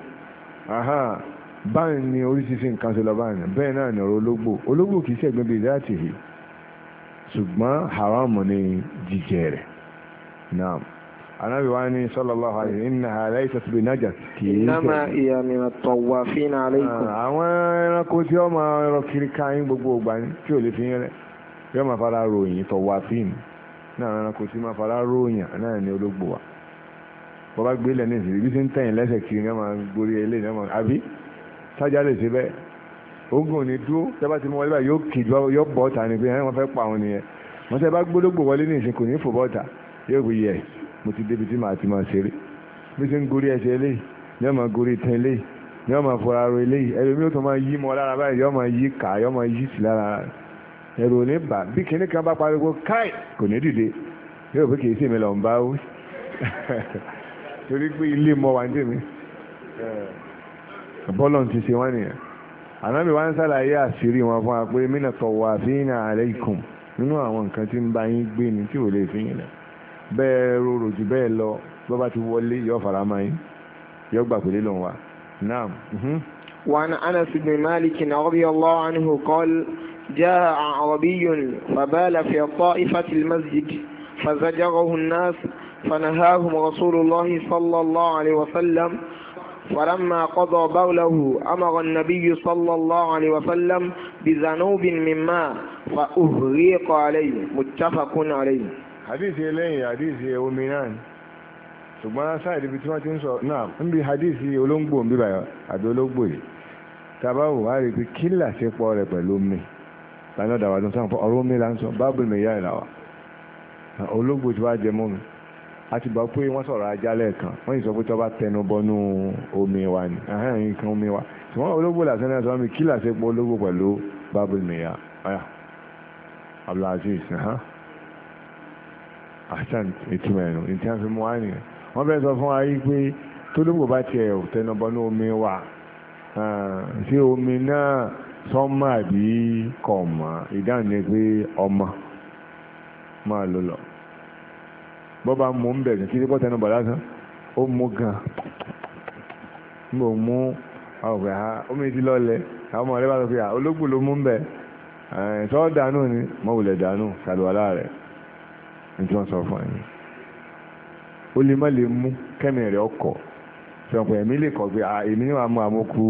báyìí ni oríṣiríṣi nǹkan ṣe lọ báyìí bẹ́ẹ̀ náà ni ọ̀rọ̀ ológbò kìí ṣẹ̀gbìn bíi láti hì ṣùgbọ́n haramu ni jíjẹ rẹ̀ náà Ànábì wa ní sallallahu alaihi innaha laysat bi najas kìí ṣẹ̀gbìn. innama hiya min at-tawafina alaykum. àwọn ẹranko tí wọ́n máa rọ kiri káyín gbogbo ògbà ní tí ò lè fi yẹn rẹ̀ yóò máa fara ròyìn tawafin náà ẹranko tí máa fara ròyìn náà ni ológbò wa bọ́bá gbé lẹ́nu ìsìn bí sí ń tẹ̀yìn lẹ́sẹ̀ kiri ní ọmọ gborí ilé ní ọmọ àbí sájà lè ṣe bẹ́ẹ̀ ogun ní dúró tẹ́bá ti mú wọlé báyìí yóò kì yóò bọ́ ọ̀tà ni pé wọ́n fẹ́ pa àwọn nìyẹn wọ́n tẹ́ bá gbólógbò wọlé ní ìsìn kò ní fò bọ́ọ̀tà yóò fi yẹ mo ti débi tí màá ti máa ṣeré bí sí ń gorí ẹsẹ̀ eléyìí ní ọmọ gorí tán eléyìí ní ọmọ fọra ro eléyìí ẹ̀rọ mi ò tó máa yí mọ́ lára báyìí yóò máa yí kà yóò máa yí sí lára ẹ̀rọ ò ní bà bí kinní kan bá pariwo káì kò ní dìde yóò fi kì í sí mi lọ ń bá wí torí pé ilé mọ́ wà ní tèmi bọ́lọ̀ ti ṣe wọ́n nìyẹn Ànábì wa ń sàlàyé àṣírí wọn fún wa pé mina tawafina alaykum nínú àwọn nǹkan tí ń bá yín gbé ni tí ò lè fi yín lẹ̀ bẹ́ẹ̀ rorò jù bẹ́ẹ̀ lọ bọ́ bá ti wọlé yọ fara máa yín yọ gbà pé lílọ̀ wa naam. وعن أنس بن مالك رضي الله عنه قال جاء أعرابي فبال في طائفة المسجد فزجره الناس فنهاهم رسول الله صلى الله عليه وسلم فلما قضى بوله أمر النبي صلى الله عليه وسلم بذنوب من ماء فأهريق عليه متفق عليه. حديث إليه حديث يومينان ṣùgbọ́n sáàdì bí tí wọ́n ti ń sọ náà ń bí hadith olóngbò ń bí báyọ̀ àbí olóngbò yìí tàbáwò wá rí pé kí làṣepọ̀ rẹ̀ pẹ̀lú omi lánàá dàwà tó ń sọ ọ̀rọ̀ omi là ń sọ báàbù mi yá ìlàwà olóngbò tí wàá jẹ mọ́ mi a ti gbọ́ pé wọ́n sọ̀rọ̀ ajá lẹ́ẹ̀kan wọ́n yìí sọ pé tó bá tẹnu bọnú omi wa ni nǹkan omi wa ṣùgbọ́n ológbò làṣẹ náà sọ mi kí làṣẹ pọ̀ ológbò pẹ̀lú bábùl mìíyà ọ̀yà Abdulaziz àṣàn ìtumọ̀ ẹ̀nu ní tí wọ́n fi mú wá nìyẹn wọ́n fẹ́ sọ fún wa yìí pé tó ológbò bá tiẹ̀ tẹnu bọnú omi wa ṣé omi náà sọ́mọ́ àbí kọ̀ọ̀mọ́ ìdáhùn ni pé ọmọ máa lò lọ bọ́ bá mú ń bẹ̀rẹ̀ kí ní bọ́ tẹnu bọ̀ lásán ó mú gan mo mú ọ̀pẹ̀ omi ti lọ́lẹ̀ àwọn ọmọ rẹ̀ bá sọ pé ológbò ló mú ń bẹ̀ sọ́ dànù ni mo wùlẹ̀ dànù ṣàlùwàlá rẹ̀ ní tí wọ́n sọ fún ẹ̀yìn ó lè má lè mú kẹ́mi rẹ̀ ọkọ̀ sọ̀pọ̀ ẹ̀mí lè kọ̀ pé èmi ní wàá mú àmúkú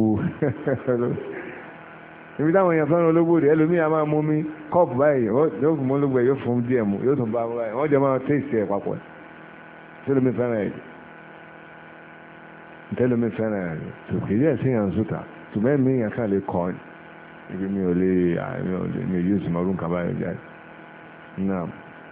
ibi táwọn èèyàn fẹ́ràn ológbò rẹ̀ ẹlòmíì máa mú mi kọ́ọ̀pù báyìí yóò fún ológbò ẹ̀ yóò fún díẹ̀ mú yóò tún bá wọn báyìí wọ́n jẹ́ máa tẹ́sí ẹ̀ papọ̀ tẹ́lómi fẹ́ràn ẹ̀ tẹ́lómi fẹ́ràn ẹ̀ tòkè díẹ̀ sí yàn sùtà tùmẹ́ mi yàn kàn lè kọ́ ibi mi ò lè yóò sì mọ́rún kaba ẹ̀ jáde náà.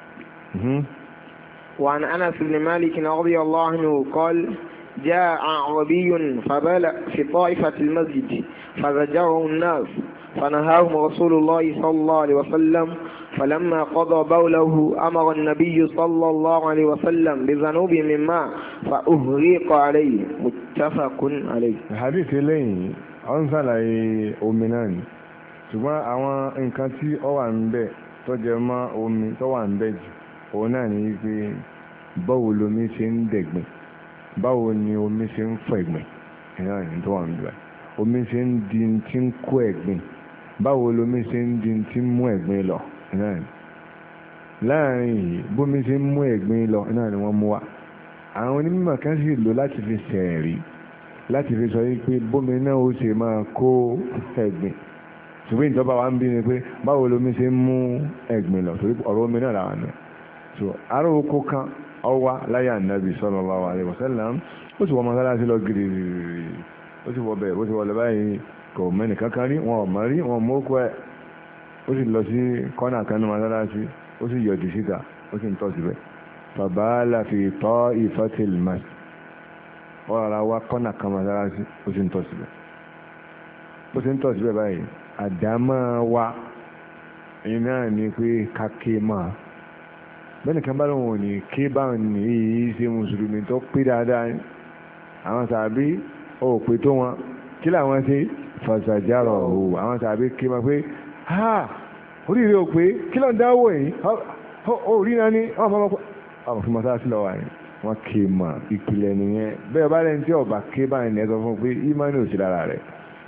وعن أنس بن مالك رضي الله عنه قال جاء أعرابي فبال في طائفة المسجد فزجره الناس فنهاهم رسول الله صلى الله عليه وسلم فلما قضى بوله أمر النبي صلى الله عليه وسلم بذنوب من ماء فأهريق عليه متفق عليه. الحديث لين أنزل أمنان ṣùgbọ́n àwọn nǹkan tí ó wà ń bẹ̀ tó jẹ mọ́ omi tó wà ń bẹ̀ jù òun náà ní pé báwo lomi ṣe ń dẹ̀gbìn báwo ni omi ṣe ń fọ ẹ̀gbìn ìran ìrìn tó wà ń bẹ̀ omi ṣe ń di tí ń kó ẹ̀gbìn báwo lomi ṣe ń di tí ń mú ẹ̀gbìn lọ ìran láàrin yìí bómi ṣe ń mú ẹ̀gbìn lọ náà ni wọ́n mú wa àwọn onímọ̀ kan sì lò láti fi ṣẹ̀rí láti fi sọ pé bómi náà ó ṣe máa kó ẹ̀gbìn ṣùgbọ́n ìjọba wa ń bí ni pé báwo lomi ṣe ń mú ẹ̀gbìn lọ torí ọ̀rọ̀ omi náà làwọn náà so ará oko kan ọwá láyé ànábì sallallahu alaihi wasallam ó sì wọ mọ́sálásí lọ gírígírí ó sì wọ bẹ́ẹ̀ ó sì wọlé báyìí kò mẹ́nì kankan rí wọn ò mọ̀ rí wọn mú kó ẹ̀ ó sì lọ sí kọ́nà kan ní mọ́sálásí ó sì yọjú síta ó sì ń tọ́ síbẹ̀ fabala fi ta'ifatil masjid wọ́n rárá wá kọ́nà kan mọ́sálásí ó sì ń tọ́ síbẹ̀ ó sì ń tọ́ síbẹ̀ báyìí àdámọ́ wa ẹ̀yin náà ní pé káké máa bẹ́ẹ̀ni kan bá lóun ò ní ké báwọn ní yìí ṣe mùsùlùmí tó pé dáadáa àwọn tàbí ó pé tó wọn kí làwọn ṣe fàṣàjárọ̀ ò àwọn tàbí ké máa pé ha oríire ò pé kí ló ń dáwọ́ yìí ó rí náà ní ọmọ fún mọ́sáàsì lọ́wọ́ yìí wọ́n ké mà ìpìlẹ̀ nìyẹn bẹ́ẹ̀ bá lẹ́ni tí ọba ké báyìí ní ẹ sọ fún pé ìmánì ò sí lára rẹ̀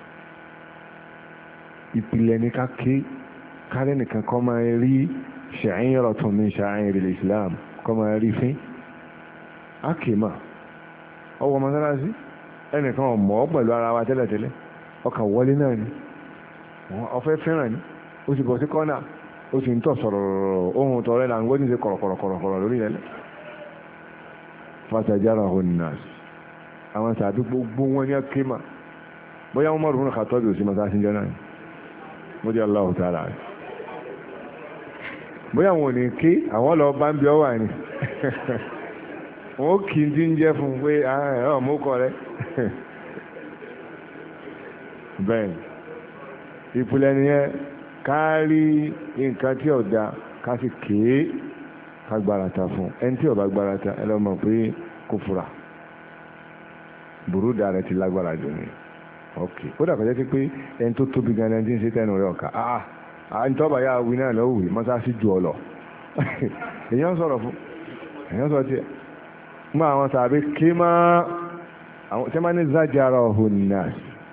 ìpìlẹ̀ ní ká ké kárẹ́ nìkan kọ́ máa rí sha'iratun min sha'airil islam kọ́ máa rí fín ákèmà ọwọ́ mọ́sálásí ẹnìkan ọmọ pẹ̀lú ara wa tẹ́lẹ̀tẹ́lẹ̀ ọkà wọlé náà ni ọfẹ́ fẹ́ràn ni ó sì bọ̀ sí kọ́nà ó sì ń tọ̀ sọ̀rọ̀ ohun tọ̀rẹ́ là ń gbọ́ ní ṣe kọ̀rọ̀kọ̀rọ̀ lórí ẹlẹ́ fatajarahu nnas àwọn tàbí gbogbo wọn ní ákèmà bóyá wọn mọ̀rún kàtọ́ bí ó sì mọ́sálásí jẹ́ náà mo jẹ́ Allahu ta'ala rẹ̀ bóyá wọn ò ní ké àwọn lọ bá ń bí ọwà ní wọn ó kì í tí ń jẹ́ fún pé ọmọ kọ rẹ bẹ́ẹ̀ ìpìlẹ̀ nìyẹn ká rí nǹkan tí ọ̀dà ká sì ké ká gbarata fún ẹni tí ọba gbarata ẹ lọ́mọ pé kò fura burúdà rẹ ti lágbára jù ní ok ó dàgbà jẹ́ pé ẹni tó tóbi gan ẹni tí ń ṣe tẹnu rẹ ọ̀ka àìntọ́bà yá wí náà lọ́wọ́ mọ́sáàsì jù ọ lọ èyàn sọ̀rọ̀ fún èyàn sọ tí mọ́ àwọn tàbí kí máa tí máa ní zájára ọ̀hún náà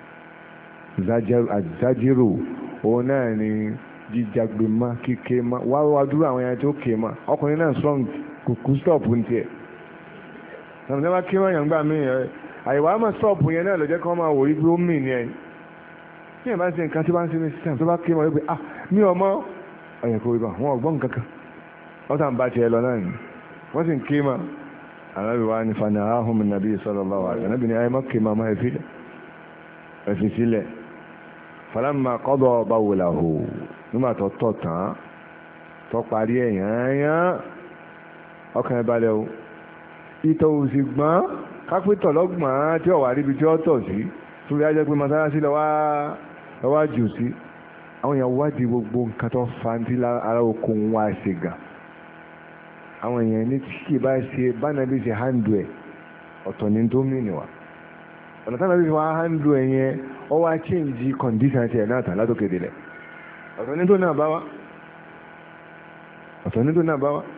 zájírò òun náà ni jíjàgbé má kíké má wá dúró àwọn ẹni tó ké má ọkùnrin náà strong kùkú stop ní tiẹ̀ tàbí bá ké má yàn gbà mí àyèwà á máa stop yẹn náà lọ́jọ́ kan máa wò rí pé ó mì ní ẹni tí ẹ̀ bá ń ṣe nǹkan tí bá ń ṣe ní sísẹ́m tó bá ké má wípé mi ò mọ̀ ọ̀yẹ̀ kò ibà wọn ò gbọ́ nǹkan kan wọ́n tàn bá tiẹ̀ lọ náà ni wọ́n sì ń ké mà ànábì wa ní fana ahùn nàbí sallallahu alaihi wasallam ànábì ní ayé má ké mà má ẹ̀fì sílẹ̀ falamma qada bawlahu nígbà tó tọ̀ tán tó parí ẹ̀yàn ọkàn ìbalẹ̀ o ìtọ̀ òsì gbọ́n kápẹ́tọ̀ lọ́gbọ̀n tí ọ̀wà ríbi tí ó tọ̀ sí torí ajẹ́ pé mọ́sálásí lọ́wọ́ jù sí àwọn èèyàn wádìí gbogbo nǹkan tó fa ní ara oko ń wá ṣe gà àwọn èèyàn ní tí kì bá ṣe bánàbí ṣe hándù ẹ̀ ọ̀tọ̀ ní tó mìíràn wá ọ̀nà tánàbí ṣe wá hándù ẹ̀ yẹn ó wá change condition ti ẹ̀ náà tàn látòkè délẹ̀ ọ̀tọ̀ ní tó náà bá wá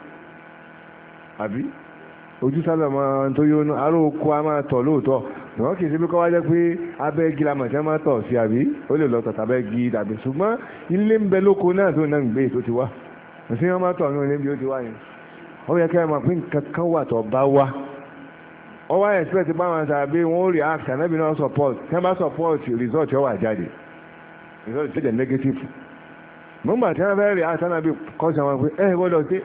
àbí ojú sábà máa tó yónú aró oko a máa tọ̀ lóòótọ́ ìwọ́n kìí sí bí kọ́ wá jẹ́ pé abẹ́gi la màtí a máa tọ̀ sí àbí ó lè lọ tọ̀tà abẹ́gi tàbí ṣùgbọ́n ilé ń bẹ lóko náà tó náà ń gbé tó ti wá òsì wọn máa tọ̀ ní ilé bí ó ti wá yẹn ó yẹ kẹ́ ẹ máa pín nǹkan kan wà tó bá wá ó wá expect bá wọn tàbí wọn ó react ànábì náà support tí wọ́n bá support result yóò wà jáde result yóò jẹ́ negative mọ́gbà tí wọ́n fẹ́ react ànábì kọ́ sí àwọn pé ẹ gbọ́dọ̀ sí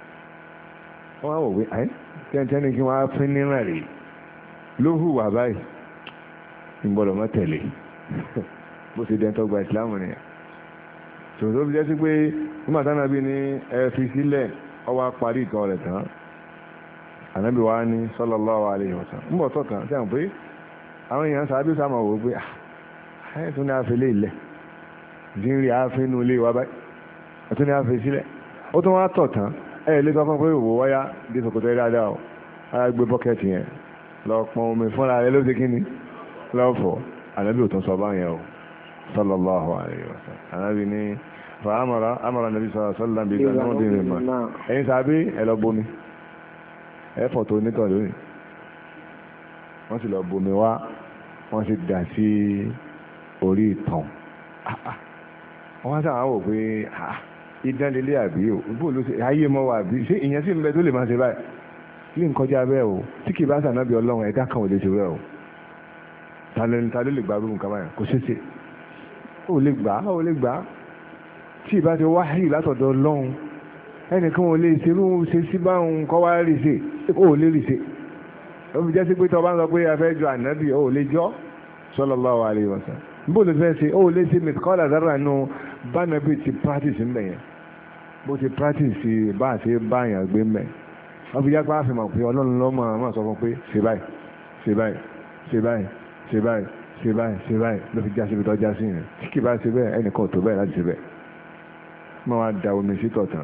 wọ́n á wò pé ẹ́ tẹ́ntẹ́ni kí wọ́n á fín níràn rèé ló hùwà báyìí ìgbọ́dọ̀ mọ́ tẹ̀lé bó ṣe dẹ́ntọ́ gba ìsìláàmù ni tòun tó fi jẹ́ sí pé nígbà táwọn àbí ní ẹ fi sílẹ̀ ọwọ́ parí ìtọ́ rẹ̀ tán ànábì wa ní sallallahu alaihi wasallam ń bọ̀ tọ̀tàn tí a ń pé àwọn èèyàn sábẹ́ sáà máa wò pé ẹ̀ tún ní àfẹ́lẹ́ ilẹ̀ ìdí ń rí àáfin inú ilé wa báyìí ẹ̀ tún ní àfẹ́ sílẹ̀ ó tún wá tọ̀tàn ẹ̀ lé tọ́kàn pé òwò wáyá dé sòkòtò ẹ̀ dáadáa o á gbé bọ́kẹ́tì yẹn lọ pọn omi fúnra rẹ̀ ló ṣe kí ni lọ́fọ̀ ànábì ò tún sọ báyẹn o sallallahu alaihi wasallam ànábì ní fàámàrà nàbí sallallahu bí ìgbàlódé mà ẹ̀yin sábé ẹ lọ bomi ẹ̀fọ́ tó nítọ̀ lónìí wọ́n sì lọ bomi wá wọ́n sì dà sí orí ìtàn wọ́n sáà wò pé ìdánlélé àbí o bó ló ṣe ayé mọ́ wà bí ṣé ìyẹn sì ń bẹ tó lè máa ṣe báyìí ilé ń kọjá bẹ́ẹ̀ o tí kì í bá sànábì ọlọ́run ẹ̀dá kan ò lè ṣe bẹ́ẹ̀ o ta ló lè gba rúrun kaba yẹn kò ṣeéṣe ó lè gbà tí ì bá ti wáhì látọ̀dọ̀ ọlọ́run ẹnìkan ò lè ṣerú ṣe sí báwọn kọ́ wá rí ṣe ó lè rí ṣe ó fi jẹ́ sí pé tó bá ń sọ pé afẹ́ jọ ànábì ó lè jọ́ sallallahu alaihi wasallam bó lè fẹ́ ṣe ó lè ṣe mìtíkọ́lá dára nù bánàbì ti practice ń bẹ̀ yẹn bó ti practice bá a ṣe báyàn gbé mẹ́ wọ́n fi jápá àfihàn pé ọlọ́run lọ́mọ àwọn sọ fún pé ṣe báyìí ṣe báyìí ṣe báyìí ṣe báyìí ṣe báyìí ṣe báyìí ló fi já síbi tó já sí yẹn tí kì bá ṣe bẹ́ẹ̀ ẹnìkan tó bẹ́ẹ̀ láti ṣe bẹ́ẹ̀ wọ́n wá da omi sí tọ̀tàn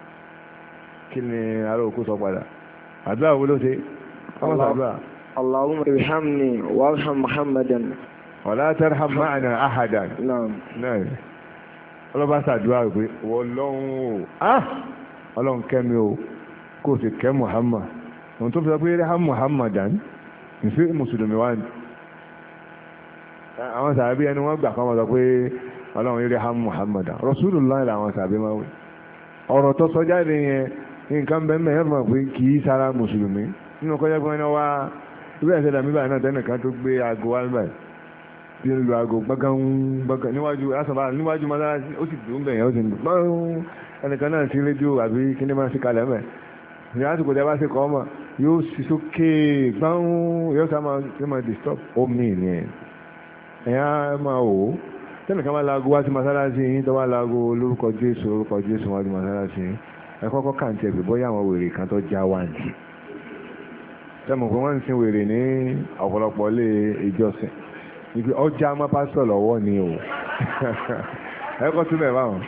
kí ni ará òkú sọ padà àdúrà wo ló ṣe wọ́n sọ àdúrà. Allahumma irhamni warham Muhammadan. wala tarham ma'ana ahadan. náà ọlọ́ba ṣàdúrà pé wọ́n lọ́hùn ó ọlọ́run kẹ́mi o kó o sì kẹ́ Muhammad òun tó fi sọ pé irham Muhammadan ìfẹ́ mùsùlùmí wá ní àwọn sàbí ẹni wọ́n gbà kọ́mọ̀ sọ pé ọlọ́run irham Muhammadan Rasulullah làwọn sàbí máa wí ọ̀rọ̀ tó sọ jáde yẹn nǹkan bẹ́ẹ̀ mẹ́rin mọ̀ pé kì í sára mùsùlùmí nínú kọjá pé wọ́n wá ìwé ẹ̀sẹ̀ dàmí báyìí náà tẹ́nìkan tó gbé aago wá báyìí bí ń lo aago gbọ́gán níwájú asọ̀bá níwájú mọ́sálásí ó sì dùn bẹ̀yẹn ó sì ń gbọ́n ẹnìkan náà sí rédíò àbí kíní máa sí kalẹ̀ mẹ́ ní àsìkò tí a bá ṣe kọ́ ọmọ yóò sì sókè gbọ́n yóò sá máa disturb omi ní ẹ̀yà máa wò ó tẹ́nìkan máa laago wá sí mọ́sálásí yín tó wá laago lórúkọ Jésù wájú mọ́sálásí yín ẹ kọ́kọ́ kàǹtì ẹ̀gbẹ́ bóyá àwọn wèrè kan tó já wá ní tẹ́mù pé wọ́n ń sin wèrè ní ọ̀pọ̀lọpọ̀ ilé ìjọsìn ibi ọjà má pásítọ̀ lọ́wọ́ ni o ẹ kọ́ túmọ̀ ẹ̀ báwọn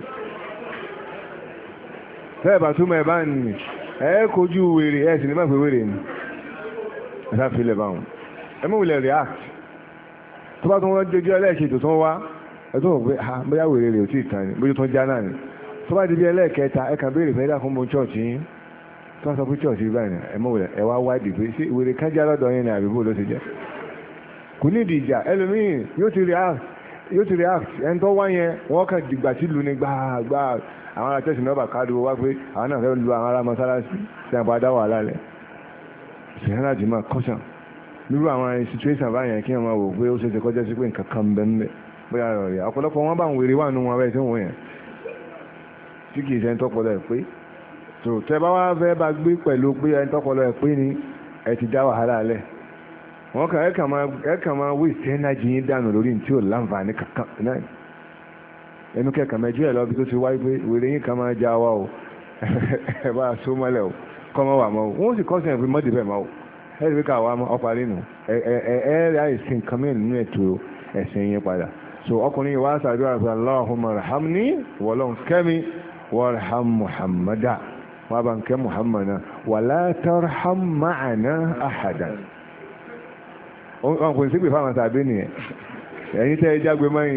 bẹ́ẹ̀ bá túmọ̀ ẹ̀ bá ní ẹ kojú wèrè ẹ sì ní má pé wèrè ni ẹ sá fi lẹ̀ báwọn ẹ mú wulẹ̀ react tó bá tún wọ́n dojú ẹlẹ́ẹ̀kejì tó wá ẹ tó wọ́n pé bóyá wèrè rè ò tí ì tán ni bójú tó ń já náà ni tó bá di bí ẹlẹ́ẹ̀kẹta ẹ kàn béèrè fẹ́ dà fún mo church yín tó wọ́n sọ pé church yìí báyìí ẹ mọ̀ wulẹ̀ ẹ wá wá dìbò sí wèrè kájà lọ́dọ̀ yín ni àbíbó ló ti jẹ́ kò ní ìdí ìjà ẹlòmíì yóò ti react ẹni tó wá yẹn wọ́n kàn dìgbà tí lu ni gbàgbà àwọn ará church náà bà káàdùn wá pé àwọn náà fẹ́ lu àwọn ará mọ́sálásí tí wọ́n bá dá wàhálà rẹ̀ ṣèyàn láti máa kọ́sàn nírú àwọn situation báyẹn kí wọ́n máa wò pé ó ṣe ti kọjá sí pé nǹkan kan bẹ́ẹ̀ mbẹ́ bóyá rẹ̀ ọ̀pọ̀lọpọ̀ wọn bá ń wèrè wà nù wọn bẹ́ẹ̀ tí wọ́n yẹn tí kì í ṣe ń tọ́pọ̀lọ́ ẹ̀ pé tó tẹ́ bá wá fẹ́ bá gbé pẹ̀lú pé ẹ̀ ń tọ́pọ̀lọ́ ẹ̀ pé ni ẹ ti dá wàhálà lẹ̀ wọ́n kàn ẹ̀ kàn máa waste energy yín dànù lórí tí ò láǹfààní kankan náà ẹnu kẹ́kàn mẹ́jọ ẹ̀ lọ bí tó ti wáyé pé wèrè yín kan máa já wa o ẹ bá a só mọ́lẹ̀ o kọ́mọ wà mọ́ wọ́n sì kọ́sìn ẹ̀fọ́ mọ́dé bẹ́ẹ̀ mọ́ ẹ̀rí pé káwa ọparí nù ẹ̀ẹ́rẹ́ àìsìn kan mẹ́rin nínú ètò ẹ̀sìn yẹn padà so ọkùnrin wa ṣàdúrà pé Allahumma rahamni wọlọ́n kẹ́mi warham Muhammada wọ́n bá ń kẹ́ Muhammada wala tarham ma'ana ahadan wọn kò sí pé fáwọn tàbí nìyẹn ẹ̀yin tẹ́ ẹ jágbe mọ́yìn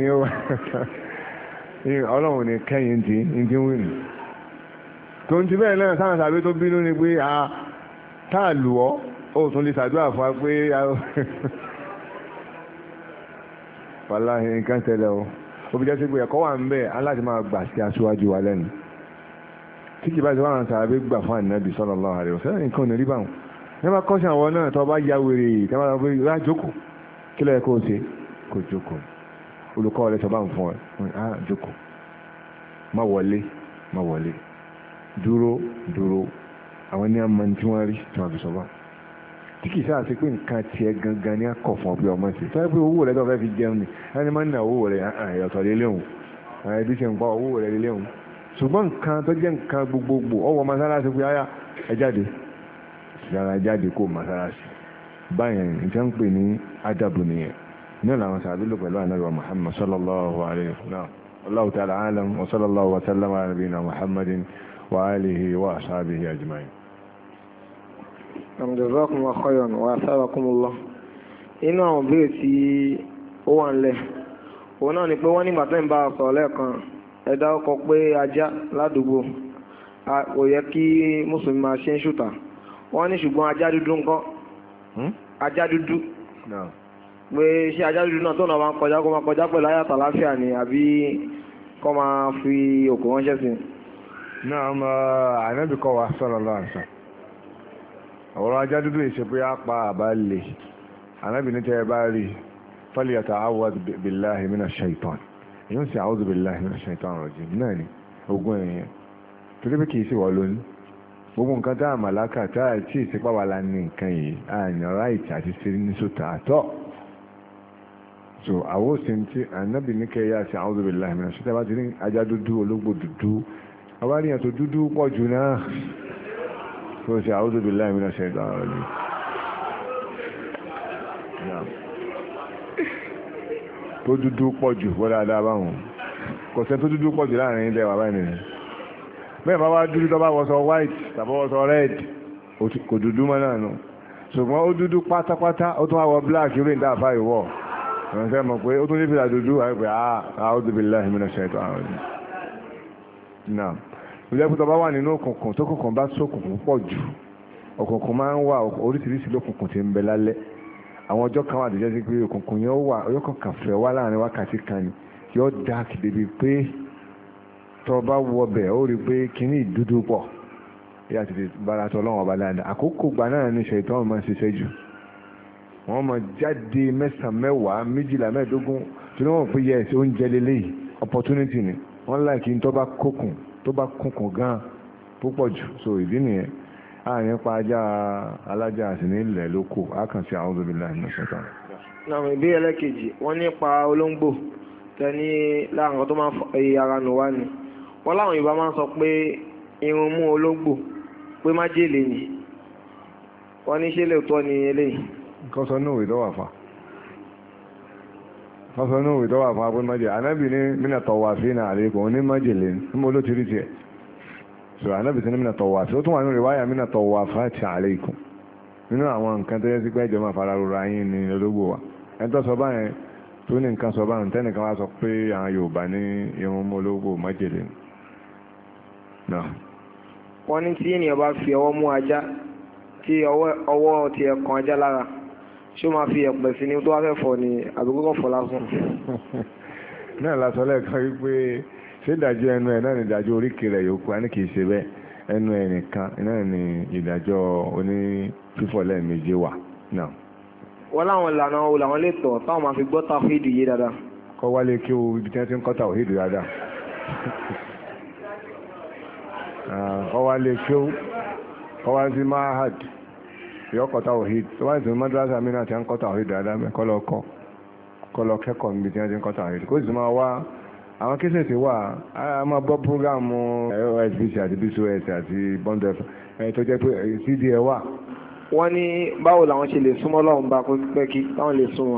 yẹn ọlọ́run ní kẹ́yìn tí ń tí ń wí nù tó ń ti bẹ́ẹ̀ náà sáwọn tàbí tó bínú ni pé táà lù ọ́ ó tún lè ṣàdúrà fún wa pé wàláhì nǹkan tẹ́lẹ̀ o ó fi jẹ́ sí pé ẹ̀kọ́ wà ń bẹ̀ aláti máa gbà sí aṣíwájú wa lẹ́nu tí kì bá ti wọ́n tàbí gbà fún ànábì sallallahu alaihi wasallam nǹkan ò ní rí báwọn ní wọ́n kọ́sí àwọn náà tó bá ya wèrè tí wọ́n bá gbé rá jókòó kí lẹ́yìn kó o ṣe kó jókòó olùkọ́ rẹ̀ sọ bá ń fún ẹ jókòó má wọlé dúró àwọn ní àmọ́ tí wọ́n rí tí wọ́n fi sọ bá tí kìí sáà sí pé nǹkan tiẹ̀ gangan ní akọ̀ fún ọbẹ̀ ọmọ sí fẹ́ pé owó rẹ̀ tó fẹ́ fi jẹun ni ẹni máa ń ná owó rẹ̀ ẹ̀yọ̀tọ̀ lélẹ́hùn ẹbí ṣe ń pa owó rẹ̀ lélẹ́hùn ṣùgbọ́n nǹkan tó jẹ́ nǹkan gbogbogbò ọwọ́ mọ́sálásí pé áyà ẹ jáde yàrá jáde kó mọ́sálásí báyẹn nǹkan ń pè ní ádàbù nìyẹn náà làwọn sàbí lò pẹ̀lú ànábì Muhammad sallallahu alayhi wa sallam Allahu ta'ala alam wa sallallahu wa sallam ala nabiyina Muhammadin wa alihi wa ashabihi ajma'in. Jazakumullahu khairan wa atharakumullah. Inú àwọn béèrè tí ó wà ńlẹ̀ òun náà ni pé wọ́n nígbà tó ń bá a sọ̀rọ̀ lẹ́ẹ̀kan ẹ dárúkọ pé ajá ládùúgbò kò yẹ kí mùsùlùmí máa ṣe ń ṣùtà wọ́n ní ṣùgbọ́n ajá dúdú ńkọ́ ajá dúdú pé ṣé ajá dúdú náà tó náà máa ń kọjá kó máa kọjá pẹ̀lú ayàtọ̀ àláfíà ni àbí kó máa fi òkú ránṣẹ́ sí i. náà ànábì kọ́ wa sallallahu alaihi wasallam ọ̀rọ̀ ajá dúdú ìṣe pé á pa àbá lè ànábì ní tẹ́ ẹ bá rí falyata'awwadh billahi minash shaitan èyí sì a'udhu billahi minash shaitanir rajim náà ni ogún ẹ̀yẹn torí pé kìí sí wọ́n lónìí gbogbo nǹkan tá àmàlákà tá àti ìsìpá wà lá ní nǹkan yìí àyàn ráìtì àti sí ní sóta àtọ́ so àwọn òsìn tí ànábì ní kẹyà sí a'udhu billahi minash shaitan bá ti ní ajá dúdú ológbò dúdú àwáríyàn tó dúdú pọ̀ jù náà tó ṣe a'udhu billahi minash shaitanir rajim tó dúdú pọ̀ jù wọ́n dáadáa báwọn kò sẹ́ tó dúdú pọ̀ jù láàrin ilẹ̀ wà báyìí nìyẹn bẹ́ẹ̀ bá wá dúdú tó bá wọ́sọ white tàbí wọ́sọ red kò dúdú mọ́ náà nù ṣùgbọ́n ó dúdú pátápátá ó tún wá wọ black irú ìdá àfáà ìwọ̀ wọ́n fẹ́ mọ̀ pé ó tún ní fìlà dúdú àìpẹ́ a'udhu billahi minash shaitanir rajim náà ó jẹ́ pé tó bá wà nínú òkùnkùn tó kùnkùn bá sókùnkùn pọ̀ jù òkùnkùn máa ń wà oríṣiríṣi lókùnkùn tí ń bẹ lálẹ́ àwọn ọjọ́ kan wà tó jẹ́ sí pé òkùnkùn yẹn ó wà ọjọ́ kan kàfẹ́ wá láàrin wákàtí kan ni yóò dark débi pé tó bá wọ bẹ̀ ó rí pé kíní ìdúdú pọ̀ yá ti di bára tó lọ́wọ́ ọba dáadáa àkókò gbà náà ní ṣètò máa ń ṣiṣẹ́ jù wọ́n máa jáde mẹ́sàn-án mẹ́wàá méjìlá mẹ́ẹ̀ẹ́dógún tí wọ́n fi yẹ ẹ̀sẹ̀ oúnjẹ lélẹ́yìí opportunity ni wọ́n láì kí n tó bá kúnkùn gan púpọ̀ jù so ìdí nìyẹn àárín pa ajá alájà àti ní ilẹ̀ lóko àkànṣe a'udhu billahi minash shaitan. náà ìbí ẹlẹ́kejì wọ́n nípa olóńgbò tẹ́ni láàrín kan tó máa ń ara nù wá ni wọ́n láwọn Yorùbá máa ń sọ pé irun mú olóńgbò pé májèlé ni wọ́n ní ṣé lóòótọ́ ni eléyìí. kọ́sọ́ ní òwe tó wà fà pé májèlé anábì ní mina tawafina alaykum ní májèlé ní mo ló ti rí tiẹ̀ so anábì sí ní mina tawafi ó tún wà ní riwaya mina tawafati alaykum nínú àwọn nǹkan tó yẹ sí pé ẹjọ́ máa fara rora yín ní ológbò wa ẹni tó sọ báyẹn tó ní nǹkan sọ báyẹn tẹ́nìkan wá sọ pé àwọn Yorùbá ní irun mú ológbò májèlé náà. wọ́n ní tí ènìyàn bá fi ọwọ́ mú ajá tí ọwọ́ ti ẹ̀ kan ajá lára ṣé ó máa fi ẹ̀pẹ̀ sí ní tó wá fẹ́ fọ ni àbí kókó fọ lásán. náà lásán lẹ́ẹ̀kan wípé ṣé ìdájọ́ ẹnu ẹ̀ náà ní ìdájọ́ oríkèé rẹ̀ yòókù á ní kì í ṣe bẹ́ẹ̀ ẹnu ẹ̀ nìkan náà ní ìdájọ́ oní fífọ̀ lẹ́ẹ̀mejì wà náà. wọ́n láwọn ìlànà wo làwọn lè tọ̀ táwọn máa fi gbọ́ tàwhídì yé dáadáa. kọ́ wálé kí o ibi tí wọ́n ti ń kọ́ tàwhídì dáadáa. kọ́ wálé kí o kọ́ wá sí mahad yọkọ̀ tàwhídì tó wá sí madrasa mi náà ti ń kọ́ tàwhídì dáadáa mẹ́ kọ́ lọ kẹ́kọ̀ọ́ níbi tí wọ́n ti ń kọ́ tàwhídì kó sì máa wá àwọn kẹsẹ̀tì wà á máa gbọ́ prógámù OSBC àti BCOS àti bọ́ndẹ̀ tó jẹ́ pé CD ẹ̀ wà. wọ́n ní báwo làwọn ṣe lè súnmọ́ Ọlọ́run bá pẹ́kí táwọn lè súnmọ́.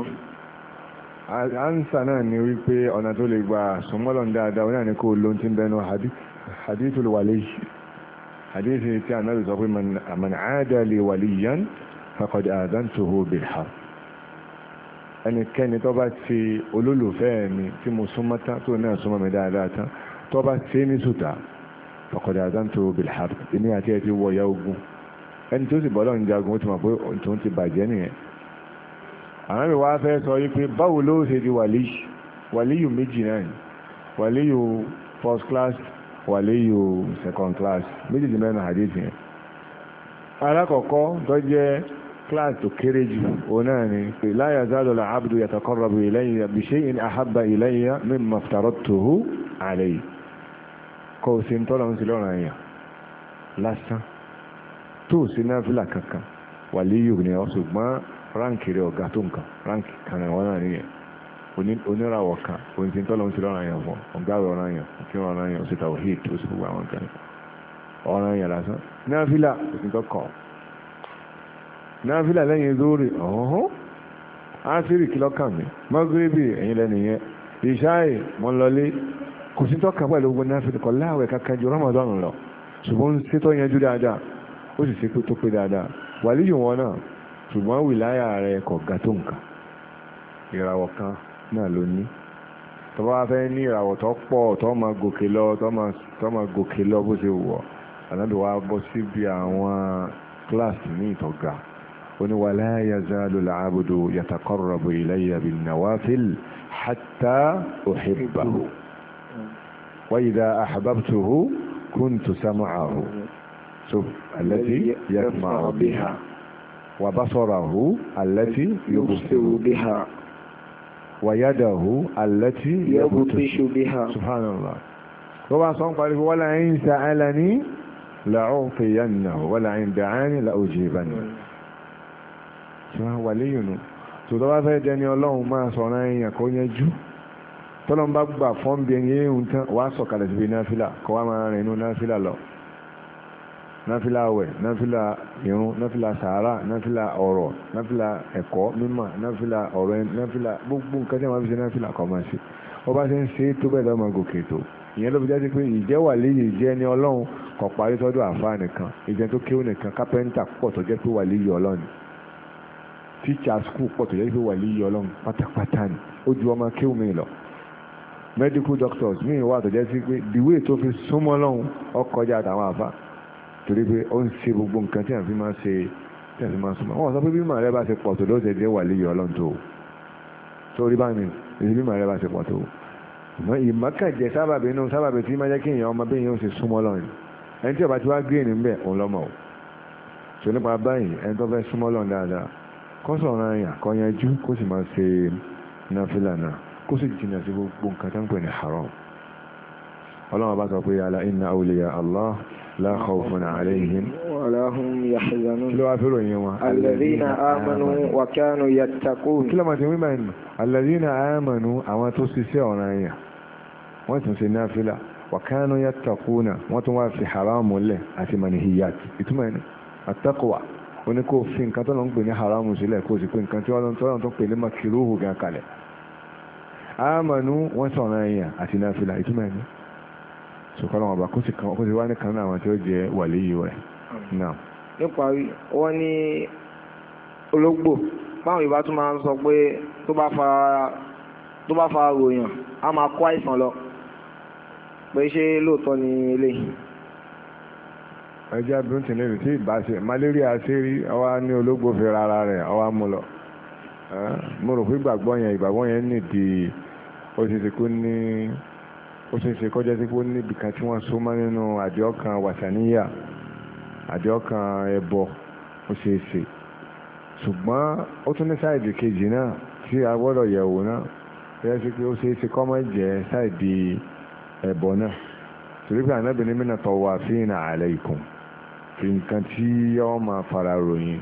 ansa náà ni wípé ọ̀nà tó lè gba súnmọ́ Ọlọ́run dáadáa wọn náà ní kó lóun ti ń bẹnu hadithul wali hadithi tí Ànábì sọ pé man aada li waliyan faqad adantuhu bil harb. ẹnikẹ́ni tó bá ti olólùfẹ́ mi tí mo súnmọ́ tán tó náà súnmọ́ mi dáadáa tán tó bá ṣe ní sùtà faqad adantuhu bil harb èmi àti ẹ̀ ti wọ ya ogun ẹni tó sì bọ́lọ̀ ń jagun ó ti mọ̀ pé òun ti bàjẹ́ nìyẹn. àwọn mi wá fẹ́ sọ yí pé báwo ló ṣe di wàlíyù méjì náà ni wàlíyù first class wàlíyù second class méjì mẹ́rin àdéhùn yẹn. alákọ̀ọ́kọ́ tó jẹ́ class tó kéré jù òun náà ni la yazalu al-abdu yataqarrabu ilayya bi shay'in ahabba ilayya mimma aftaradtuhu alayhi. kò sí ń tọ́lọ́ ń sí lọ́rùn àyàn lásán tó sí náfìlà kankan wàlíyù ni ọ ṣùgbọ́n ránkì rẹ̀ ọ̀gá tó nǹkan ránkì kan náà wọ́n náà nìyẹn oníràwọ̀ kan òun ti ń tọ́lọ́ ń sí lọ́rùn àyàn fún ọ̀gá rẹ̀ ọ̀ràn àyàn kí wọ́n ọ̀ràn àyàn ó sì ta òhìd ó sì gbogbo àwọn kan ọ̀ràn àyàn lásán náfìlà òsì tó kọ̀ náfìlà lẹ́yìn lórí ọ̀hún ásírì kìlọ́kàn mi mọ́gírẹ́bì ẹ̀yìn lẹ́nu yẹn ìṣáì mọ́lọlé kò sí tọ́ka pẹ̀lú gbogbo náfìlà kọ̀ láwẹ̀ kankan ju Ramadan lọ ṣùgbọ́n sétọ́ yẹn jú dáadáa ó sì ṣe pé tó pé dáadáa wàlíyù wọn náà ṣùgbọ́n wìláyà rẹ̀ kò ga tó nǹkan ìràwọ̀ kan náà ló ní tó bá fẹ́ ní ìràwọ̀ tó pọ̀ tó máa gòkè lọ tó máa gòkè lọ bó ṣe wọ̀ ànábì wa bọ́ síbi àwọn kíláàsì ní ìtọ́gà ó ní wala yazalu al-abdu yataqarrabu ilayya bin-nawafil hatta uhibbahu wa idha ahbabtuhu kuntu sam'ahu التي يسمع بها وبصره التي يبصر بها ويده التي يبطش بها سبحان الله هو صنع قال ولئن سألني لأعطينه ولئن دعاني لأجيبنه ولينه tòdọ́wà fẹ́ jẹ́ ní Ọlọ́run máa sọ̀rọ̀ èèyàn kó yẹjú tọ́lọ́n bá gbà fọ́n bí ẹni yéhùn tán wà sọ̀kalẹ̀ síbi náfìlà kọ́ wá máa rìn inú náfìlà lọ náfìlà àwẹ̀ náfìlà ìrun náfìlà sàárà náfìlà ọ̀rọ̀ náfìlà ẹ̀kọ́ mímọ̀ náfìlà ọ̀rọ̀ náfìlà gbogbo nǹkan tí wọ́n fi ṣe náfìlà kọ́ máa ṣe wọ́n bá ṣe ń ṣe tó bẹ́ẹ̀ lọ́mọ gòkè tó ìyẹn ló fi jáde pé ìjẹ́ wàlíyì jẹ́ ní Ọlọ́run kò parí tọ́dọ̀ àfáà nìkan ìjẹ́ tó kéwù nìkan kápẹ́ńtà pọ̀ tó jẹ́ pé wàlíyì Ọlọ́run tíṣà skul pọ̀ tó jẹ́ pé wàlíyì Ọlọ́run pátápátá ni ó ju ọmọ kéwù mi lọ medical doctors mi wà tó jẹ́ sí pé the way tó fi súnmọ́ Ọlọ́run ó kọjá àtàwọn àfáà torí pé ó ń ṣe gbogbo nǹkan tí a fi máa ṣe tí a fi máa súnmọ́ wọ́n sọ pé bímọ rẹ bá ṣe pọ̀ tó ló ṣe jẹ́ wàlíyì Ọlọ́run tó torí bá mi èyí bímọ rẹ bá ṣe pọ̀ tó ìmọ̀kànjẹ́ sábàbí inú sábàbí tí máa jẹ́ kí èèyàn ọmọ bí èèyàn ó ṣe súnmọ́ Ọlọ́run ẹni tí ọba tí wàá gbé ní bẹ́ẹ̀ òun lọ́mọ o tó nípa báyìí ẹni tó fẹ́ súnmọ́ Ọlọ́run dáadáa kó sọ̀rọ̀ àyàn kó yanjú kó sì máa ṣe náfìlà náà kó sì jìnnà sí gbogbo nǹkan tó ń pè ní haram Ọlọ́run bá sọ pé ala inna awliya Allah لا خوف عليهم ولا هم يحزنون لو أفروا الذين آمنوا وكانوا يتقون كلما تقول الذين آمنوا أما تسيسون أيه وتنسي نافلة وكانوا يتقون وتنوافي حرام له أتي منهيات إتمنى التقوى ونكو فين كانت لهم حرام سلا كوزي كون كانت لهم تقول لما كروه كان كله آمنوا وصنع أيه أتي نافلة إتمنى sọ̀kọ́lọ́ ọba kó sì wá ní kan náà àwọn tí ó jẹ́ wàlíyì rẹ̀ náà. níparí wọ́n ní ológbò báwọn Yorùbá tún máa ń sọ pé tó bá fara ròyàn á máa kó àìsàn lọ pé ṣé lóòótọ́ ni eléyìí. ẹjẹ́ abirùn tì lẹ́nu tí ìbáṣe malaria ṣe rí ọwá ní ológbò fi rárá rẹ̀ ọwá mú lọ mo rò pé ìgbàgbọ́ yẹn nìdí ó ti ti kú ní ó ṣe é ṣe kọjá sí pé níbi kan tí wọ́n so mọ́ nínú àdéhọ́kan wàsàníyà àdéhọ́kan ẹbọ ó ṣe é ṣe ṣùgbọ́n ó tún ní sáìdì kejì náà tí a gbọ́dọ̀ yẹ̀wò náà bẹ́ẹ̀ sí pé ó ṣe é ṣe kọ́ mọ́ jẹ́ sáìdì ẹbọ náà torí pé ànábì ní mínà tawafina alaykum fi nǹkan tí yọ́ máa fara ròyìn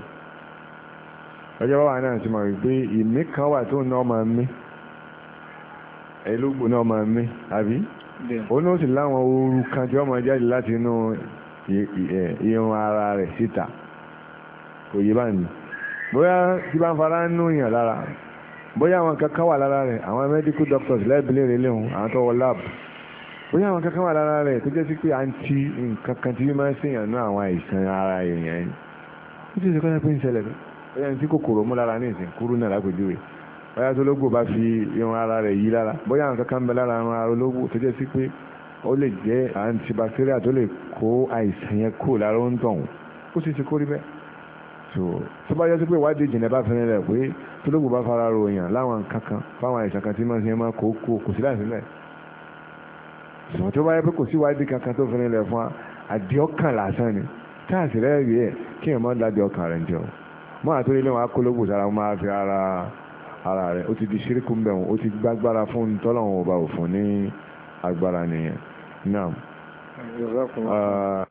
ọjọ́ báwa náà ti mọ̀ wípé ìmí kan wà tó ná máa mí ológbò náà máa mí àbí ó náà sì láwọn ooru kan tí wọ́n máa jáde láti inú irun ara rẹ̀ síta kò yé báyìí bóyá tí bá ń fara nù yàn lára bóyá àwọn kankan wà lára rẹ̀ àwọn medical doctors lẹ́bìlẹ̀ rẹ̀ léhùn àwọn tó wọ lab bóyá àwọn kankan wà lára rẹ̀ tó jẹ́ sí pé àǹtí nǹkan kan tí máa ń ṣèyàn ní àwọn àìsàn ara èèyàn yìí ó ti ṣe kọ́jà pé ń ṣẹlẹ̀ bóyá ní tí kòkòrò mú lára ní ìsìn kúrú náà lápèjúwe bóyá tó lógbò bá fi irun ara rẹ̀ yí lára bóyá àwọn kankan bẹ lára irun ara ológbò tó jẹ́ sí pé ó lè jẹ́ antibacterial tó lè kó àìsàn yẹn kó lára ó ń tọ̀hún ó sì ṣe kó rí bẹ́ẹ̀ tó bá yẹ sí pé ìwádìí ìjìnlẹ̀ bá fẹ́rẹ̀ rẹ̀ pé tó lógbò bá fara ròyìn láwọn kankan fáwọn àìsàn kan tí máa ń ṣe máa kó sí láì sílẹ̀ ṣùgbọ́n tó bá yẹ pé kò sí ìwádìí kankan tó fẹ́rẹ̀ rẹ̀ fún àdìọ́kàn lásán ni táàsì rẹ̀ rí ẹ̀ kí ẹ̀ mọ́ dájú ọkàn rẹ̀ jọ mọ́ àtúndì lẹ́wọ̀n akólógbò sára máa fi ara rẹ̀ ó ti di ṣíríkù ń bẹ̀rùn ó ti gbágbára fún tọ́lọ́wọ̀n ọba òfin ní agbára nìyẹn náà.